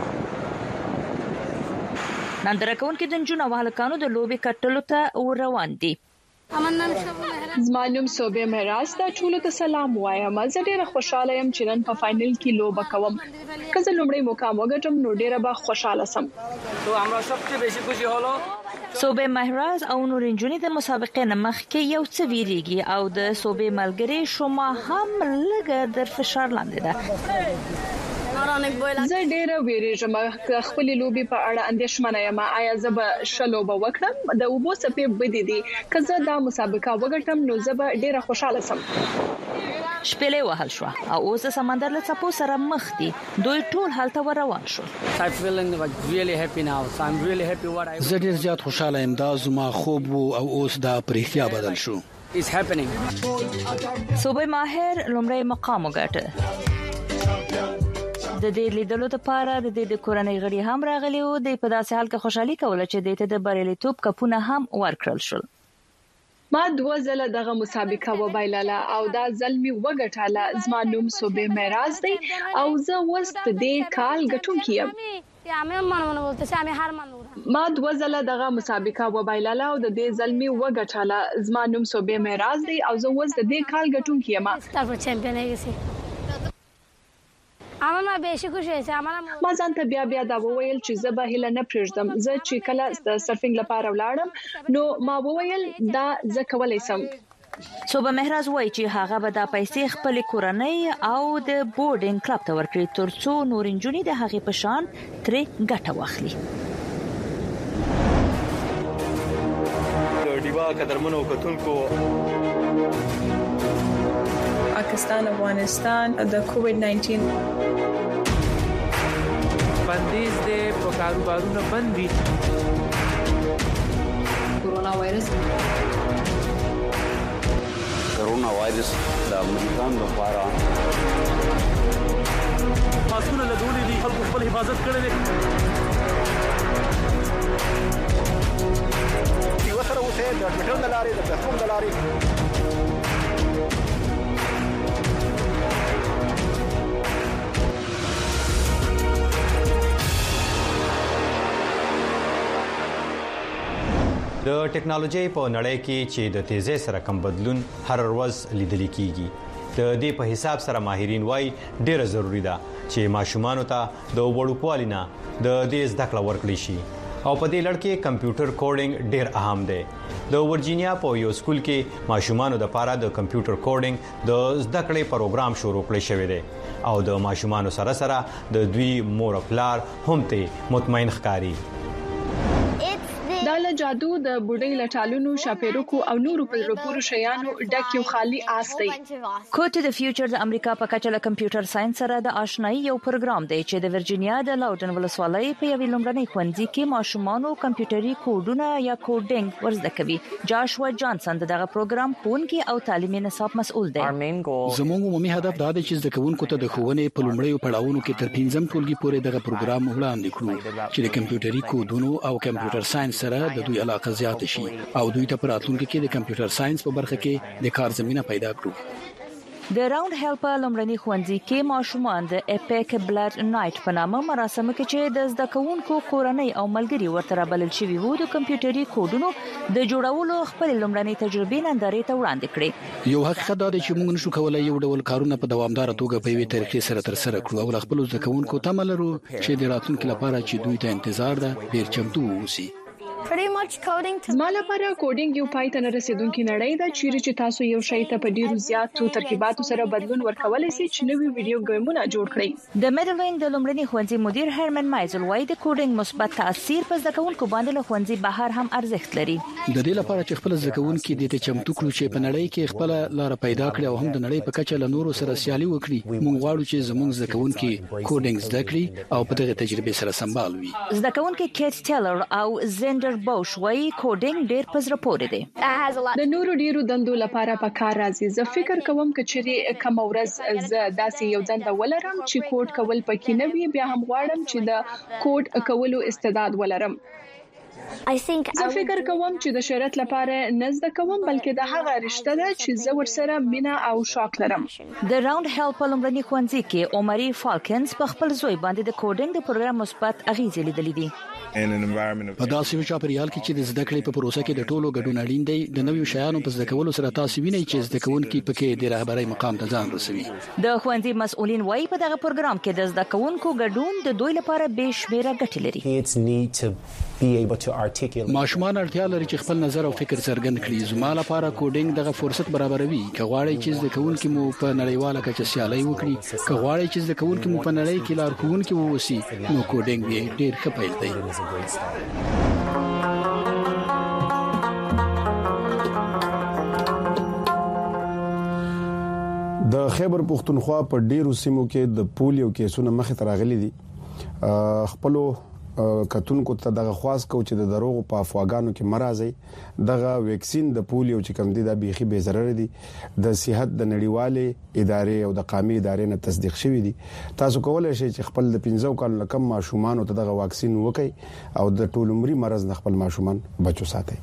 ننداره کوونکي د جنونو وهلکانو د لوبي کټلو ته روان دي زما نوم صوبې مهراز دا ټول ته سلام وایم زه ډیره خوشاله یم چې نن په فائنل کې لوبه کوم که زه لومړی مقام وګټم نو ډیره به خوشاله سم تو আমরা সবচেয়ে বেশি খুশি হলো صوبې مهراز او نورین جونی د مسابقې نه مخکې یو څه ویریږي او د صوبې ملګری شوما هم لږ در فشار لاندې ده زه ډیره ویریږم خپل لوبي په اړه اندېښمنه یم آیا زه به شلوبه وکړم د وبو سپې بدې دي که زه دا مسابقه وګټم نو زه به ډیره خوشاله سم شپېلې وهل شو او اوس سمندر له څپو سره مخ دي دوی ټول هلته روان شول زه ډیر زیات خوشاله یم دا زما خوب او اوس دا پرېختیا بدل شو صوبې ماهر لومړی مقام وګټه د دې لیدلو لپاره د دې کورنۍ غړي هم راغلي او د په داسې حال کې خوشحالي کوله چې د ته د بریالیتوب کپونه هم ورکړل شول ما 2 ځله دغه مسابقه وبایلاله او دا ځل می وګټاله زما نوم صوبې مهراز دی او زه اوس د دې کال ګټونکی یم ما 2 ځله دغه مسابقه وبایلاله او د دې ځل می وګټاله زما نوم صوبې مهراز دی او زه اوس د دې کال ګټونکی یم ما به خوشی هستم ما ځان ته بیا دا وویل چې زه به هله نه پرېږدم زه چې کله د سرفینګ لپاره ولاړم نو ما وویل دا زه کولای شم صوبې مهراز وایي چې هغه به د پیسې خپل کورنۍ او د بورډینګ کلب ته ورکړي ترڅو نورین جونی د هغې په شان ترې ګټه واخلي ډیوا قدرمنو کتونکو پاکستان افغانستان د کووډ-19 بندیز دې په کاروبارونو بندي کورونا وایرس د امریکایانو لپاره ماسکونه لګولې دي خلکو خپل حفاظت کړی دی یو سره اوسه د ټوټل دلاري د پښتون دلاري د ټکنالوژي په نړۍ کې چې د تیزی سره کم بدلون هر ورځ لیدل کیږي د دې په حساب سره ماهرین وايي ډیره ضروری ده چې ماشومان ته د وړوکوالي نه د دې زده کړه ورکړي شي او په دې لړ کې کمپیوټر کوډینګ ډیر اهم دی د ورجینیا په یو سکول کې ماشومان د لپاره د کمپیوټر کوډینګ د زده کړې پروګرام شروع کړی شوی دی او د ماشومان سره سره د دوی مور خپلار هم ته مطمئن ښکاری دا له جادو د بوډۍ لټالونو شاپیروکو او نورو په رپورو شیانو ډک یو خالی آس دی کوډ ټو د فیوچر د امریکا په کچه له کمپیوټر ساينس سره د آشنایي یو پروګرام دی چې د ورجینیا د لاوډن ولسوالۍ په یوې لومړنۍ ښوونځي کې ماشومان کمپیوټري کوډونه یا کوډینګ ورزده کوي جاشوا جانسن دغه پروګرام ښوونکي او تعلیمي نصاب مسؤل دی زموږ عمومي هدف دا دی چې زده کوونکو ته د ښوونې په لومړیو پړاوونو کې تر 5م ټولګي پورې دغه پروګرام وړاندې کړو چې د کمپیوټري کوډونو او کمپیوټر ساينس سره د دوی علاقه زیات شي او دوی ته په راتلونکي کې د کمپیوټر ساينس په برخه کې د کار زمينه پیدا کړو د راوند هیلپ لومړني ښوونځي کې ماشومان د اپیک بلډ نایټ په نامه مراسم کې چې د زده کوونکو کورنۍ او ملګري ورته رابلل شوي وو د کمپیوټري کوډونو د جوړولو خپل لومړني تجربې نندارې ته وړاندې کړې. یو حقیقت دا دی چې موږ نشو کولای یو ډول کارونه په دوامدار توګه په یوې طریقې سره ترسره کړو او خپل زده کوونکو ته ملرو چې د راتلونکي لپاره چې دوی ته انتظار ده ډیر چمتو اوسي. زما لپاره کوډینګ یو پای ته نه رسیدونکې نړۍ ده چې تاسو یو شی ته په ډیرو زیاتو ترکیباتو سره بدلون ورکولای شئ چې نوې ویډیو ګیمونه جوړ کړئ. د میډلوینګ د لومړني ښوونځي مدیر هرمن مایزل وايي د کوډینګ مثبت تاثیر په زده کوونکو باندې له ښوونځي بهر هم ارزښت لري. د دې لپاره چې خپل زده کوونکي د ته چمتو کړو چې په نړۍ کې خپل لار پیدا کړي او هم د نړۍ په کچه له نورو سره سیالي وکړي. موږ غواړو چې زموږ زده کوونکي کوډینګ زده کړي او په دغه تجربه سره سمبال وي. زده کوونکي کیت ټیلر او زندر بوش وايي کوډینګ ډیر پزره پورې دی. د نورو ډیرو دندو لپاره په کار راځي. زه فکر کوم چې کوم ورځ زه داسې یو دنده ولرم چې کوډ کول پکې نه وي بیا هم غواړم چې د کوډ کولو استعداد ولرم. زه فکر کوم چې د شهرت لپاره نه زده کوم بلکې د هغه رشته ده چې زه ورسره مینه او شوق لرم. د راوند هیلپ لومړني ښوونځي کې عمري فالکنز په خپل زوی باندې د کوډینګ د پروګرام مثبت اغیزې لیدلې دي. په داسې چاپیریال کې چې د زده کړې په پروسه کې د ټولو ګډون اړین دی. د نویو شیانو په زده کولو سره تاسو وینئ چې زده کوونکي پکې د رهبرۍ مقام ته ځان رسوي. د ښوونځي مسؤلین وايي په دغه پروګرام کې د زده کوونکو ګډون د دوی لپاره به شمیره ګټې لري. ماشومان اړتیا لري چې خپل نظر او فکر څرګند کړي. زما لپاره کوډینګ دغه فرصت برابروي. که غواړئ چې زده کوونکي مو په نړیواله کچه سیالي وکړي، که غواړئ چې زده کوونکي مو په نړۍ کې لارښوونکي ووسی، نو کوډینګ یې ډیر ښه پیل دی. د خیبر پختونخوا په ډیرو سیمو کې د پولیو کیسونه مخې ته راغلي دي. خپلو کتونکو ته دغه خواص کو چې د دروغ په افواګانو کې مرزي دغه ویکسین د پولیو چې کم دي د بيخي به ضرر دي. د صحت د نړیوالې ادارې او د قومي ادارې نه تصدیق شوی دي. تاسو کولای شئ چې خپل د 15 کال کم ماشومان ته دغه واکسین وکړي او د ټول عمرې مرز نه خپل ماشومان بچو ساتي.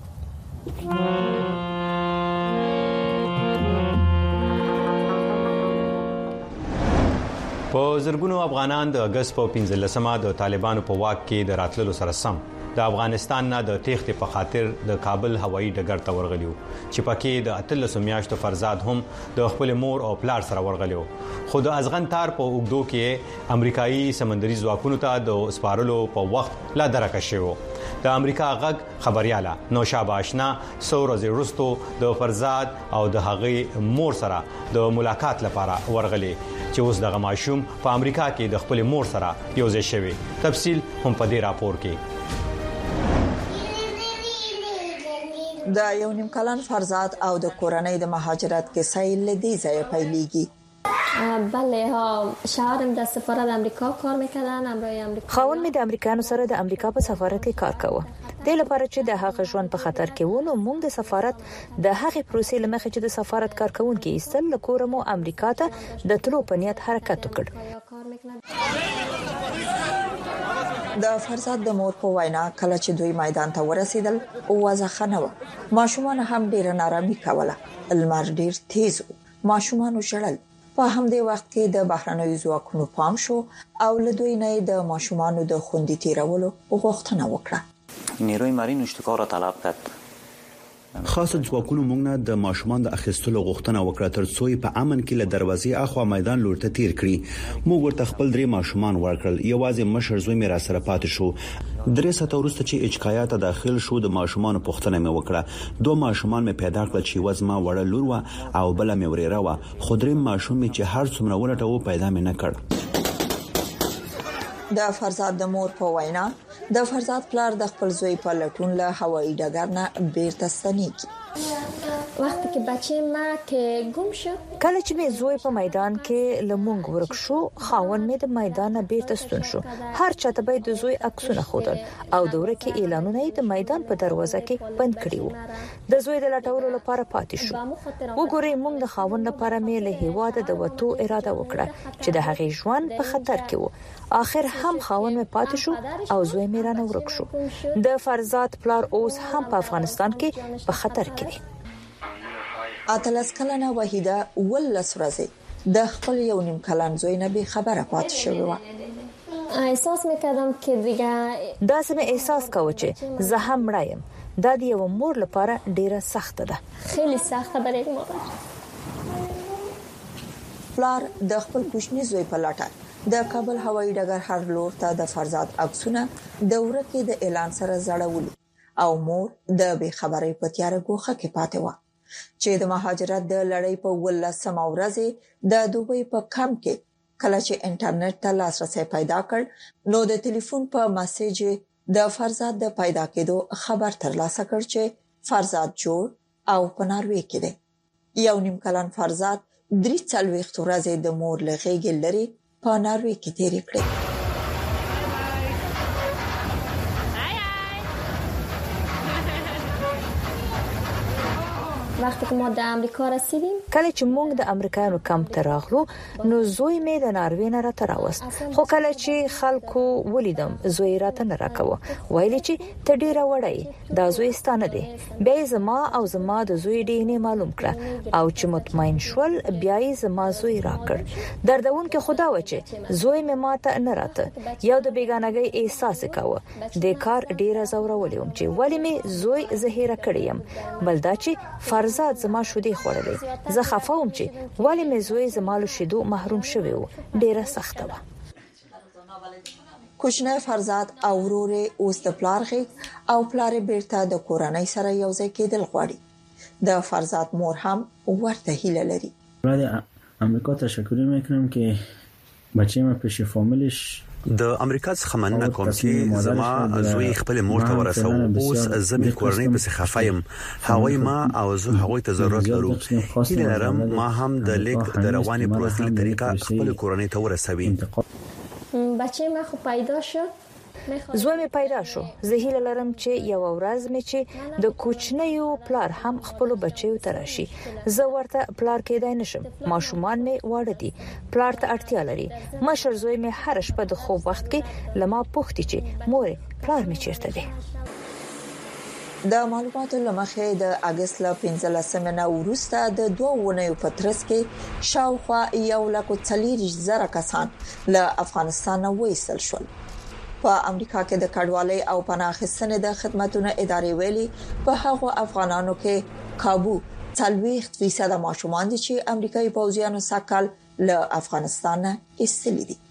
په زرګونو افغانان د اگست په 15مه د طالبانو په واک کې د راتللو سره سم د افغانستان نه د تېښتې په خاطر د کابل هوایي ډګر ته ورغلیو چې پکې د 13 میاشتو فرزاد هم د خپل مور او پلار سره ورغلیو. خو د ازغن تار په اوګدو کې امریکایي سمندري ځواکونو ته د سپارلو په وخت لا درکه شوی. د امریکا غږ خبرياله نوشابه آشنا څو ورځې وروسته د فرزاد او د هغې مور سره د ملاقات لپاره ورغلی چې اوس دغه ماشوم په امریکا کې د خپل مور سره یوځای شوی. تفصیل هم په دې راپور کې. د یو نیم کلن فرزاد او د کورنۍ د مهاجرت کیسه یې د ځای پیلېږي. بله ها شوهرم در سفارت امریکا کار میکردن. خاوند می د امریکانو سره د امریکا په سفارت کې کار کاوه. د لپاره چې د هغه ژوند په خطر کې و نو موږ د سفارت د هغه پروسې لمخې چې د سفارت کارکونکو ایستل لکورمو امریکا ته د تلو په نیت حرکت وکړ. د فرزاد د مور په وینا کله چې دوی میدان ته ورسېدل او وازخه نه و. ماشومان هم ډیر نارامي کوله. المار ډیر تیز و. ماشومان وشړل. په همدې وخت کې د بهرنیو ځواکونو پام شو او له دوی نه د ماشومانو د خوندي تیرولو غوښتنه وکړه. نیروی مارین اشتکار را طلب کرد. خاص ځواکونو موږ نه د ماشومان د اخیستلو غوښتنه وکړه ترڅو په امن کې له دروازې اخوا میدان لور ته تیر کړي. موږ ورته خپل 3 ماشومان ورکړل. یوازې مشر زوی مې را سره پاتې شو. 3 ساعته وروسته چې اچکایا ته داخل شو د ماشومان پوښتنه مې وکړه. 2 ماشومان مې پیدا کړل چې وزما وړه لور و او بل مې وريره و. خو 3 ماشوم چې هر څومره ولټو پیدا مې نه کړ. د فرزاد د مور په وینا د فرزاد پلار د خپل زوی په لټون له هوایي ډګر نه بیرته ستنیږي. وقتی که بچه ما که گم شد کله چې مې زوی په میدان کې لمونګ ورک شو خاون مې د میدان نه بیرته ستون شو. هر چاته به د زوی عکسونه خودل او دوره کې اعلانونه د میدان په دروازه کې بند کړي وو. د زوی د لټولو لپاره پاتې شو. وګورئ موږ د خاون لپاره مې له هیواده د وټو اراده وکړه چې د هغې ژوند په خطر کې وو. آخر هم خاون مې پاتې شو او زوی مې رانه ورک شو. د فرزاد پلار اوس هم په افغانستان کې په خطر کې دی. اتلس کلنه وحیده ولس ورځې د خپل یو نیم کلن زوی نه به خبره پات شوی و. احساس میکردم که دیگه دا سم احساس کوم چې زه هم مړایم. دا د یو مور لپاره ډیره سخته ده. خیلی سخته برای مادر. پلار د خپل کوچنی زوی په لټه د کابل هوایي ډګر هر لور ته د فرزاد عکسونه د ورکې د اعلان سره زړولي او مور د بے خبرۍ په تیاره ګوښه کې پاتې و چې د مهاجرت د لړۍ په 18 ورځې د دوبۍ په کمپ کې کله چې انټرنیټ ته لاسرسي پیدا کړ نو د ټلیفون په میسج د فرزاد د پیدا کېدو خبر ترلاسه کړ چې فرزاد جوړ او په ناروې کې دی. یو نیم کلن فرزاد 43 ورځې د مور له غېږې لري په ناروې کې تیرې کړې. وقتی که ما د امریکا رسیدیم کله چې موږ د امریکایانو کمپ ته راغلو نو زوی مې د ناروې نه راته راوست خو کله چې خلکو ولیدم زوی راته نه راکوه ویلي چې ته ډیره وړای دا زوی ستانه دی بیا زما او زما د زوی ډی نه معلوم کړه او چې مطمئن شول بیا یې زما زوی راکړ دردون کې خدا و چې زوی مې ماته نه راته یو د بیگانګۍ احساس کاوه د کار ډیره زورولم چې ولی مې زوی زهیره کړیم بلدا چې فرزاد زما شودي خوړلې زه خفاوم چې ولی مې زوی زما له شیدو محروم شوی و ډیره سخته و. کوچنی فرزاد او ورور اوس د پلار غي او پلار بیرته د کورنۍ سره یو ځای کېدل غواړي. د فرزاد مور هم ورته هیله لري. برای امریکا تشکر میکنم که بچه‌م پیش فامیلش د امریکا څخه مننه کوم چې زما زوی خپل مور ته ورسو اوس زمي کورنۍ په خفایم هغوی ما او زه هغوی ته ضرورت لرو هیله لرم ما هم د لیک د رواني پروسې طریقه خپل کورنۍ ته ورسوي. بچه ما خو پیدا شد زوی مې پیدا شو زه هیله لرم چې یو ورځ مې چې د کوچنیو پلار هم خپل بچیو تراشي زه ورته پلار کېدای نشم ماشومان مې واړه دي پلار ته اړتیا لري مشر زوی مې هر شپه د خوب وخت کې لما پوښتې چې مور پلار مې چیرته دی. د معلوماتو لمخې د اگست ل 15 نه وروسته د 2 ونیو په ترڅ کې شاوخوا 1,40,000 کسان له افغانستان وایستل شول. په امریکا کې د کډوالۍ او پناه اخیستنې د خدماتو ادارې ویلي په هغو افغانانو کې کابو 40% ماشومان دي چې امریکایي پوځیانو سکهال له افغانستان ایستلي دي.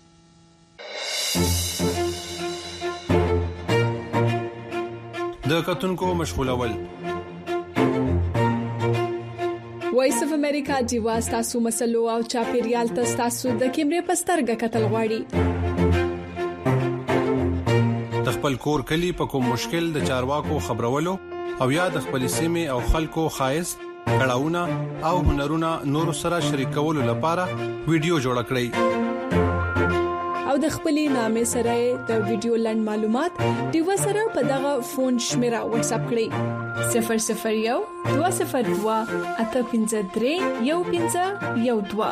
د کتونکو مشغولول وایس اف امریکا دی واسطه مسلو او چاپیریال تاسو د کیمرې پسترګه کتل غواړي خپل کور کلی په کوم مشکل د چارواکو خبرولو او یا د خپل سیمه او خلکو خایس کړهونه او هنرونه نور سره شریکولو لپاره ویډیو جوړ کړئ او د خپلې نامې سره د ویډیو لاند معلومات دیو سره په دغه فون شمیره واتس اپ کړئ 001 202 853 1512.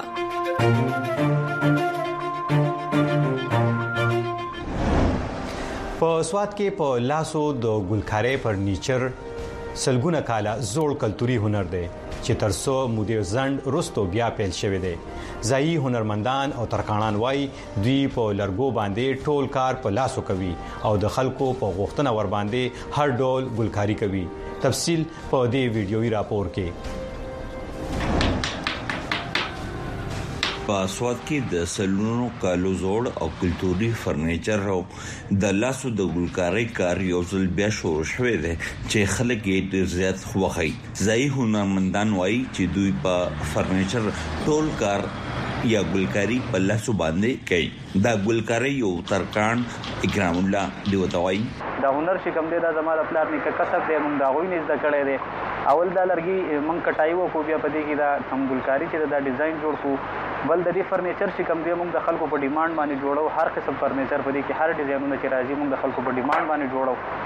په سواد کې په لاسو د ګلکاري فرنیچر سلګونه کاله زوړ کلتوري هنر دی چې ترڅو مودې زند رستو بیا پیل شوی دی. ځایي هنرمندان او ترکاڼان وای دوی په لرګو باندې ټول کار په لاسو کوي او د خلکو په غوښتنه ور باندې هر ډول ګلکاري کوي. تفصیل په دې ویډیويي راپور کې. په سواد کې د سلونو کالو زوړ او کلتوري فرنیچر او د لاسو د ګلکاري کار یو ځل بیا شروع شوی دی چې خلک یې ډیر زیات خوښي. ځایي هنرمندان وایي چې دوی په فرنیچر ټول کار یا ګلکاري په لاسو باندې کوي. دا ګلکاري یو ترکان اکرام الله دی وتاوي دا هنر چې کوم دی دا زموږ خپل نه کسب دی موږ دا غوي نه زده کړی دی. اول دا لرګي موږ کټایو کو بیا په دې کې دا کوم ګلکاري چې دا ډیزاین جوړ کو بل د دې فرنیچر چې کوم دی موږ د خلکو په ډیماند باندې جوړو. هر قسم فرنیچر په دې کې هر ډیزاینونه چې راځي موږ د خلکو په ډیماند باندې جوړو.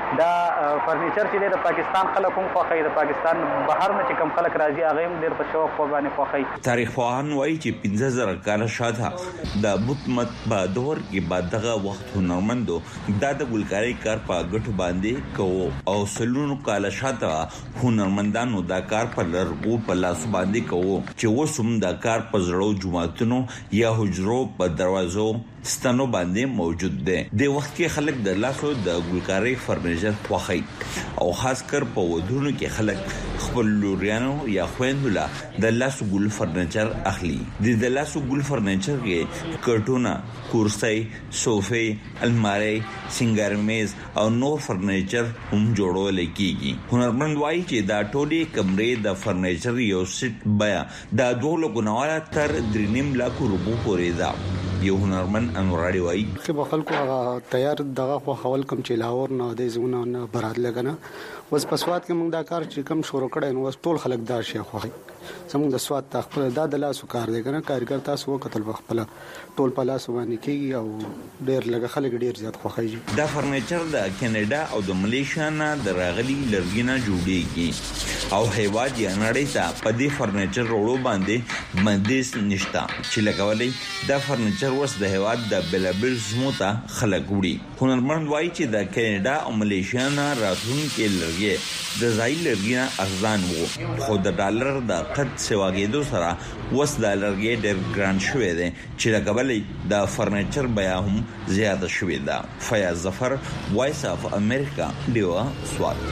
دا فرنیچر چې د پاکستان خلک هم خوښي د پاکستان بهر نه چې کم خلک راځي هغه هم ډېر په شوق باندې خوښي. تاریخ پوهان وایي چې 15000 کال شاته د بوتمت په دور کې بعد دغه وخت هنرمندو د ګلکاري کار په ګټو باندې کوو او سلونو کال شاته هنرمندانو دا کار په لرغو په لاس باندې کوو چې وسوم دا کار په زړو جماعتونو یا حجرو په دروازو ستنو باندې موجود دي. د وخت کې خلک د لاسو د ګلکاري فرنیچر خوښي او خاص کر په ودونو کې خلک خپل لوريانو یا خويندو د لاسو ګل فرنیچر اخلي. د لاسو ګل فرنیچر کې کټونه، کرسي، صوفې، الماري، سنگار میز او نور فرنیچر هم جوړول کیږي. هنرمند وایي چې دا ټولي کمرې د فرنیچر یو سیټ بیا د 2 لګونواله تر 3.5 لک روپو پورې ده. یو هنرمند انوراړي وایي چې په خلکو هغه تیار دغه خو حوال کم چې لاور نه د زونه نه برات لګنه وس په سواد کې موږ دا کار چې کم شروع کړی نو ټول خلک دا شي خوخي زموږ د سواد تخپل د لاسو کار دی کنه کارګر تاسو وکتل خپل ټول په لاس باندې کیږي او ډېر لږ خلک ډېر زیات خوخي. دا فرنیچر د کینیډا او د ملیشیا نه د راغلي لرګینه جوړیږي او هیواد یې نړۍ ته په دې فرنیچر وروړو باندې باندې نشتا چې لګولې دا فرنیچر وس د هیواد د بلابل سموتا خلک وړي. هنرمند وایي چې د کینیډا او ملیشیا نه راتلونکي لرګي د ځای لرګینه ارزان وو خو د ډالر د قد سواګېدو سره وس د لرګي ډېر ګران شوی دی چې لګولې د فرنیچر بیا هم زیاته شوې ده. فیاض ظفر، وایس اف امریکا، ډیوا سوات.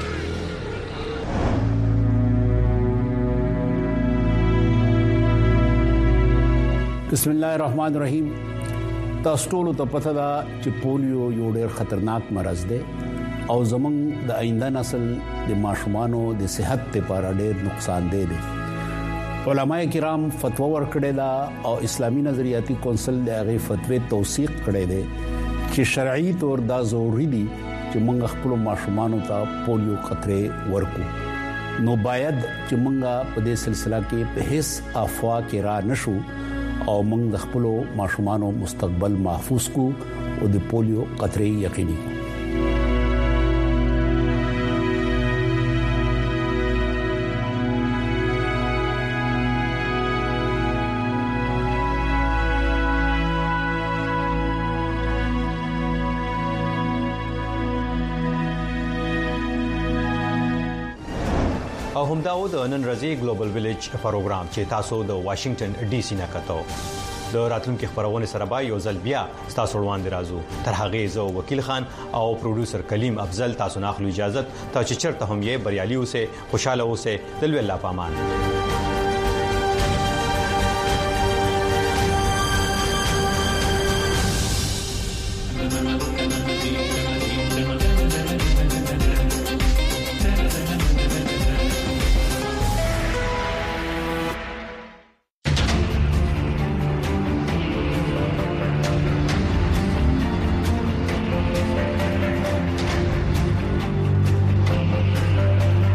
بسم الله الرحمن الرحیم. تاسو ټول ته پته ده چې پولیو یو ډېر خطرناک مرض دی او زمونږ د آینده نسل د ماشومانو د صحت لپاره ډېر نقصان دی. علماء کرام فتوا ورکړې ده او اسلامي نظریاتي کونسل د هغه فتوی توثیق کړې ده چې شرعي تور دا ضروري دي چې موږ خپل ماشومانو ته پولیو قطرې ورکو. نو باید چې موږ په دې سلسله کې په هیڅ افوا کې را نشو او موږ د خپل ماشومانو مستقبل محفوظ کو او د پولیو قطرې یقیني کو. او همدا و د نن ورځې ګلوبل ویلیج پروګرام چې تاسو د واشنگټن ډي سي نه کتو د راتلونکو خبرونه سره به یو ځل بیا تاسو وړاندې راځو. تر هغه زه وکیل خان او پروډوسر کلیم افضل تاسو نه اخلو اجازه ته چې چرته هم یې بریالي اوسه خوشاله اوسه دلوي الله پامان.